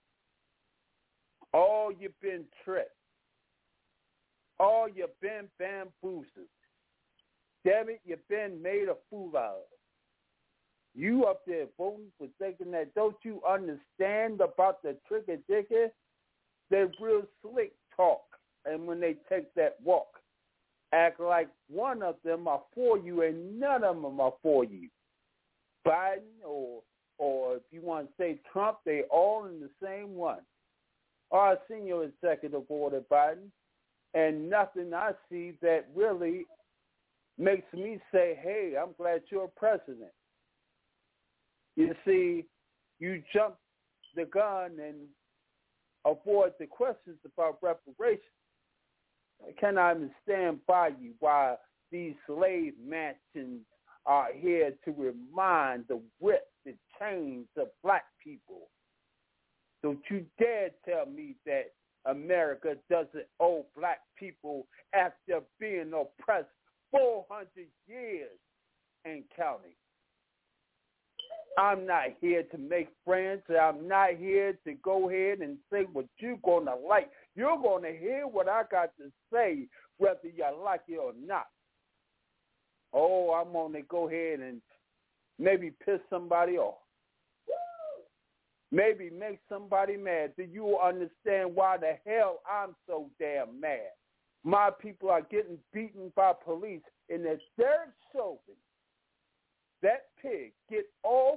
Oh, you've been tricked. Oh, you've been bamboozled. Damn it, you've been made a fool out of. You up there voting for thinking that, don't you understand about the trigger-digger? They're real slick talk. And when they take that walk, act like one of them are for you and none of them are for you. Biden or if you want to say Trump, they all in the same one. Oh, I've seen your executive order, Biden, and nothing I see that really makes me say, hey, I'm glad you're president. You see, you jump the gun and avoid the questions about reparations. I cannot even stand by you while these slave mansions are here to remind the whip, the chains of black people. Don't you dare tell me that America doesn't owe black people after being oppressed 400 years and counting. I'm not here to make friends. I'm not here to go ahead and say what you're going to like. You're going to hear what I got to say, whether you like it or not. Oh, I'm going to go ahead and maybe piss somebody off. Maybe make somebody mad. Do you understand why the hell I'm so damn mad? My people are getting beaten by police in the third Chauvin. That pig get off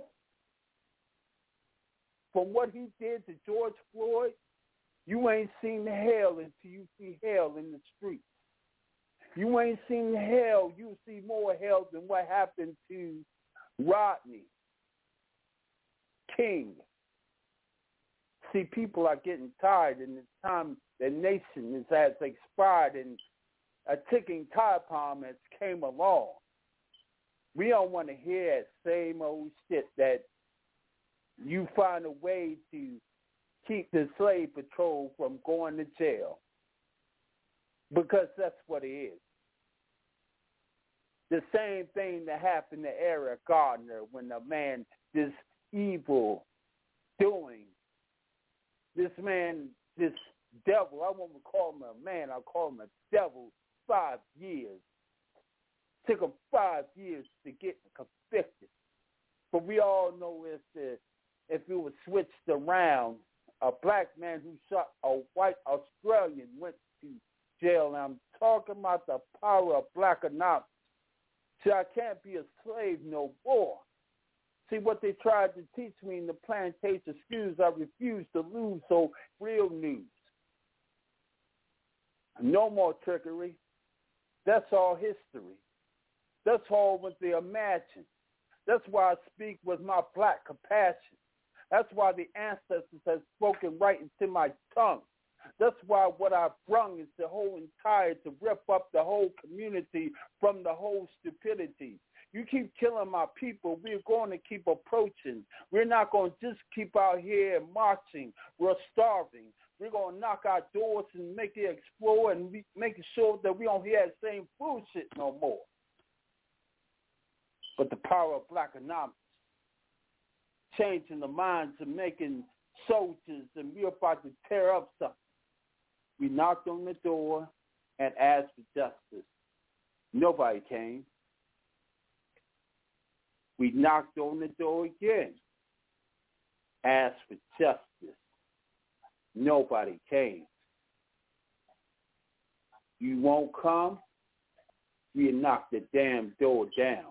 from what he did to George Floyd. You ain't seen hell until you see hell in the streets. You ain't seen hell. You see more hell than what happened to Rodney King. See, people are getting tired, and it's time the nation has expired, and a ticking time bomb has came along. We don't want to hear that same old shit that you find a way to keep the slave patrol from going to jail, because that's what it is. The same thing that happened to Eric Gardner when the man, this evil doing, this man, this devil, I won't call him a man, I'll call him a devil, 5 years. Took him 5 years to get convicted. But we all know if it was switched around, a black man who shot a white Australian went to jail. And I'm talking about the power of black economics. See, I can't be a slave no more. See, what they tried to teach me in the plantation schools, I refused to lose, so real news. No more trickery. That's all history. That's all what they imagine. That's why I speak with my black compassion. That's why the ancestors have spoken right into my tongue. That's why what I've brung is the whole entire to rip up the whole community from the whole stupidity. You keep killing my people, we're going to keep approaching. We're not going to just keep out here marching. We're starving. We're going to knock our doors and make it explode and making sure that we don't hear that same bullshit no more. But the power of black economics, changing the minds and making soldiers, and we're about to tear up something. We knocked on the door and asked for justice. Nobody came. We knocked on the door again, asked for justice. Nobody came. You won't come? We knock the damn door down.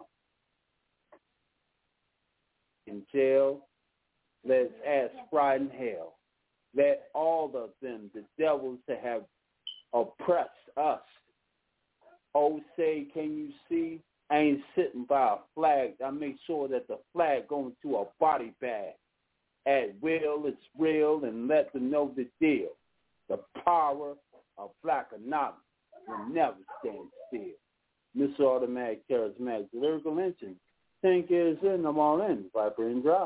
In jail, let's ask right in hell. Let all of them, the devils that have oppressed us. Oh, say, can you see? I ain't sitting by a flag. I make sure that the flag goes to a body bag. At will, it's real, and let them know the deal. The power of black economics will never stand still. Mr. Automatic, Charismatic, Lyrical Engine. Think is in, I'm all in. Viper and Drive.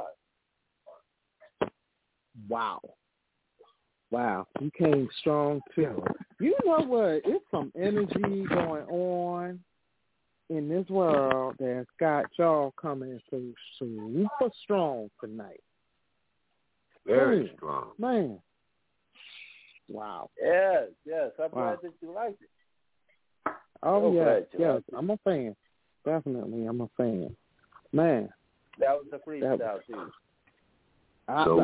Wow. Wow. You came strong, too. You know what? It's some energy going on in this world that's got y'all coming so super strong tonight. Very strong. Man. Wow. Yes. I'm glad that you liked it. Oh, yes. I'm a fan. Definitely, I'm a fan. Man. That was a freestyle, too. The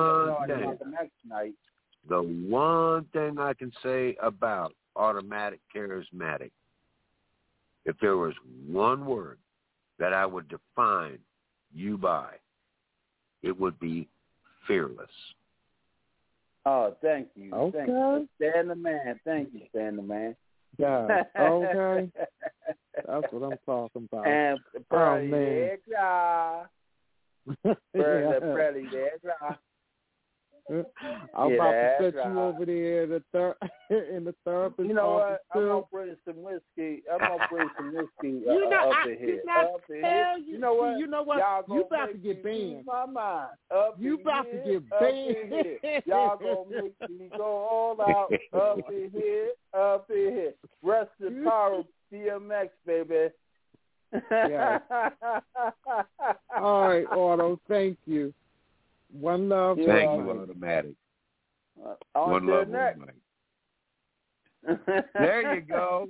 one thing I can say about Automatic Charismatic, if there was one word that I would define you by, it would be fearless. Oh, thank you. Okay. Thank you. Stan the man. Thank you, Stan the man. Yeah. Okay. That's what I'm talking about. And man. I'm about to set you over there in the therapist. You know what? I'm too. gonna bring some whiskey. Up in here. You know what? You about to get banned. My mind. You about to get banned. Y'all gonna make me go all out. Up in here. Rest in power, DMX, baby. Yeah. All right, Auto. Thank you. One love. Thank you, Automatic. One love, Automatic. There you go.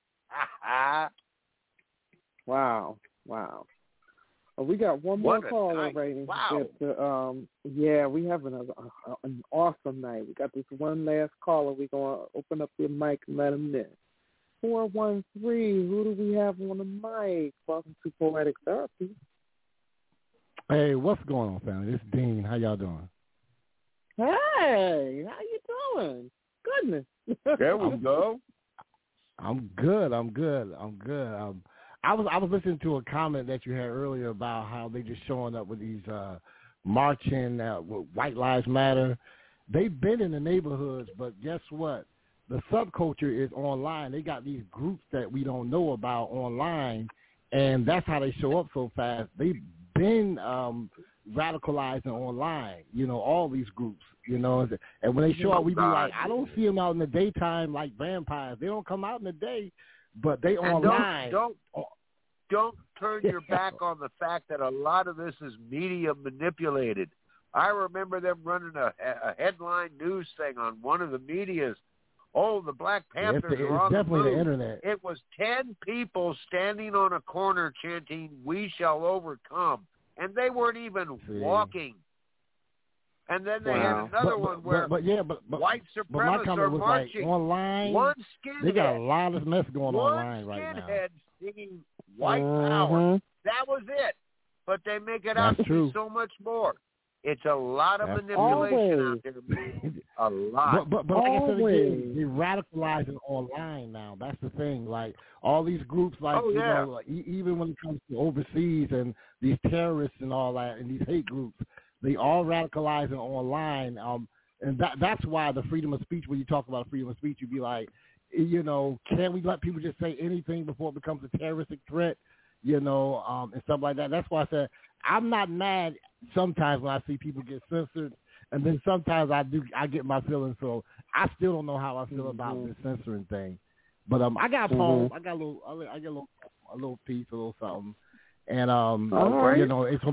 Wow. Well, we got one more caller waiting. Wow. We have an awesome night. We got this one last caller. We're going to open up your mic and let him in. 413, who do we have on the mic? Welcome to Poetic Therapy. Hey, what's going on, family? This is Dean. How y'all doing? Hey, how you doing? Goodness. There we go. I'm good. I was listening to a comment that you had earlier about how they just showing up with these marching with White Lives Matter. They've been in the neighborhoods, but guess what? The subculture is online. They got these groups that we don't know about online, and that's how they show up so fast. They've been radicalizing online, all these groups, and when they show up, we be like, I don't see them out in the daytime like vampires. They don't come out in the day, but they and online. Don't turn your back on the fact that a lot of this is media manipulated. I remember them running a headline news thing on one of the medias. Oh, the Black Panthers are on the move. The internet. It was 10 people standing on a corner chanting, "We shall overcome." And they weren't even walking. And then they had another one where white supremacists are marching. Like online, one skinhead. They got a lot of mess going online right now. One skinhead singing white power. That was it. But they make it out to be so much more. It's a lot of manipulation out there, man. A lot. But like I said again, they're radicalizing online now. That's the thing. Like all these groups, like even when it comes to overseas and these terrorists and all that, and these hate groups, they all radicalizing online. And that's why the freedom of speech, when you talk about freedom of speech, you be like, you know, can we let people just say anything before it becomes a terroristic threat, you know, and stuff like that. That's why I said I'm not mad sometimes when I see people get censored, and then sometimes I get my feelings. So I still don't know how I feel about this censoring thing. But I got a poem. I get a little piece, a little something, and you know, it's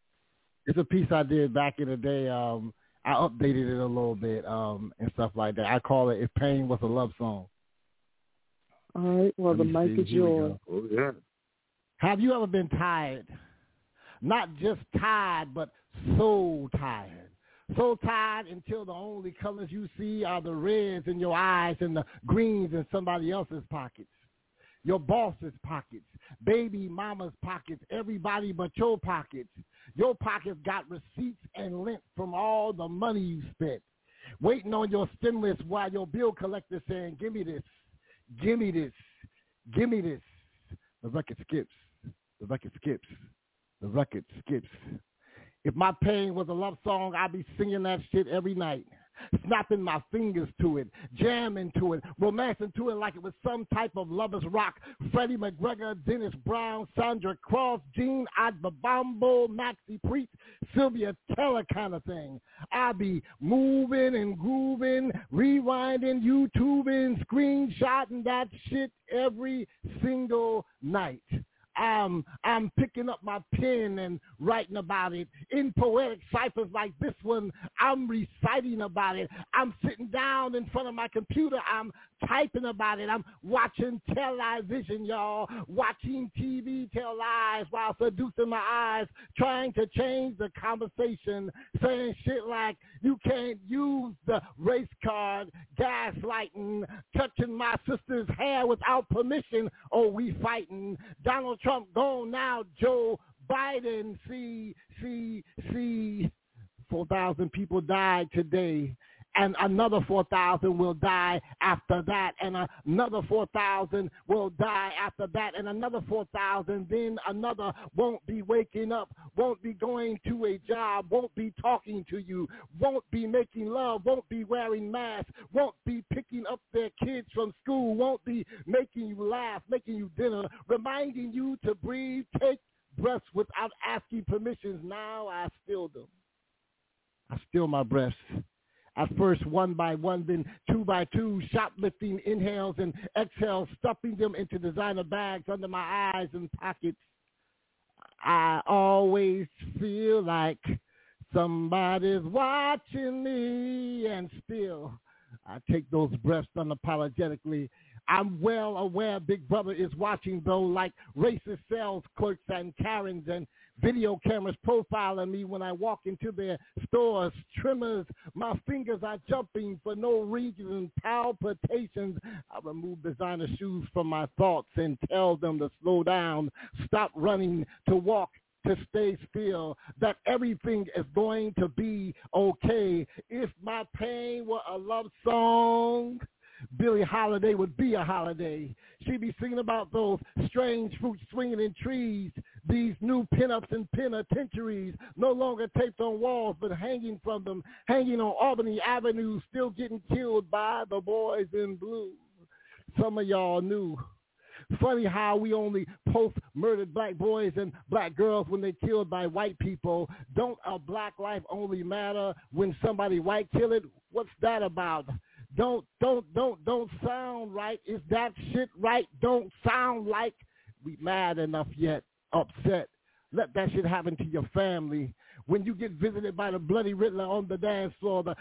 a piece I did back in the day. I updated it a little bit and stuff like that. I call it "If Pain Was a Love Song." All right. Well, the mic is yours. Oh, yeah. Have you ever been tired? Not just tired, but so tired. So tired until the only colors you see are the reds in your eyes and the greens in somebody else's pockets. Your boss's pockets, baby mama's pockets, everybody but your pockets. Your pockets got receipts and lint from all the money you spent. Waiting on your stimulus while your bill collector saying, give me this, give me this, give me this. The record skips. The record skips. The record skips. If my pain was a love song, I'd be singing that shit every night. Snapping my fingers to it, jamming to it, romancing to it like it was some type of lover's rock. Freddie McGregor, Dennis Brown, Sandra Cross, Gene Adbabambo, Maxie Priest, Sylvia Keller kind of thing. I'd be moving and grooving, rewinding, YouTubing, screenshotting that shit every single night. I'm picking up my pen and writing about it. In poetic ciphers like this one, I'm reciting about it. I'm sitting down in front of my computer. I'm typing about it. I'm watching television, y'all. Watching TV tell lies while seducing my eyes, trying to change the conversation, saying shit like, you can't use the race card, gaslighting, touching my sister's hair without permission. Oh, we fighting. Donald Trump gone now, Joe Biden. See, 4,000 people died today, and another 4,000 will die after that, and another 4,000 will die after that, and another 4,000, then another won't be waking up, won't be going to a job, won't be talking to you, won't be making love, won't be wearing masks, won't be picking up their kids from school, won't be making you laugh, making you dinner, reminding you to breathe, take breaths without asking permissions. Now I steal them. I steal my breaths. At first, one by one, then two by two, shoplifting inhales and exhales, stuffing them into designer bags under my eyes and pockets. I always feel like somebody's watching me, and still I take those breaths unapologetically. I'm well aware Big Brother is watching, though, like racist sales clerks and Karens and video cameras profiling me when I walk into their stores. Trimmers, my fingers are jumping for no reason, palpitations. I remove designer shoes from my thoughts and tell them to slow down, stop running, to walk, to stay still, that everything is going to be okay. If my pain were a love song, Billie Holiday would be a holiday. She'd be singing about those strange fruits swinging in trees, these new pinups and penitentiaries, no longer taped on walls but hanging from them, hanging on Albany Avenue, still getting killed by the boys in blue. Some of y'all knew. Funny how we only post murdered black boys and black girls when they're killed by white people. Don't a black life only matter when somebody white kill it? What's that about? Don't sound right. Is that shit right? Don't sound like we mad enough yet, upset. Let that shit happen to your family. When you get visited by the bloody Riddler on the dance floor, the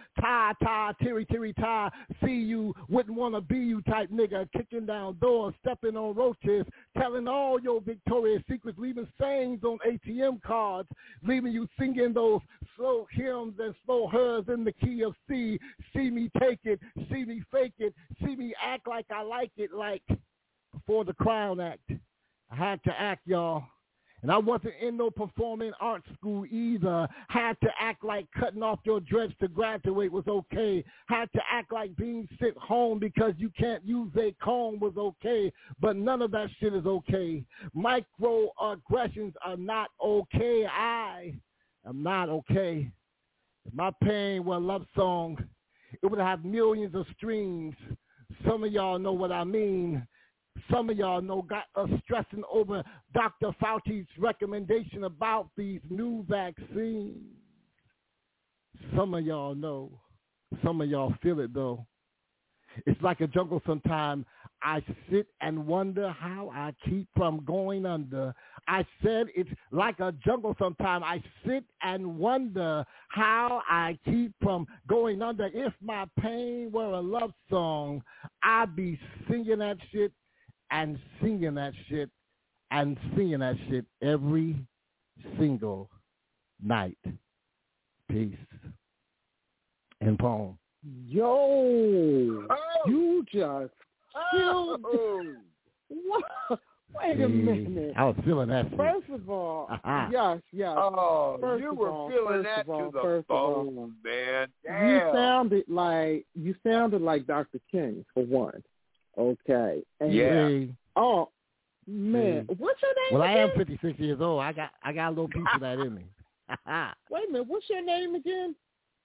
tie, see you, wouldn't want to be you type nigga, kicking down doors, stepping on roaches, telling all your Victoria's Secrets, leaving sayings on ATM cards, leaving you singing those slow hymns and slow hers in the key of C. See me take it, see me fake it, see me act like I like it, like before the Crown Act. I had to act, y'all. And I wasn't in no performing arts school either. Had to act like cutting off your dreads to graduate was okay. Had to act like being sent home because you can't use a comb was okay. But none of that shit is okay. Microaggressions are not okay. I am not okay. If my pain were a love song, it would have millions of streams. Some of y'all know what I mean. Some of y'all know got us stressing over Dr. Fauci's recommendation about these new vaccines. Some of y'all know. Some of y'all feel it, though. It's like a jungle sometime. I sit and wonder how I keep from going under. I said it's like a jungle sometime. I sit and wonder how I keep from going under. If my pain were a love song, I'd be singing that shit and singing that shit and singing that shit every single night. Peace. And poem. Yo, you just killed. What? Wait a minute. I was feeling that. First of all, yes. Oh, first you of were all, feeling first that of all, to the first of all, bone, man. You Damn. sounded like Dr. King for one. Okay. And yeah. Oh man, what's your name? Well, again? I am 56 years old. I got a little piece of that in me. Wait a minute. What's your name again?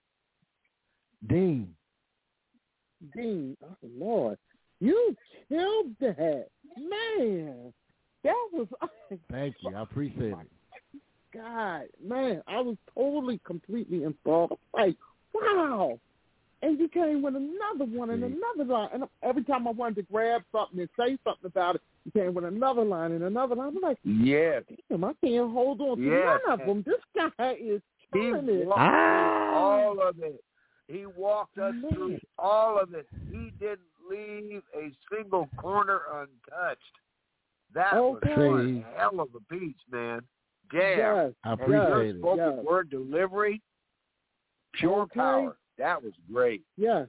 Dean. Oh Lord, you killed that, man. That was. Thank you. I appreciate it. God, man, I was totally, completely enthralled. Like, wow. And you came with another one and another line. And every time I wanted to grab something and say something about it, you came with another line and another line. I'm like, yes. Damn, I can't hold on to none of them. This guy is killing it. All of it. He walked us through all of it. He didn't leave a single corner untouched. That was one hell of a piece, man. Damn. Yes, I appreciate it. Spoken word delivery, pure power. That was great. Yes.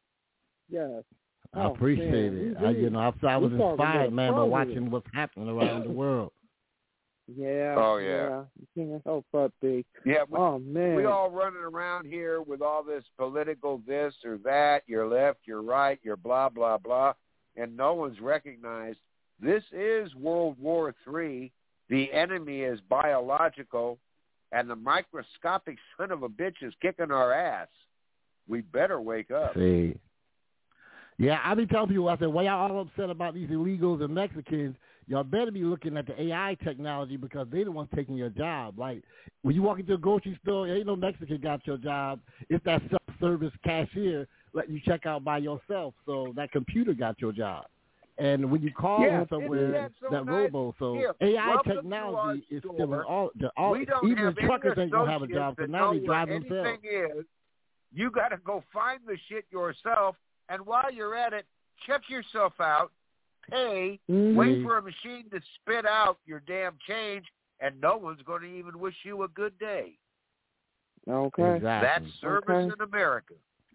I appreciate it. I was inspired, man, by watching what's happening around the world. Yeah. Oh, yeah. You can't help but be. Yeah. Man. We all running around here with all this political this or that, your left, your right, your blah, blah, blah, and no one's recognized this is World War III. The enemy is biological, and the microscopic son of a bitch is kicking our ass. We better wake up. See. Yeah, I be telling people, I said, why y'all all upset about these illegals and Mexicans? Y'all better be looking at the AI technology because they the ones taking your job. Like, when you walk into a grocery store, ain't no Mexican got your job. It's that self-service cashier letting you check out by yourself. So that computer got your job. And when you call somewhere, that robo, AI technology is still all even the truckers ain't going to have a job because now they drive themselves. You got to go find the shit yourself. And while you're at it, check yourself out, pay, wait for a machine to spit out your damn change, and no one's going to even wish you a good day. Okay. Exactly. That's service in America.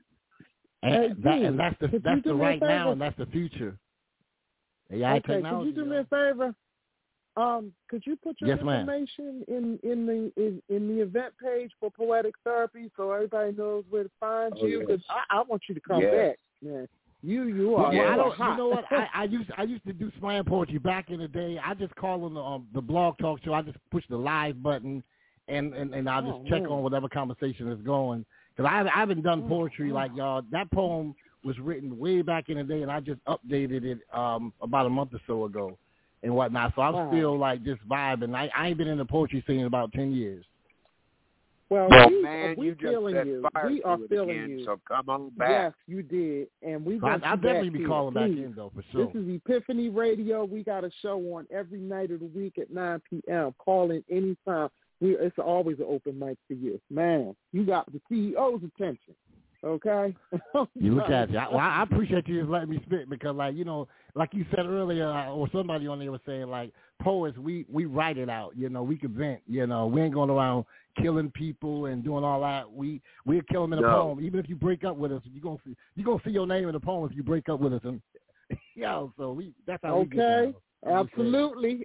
And that's the right now, and that's the future. AI technology. Could you do me a favor? Could you put your information in the event page for Poetic Therapy so everybody knows where to find you? Because I want you to come back, man. You are. Well, you know what? I used to do slam poetry back in the day. I just call on the blog talk show. I just push the live button, and I'll just check on whatever conversation is going. Because I haven't done poetry like y'all. That poem was written way back in the day, and I just updated it about a month or so ago and whatnot. So I'm still like just vibing. I ain't been in the poetry scene in about 10 years. Well, man, we you just feeling set you. fire We are to it feeling again, you. so come on back. Yes, you did, and we. So I'll definitely be calling back in though for sure. This is Epiphany Radio. We got a show on every night of the week at 9 p.m. Call in anytime. It's always an open mic for you, man. You got the CEO's attention. Okay. You look at you. I appreciate you just letting me spit because, like, you know, like you said earlier, or somebody on there was saying, like, poets, we write it out. You know, we can vent. You know, we ain't going around killing people and doing all that. We'll kill them in a poem. Even if you break up with us, you're gonna see your name in the poem if you break up with us. And so that's how we get down. Absolutely.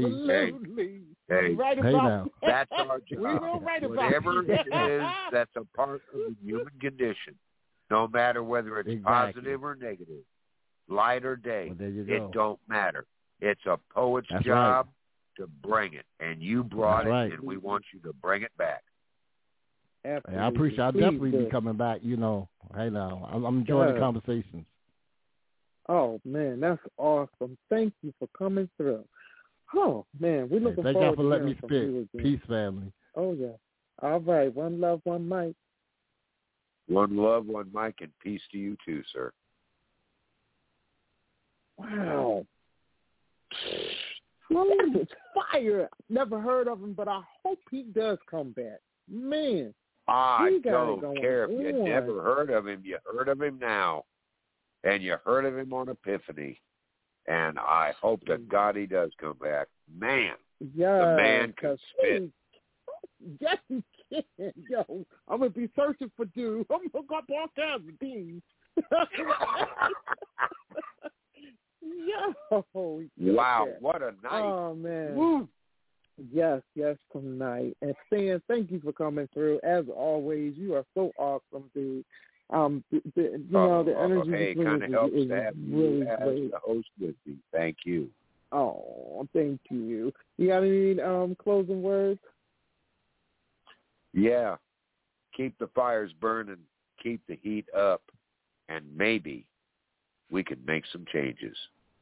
Hey, right about that's our job. We will write about whatever it is that's a part of the human condition, no matter whether it's positive or negative, light or day, it don't matter. It's a poet's job to bring it, and you brought it, and we want you to bring it back. Absolutely. I appreciate. I'll definitely be coming back. You know, hey now, I'm enjoying the conversations. Oh man, that's awesome! Thank you for coming through. Oh man, we're looking thank forward y'all for to letting me hearing from spit. you again. Peace, family. Oh yeah. All right. One love, one mic. One love, one mic, and peace to you too, sir. Wow. It's fire. Never heard of him, but I hope he does come back. Man. I don't care if you never heard of him. You heard of him now. And you heard of him on Epiphany. And I hope to God he does come back. Man. Yeah. The man can spit. Yes, he can. Yo, I'm going to be searching for dude. I'm going to go up all kinds of things. Yo. Wow, what a night. Oh, man. Woo. Yes, tonight. And Stan, thank you for coming through. As always, you are so awesome, dude. The energy between us is really great. The host with me. Thank you. Oh, thank you. You got any closing words? Yeah. Keep the fires burning. Keep the heat up. And maybe we can make some changes.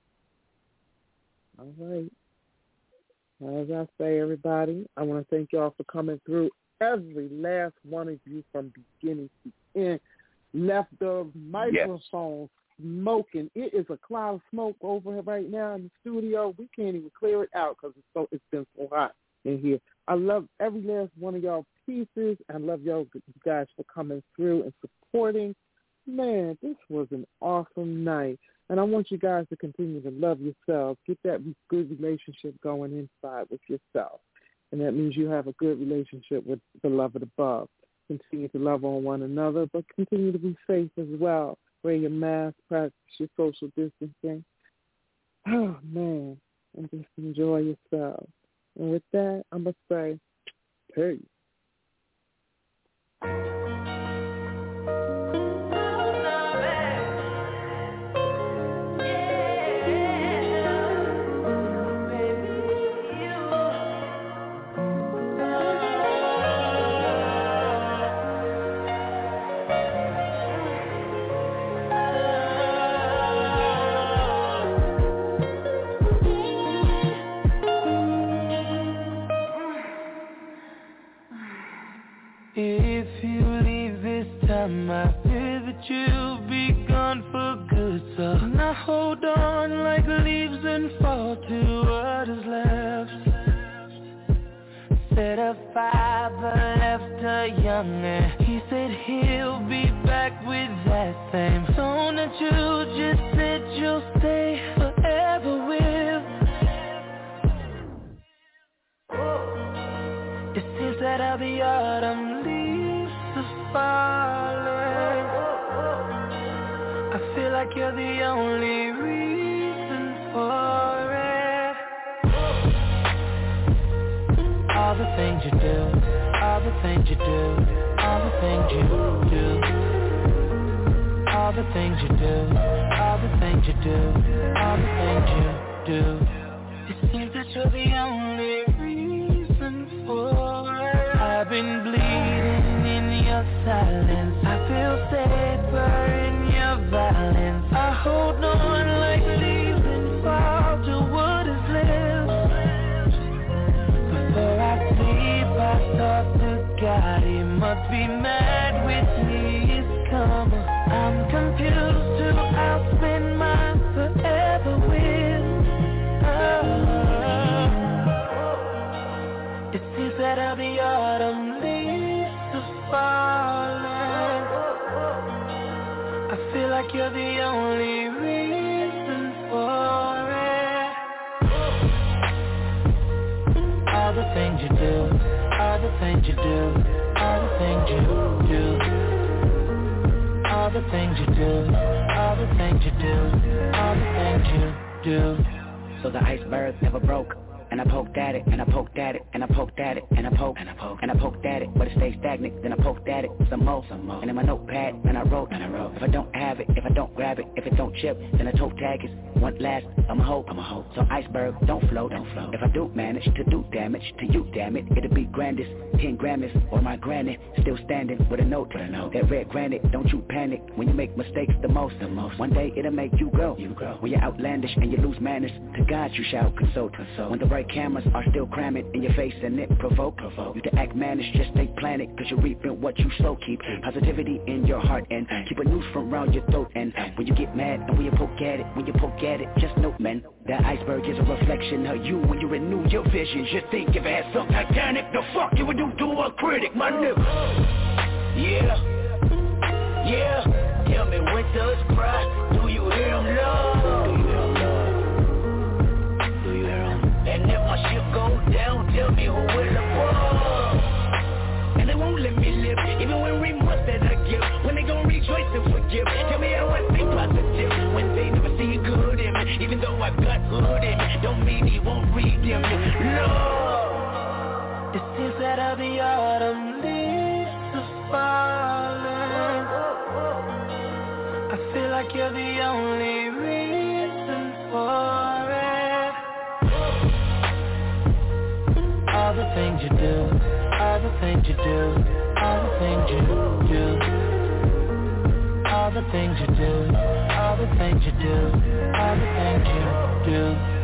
All right. As I say, everybody, I want to thank y'all for coming through. Every last one of you from beginning to end left the microphone smoking. It is a cloud of smoke over here right now in the studio. We can't even clear it out because it's been so hot in here. I love every last one of y'all pieces. I love y'all guys for coming through and supporting. Man, this was an awesome night. And I want you guys to continue to love yourselves. Get that good relationship going inside with yourself. And that means you have a good relationship with the beloved above. Continue to love on one another, but continue to be safe as well. Wear your mask, practice your social distancing. Oh, man. And just enjoy yourself. And with that, I'm going to say, peace. If you leave this time, I fear that you'll be gone for good. So now hold on like leaves and fall to what is left. Set a fire but left her young, and he said he'll be back with that same tone that you just said you'll stay forever with. It seems that I'll be autumn falling. I feel like you're the only reason for it. All the things you do, all the things you do, all the things you do, all the things you do, all the things you do, all the things you do. It seems that you're the only reason for it. I've been bleeding silence. I feel safer in your violence. I hold on like leaves and fall to what is left. Before I sleep, I talk to God. He must be mad with me. It's karma. I'm confused to outspend mine forever with. It seems that I'll be autumn leaves to falling. I feel like you're the only reason for it. All the things you do, all the things you do, all the things you do, all the things you do, all the things you do, all the things you do. So the iceberg never broke. And I poked at it, and I poked at it, and I poked at it, and I poked, and I poked, and I poked at it, but it stayed stagnant. Then I poked at it some more. And in my notepad, then I wrote, if I don't have it, if I don't grab it, if it don't chip, then I toe tag it. want last, I'm a hope. So iceberg, don't float. If I do manage to do damage to you, damn it, it'll be grandest. 10 Grammys or my granny, still standing with a note. That red granite, don't you panic when you make mistakes the most. One day it'll make you grow. When you're outlandish and you lose manners, to God you shall consult. When the right cameras are still cramming in your face and it provoke you to act mannish, just stay planted, cause you're reaping what you sow. Keep positivity in your heart and keep a noose from round your throat. And when you get mad and when you poke at it, just note, man, that iceberg is a reflection of you when you renew your vision. Just think if it had something Titanic, the fuck you would do to a critic, my nigga. Yeah, tell me when does cry, do you hear him love? And if my ship goes down, tell me who will above. And they won't let me live, even when we must that I give. When they gon' rejoice and forgive, tell me how I stay positive. When they never see good in me, even though I've got hood in me, don't mean he won't redeem me. No, it seems that all the autumn leaves are falling. I feel like you're the only reason for it. All the things you do, all the things you do, all the things you do, all the things you do, all the things you do, all the things you do.